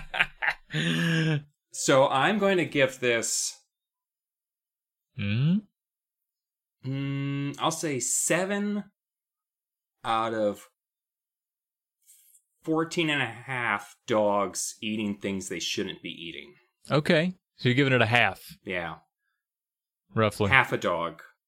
so I'm going to give this, Hmm? mm, I'll say seven out of fourteen and a half dogs eating things they shouldn't be eating. Okay. So you're giving it a half, Yeah. roughly. Half a dog.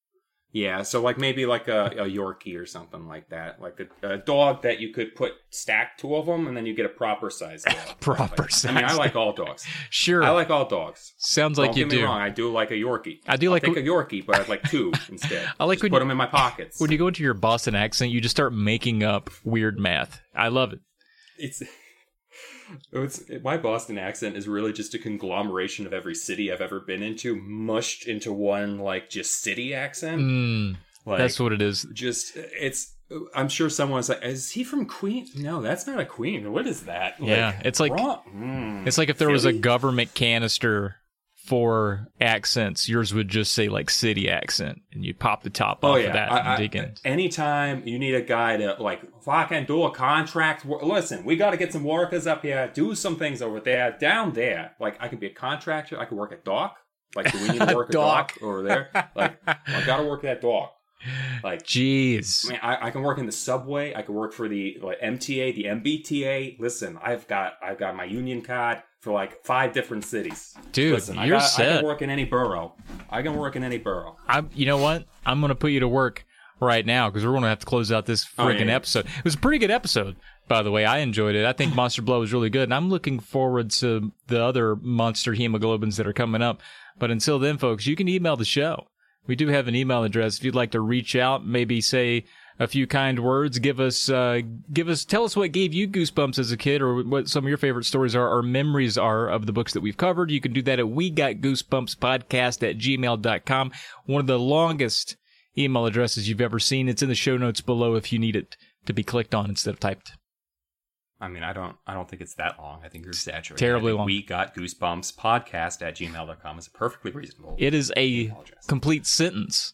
Yeah, so like maybe like a, a Yorkie or something like that. Like a, a dog that you could put stack two of them and then you get a proper size dog. Proper like, size. I mean, I like all dogs. Sure. I like all dogs. Sounds Don't like you get me do. wrong, I do like a Yorkie. I do I'll like take a- a Yorkie, but I'd like two instead. I like just when put you- them in my pockets. When you go into your Boston accent, you just start making up weird math. I love it. It's it's my Boston accent is really just a conglomeration of every city I've ever been into, mushed into one like just city accent. Mm, Like, that's what it is. Just it's. I'm sure someone's like, "Is he from Queens?" No, that's not a Queen. What is that? Like, Yeah, it's like wrong- mm, it's like if there was a Philly? government canister for accents, yours would just say like city accent, and you pop the top Oh off yeah. of that I, and I, dig in. anytime you need a guy to like fucking do a contract, wor- listen, we got to get some workers up here, do some things over there, down there. Like I could be a contractor. I could work at dock. Like, do we need to work at Dock. dock over there? Like, I got to work at dock. Like, Jeez. I mean, I, I can work in the subway. I can work for the like M T A, the M B T A. Listen, I've got I've got my union card for like five different cities. Dude, Listen, I you're got, I set. can work in any borough. I can work in any borough. I'm, you know what? I'm going to put you to work right now because we're going to have to close out this Oh, freaking yeah, yeah. episode. It was a pretty good episode, by the way. I enjoyed it. I think Monster Blood was really good, and I'm looking forward to the other monster hemoglobins that are coming up. But until then, folks, you can email the show. We do have an email address if you'd like to reach out, maybe say a few kind words, give us, uh, give us, tell us what gave you goosebumps as a kid, or what some of your favorite stories are, or memories are of the books that we've covered. You can do that at we got goosebumps podcast at gmail dot com. One of the longest email addresses you've ever seen. It's in the show notes below if you need it to be clicked on instead of typed. I mean, I don't I don't think it's that long. I think you're exaggerating. Terribly I think long. We got goosebumps podcast at gmail dot com is a perfectly reasonable. It is a email address. complete sentence.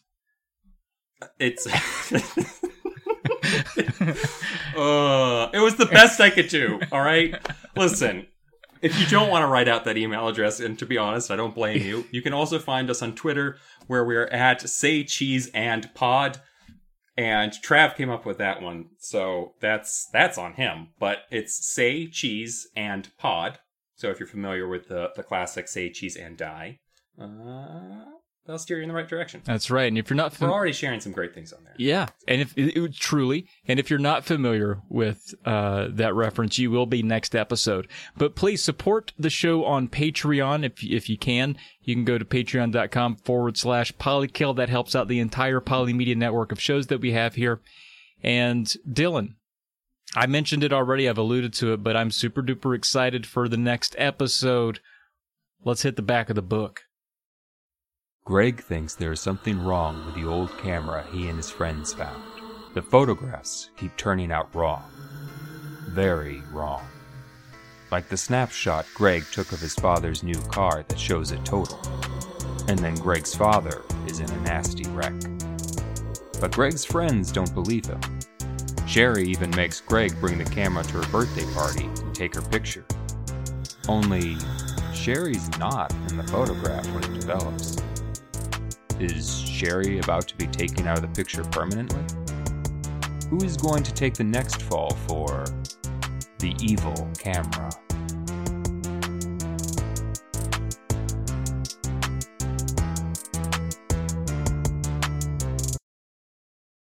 It's uh, it was the best I could do. All right, listen. If you don't want to write out that email address, and to be honest, I don't blame you. You can also find us on Twitter, where we're at Say Cheese and Pod. And Trav came up with that one, so that's that's on him. But it's Say Cheese and Pod. So if you're familiar with the the classic Say Cheese and Die, uh, that'll steer you in the right direction. That's right. And if you're not We're familiar, already sharing some great things on there. yeah, and if it, it, truly, and if you're not familiar with uh, that reference, you will be next episode. But please support the show on Patreon if if you can. You can go to patreon dot com forward slash polykill. That helps out the entire Polymedia network of shows that we have here. And Dylan, I mentioned it already. I've alluded to it, but I'm super duper excited for the next episode. Let's hit the back of the book. Greg thinks there is something wrong with the old camera he and his friends found. The photographs keep turning out wrong. Very wrong. Like the snapshot Greg took of his father's new car that shows it total. And then Greg's father is in a nasty wreck. But Greg's friends don't believe him. Sherry even makes Greg bring the camera to her birthday party and take her picture. Only, Sherry's not in the photograph when it develops. Is Sherry about to be taken out of the picture permanently? Who is going to take the next fall for the evil camera?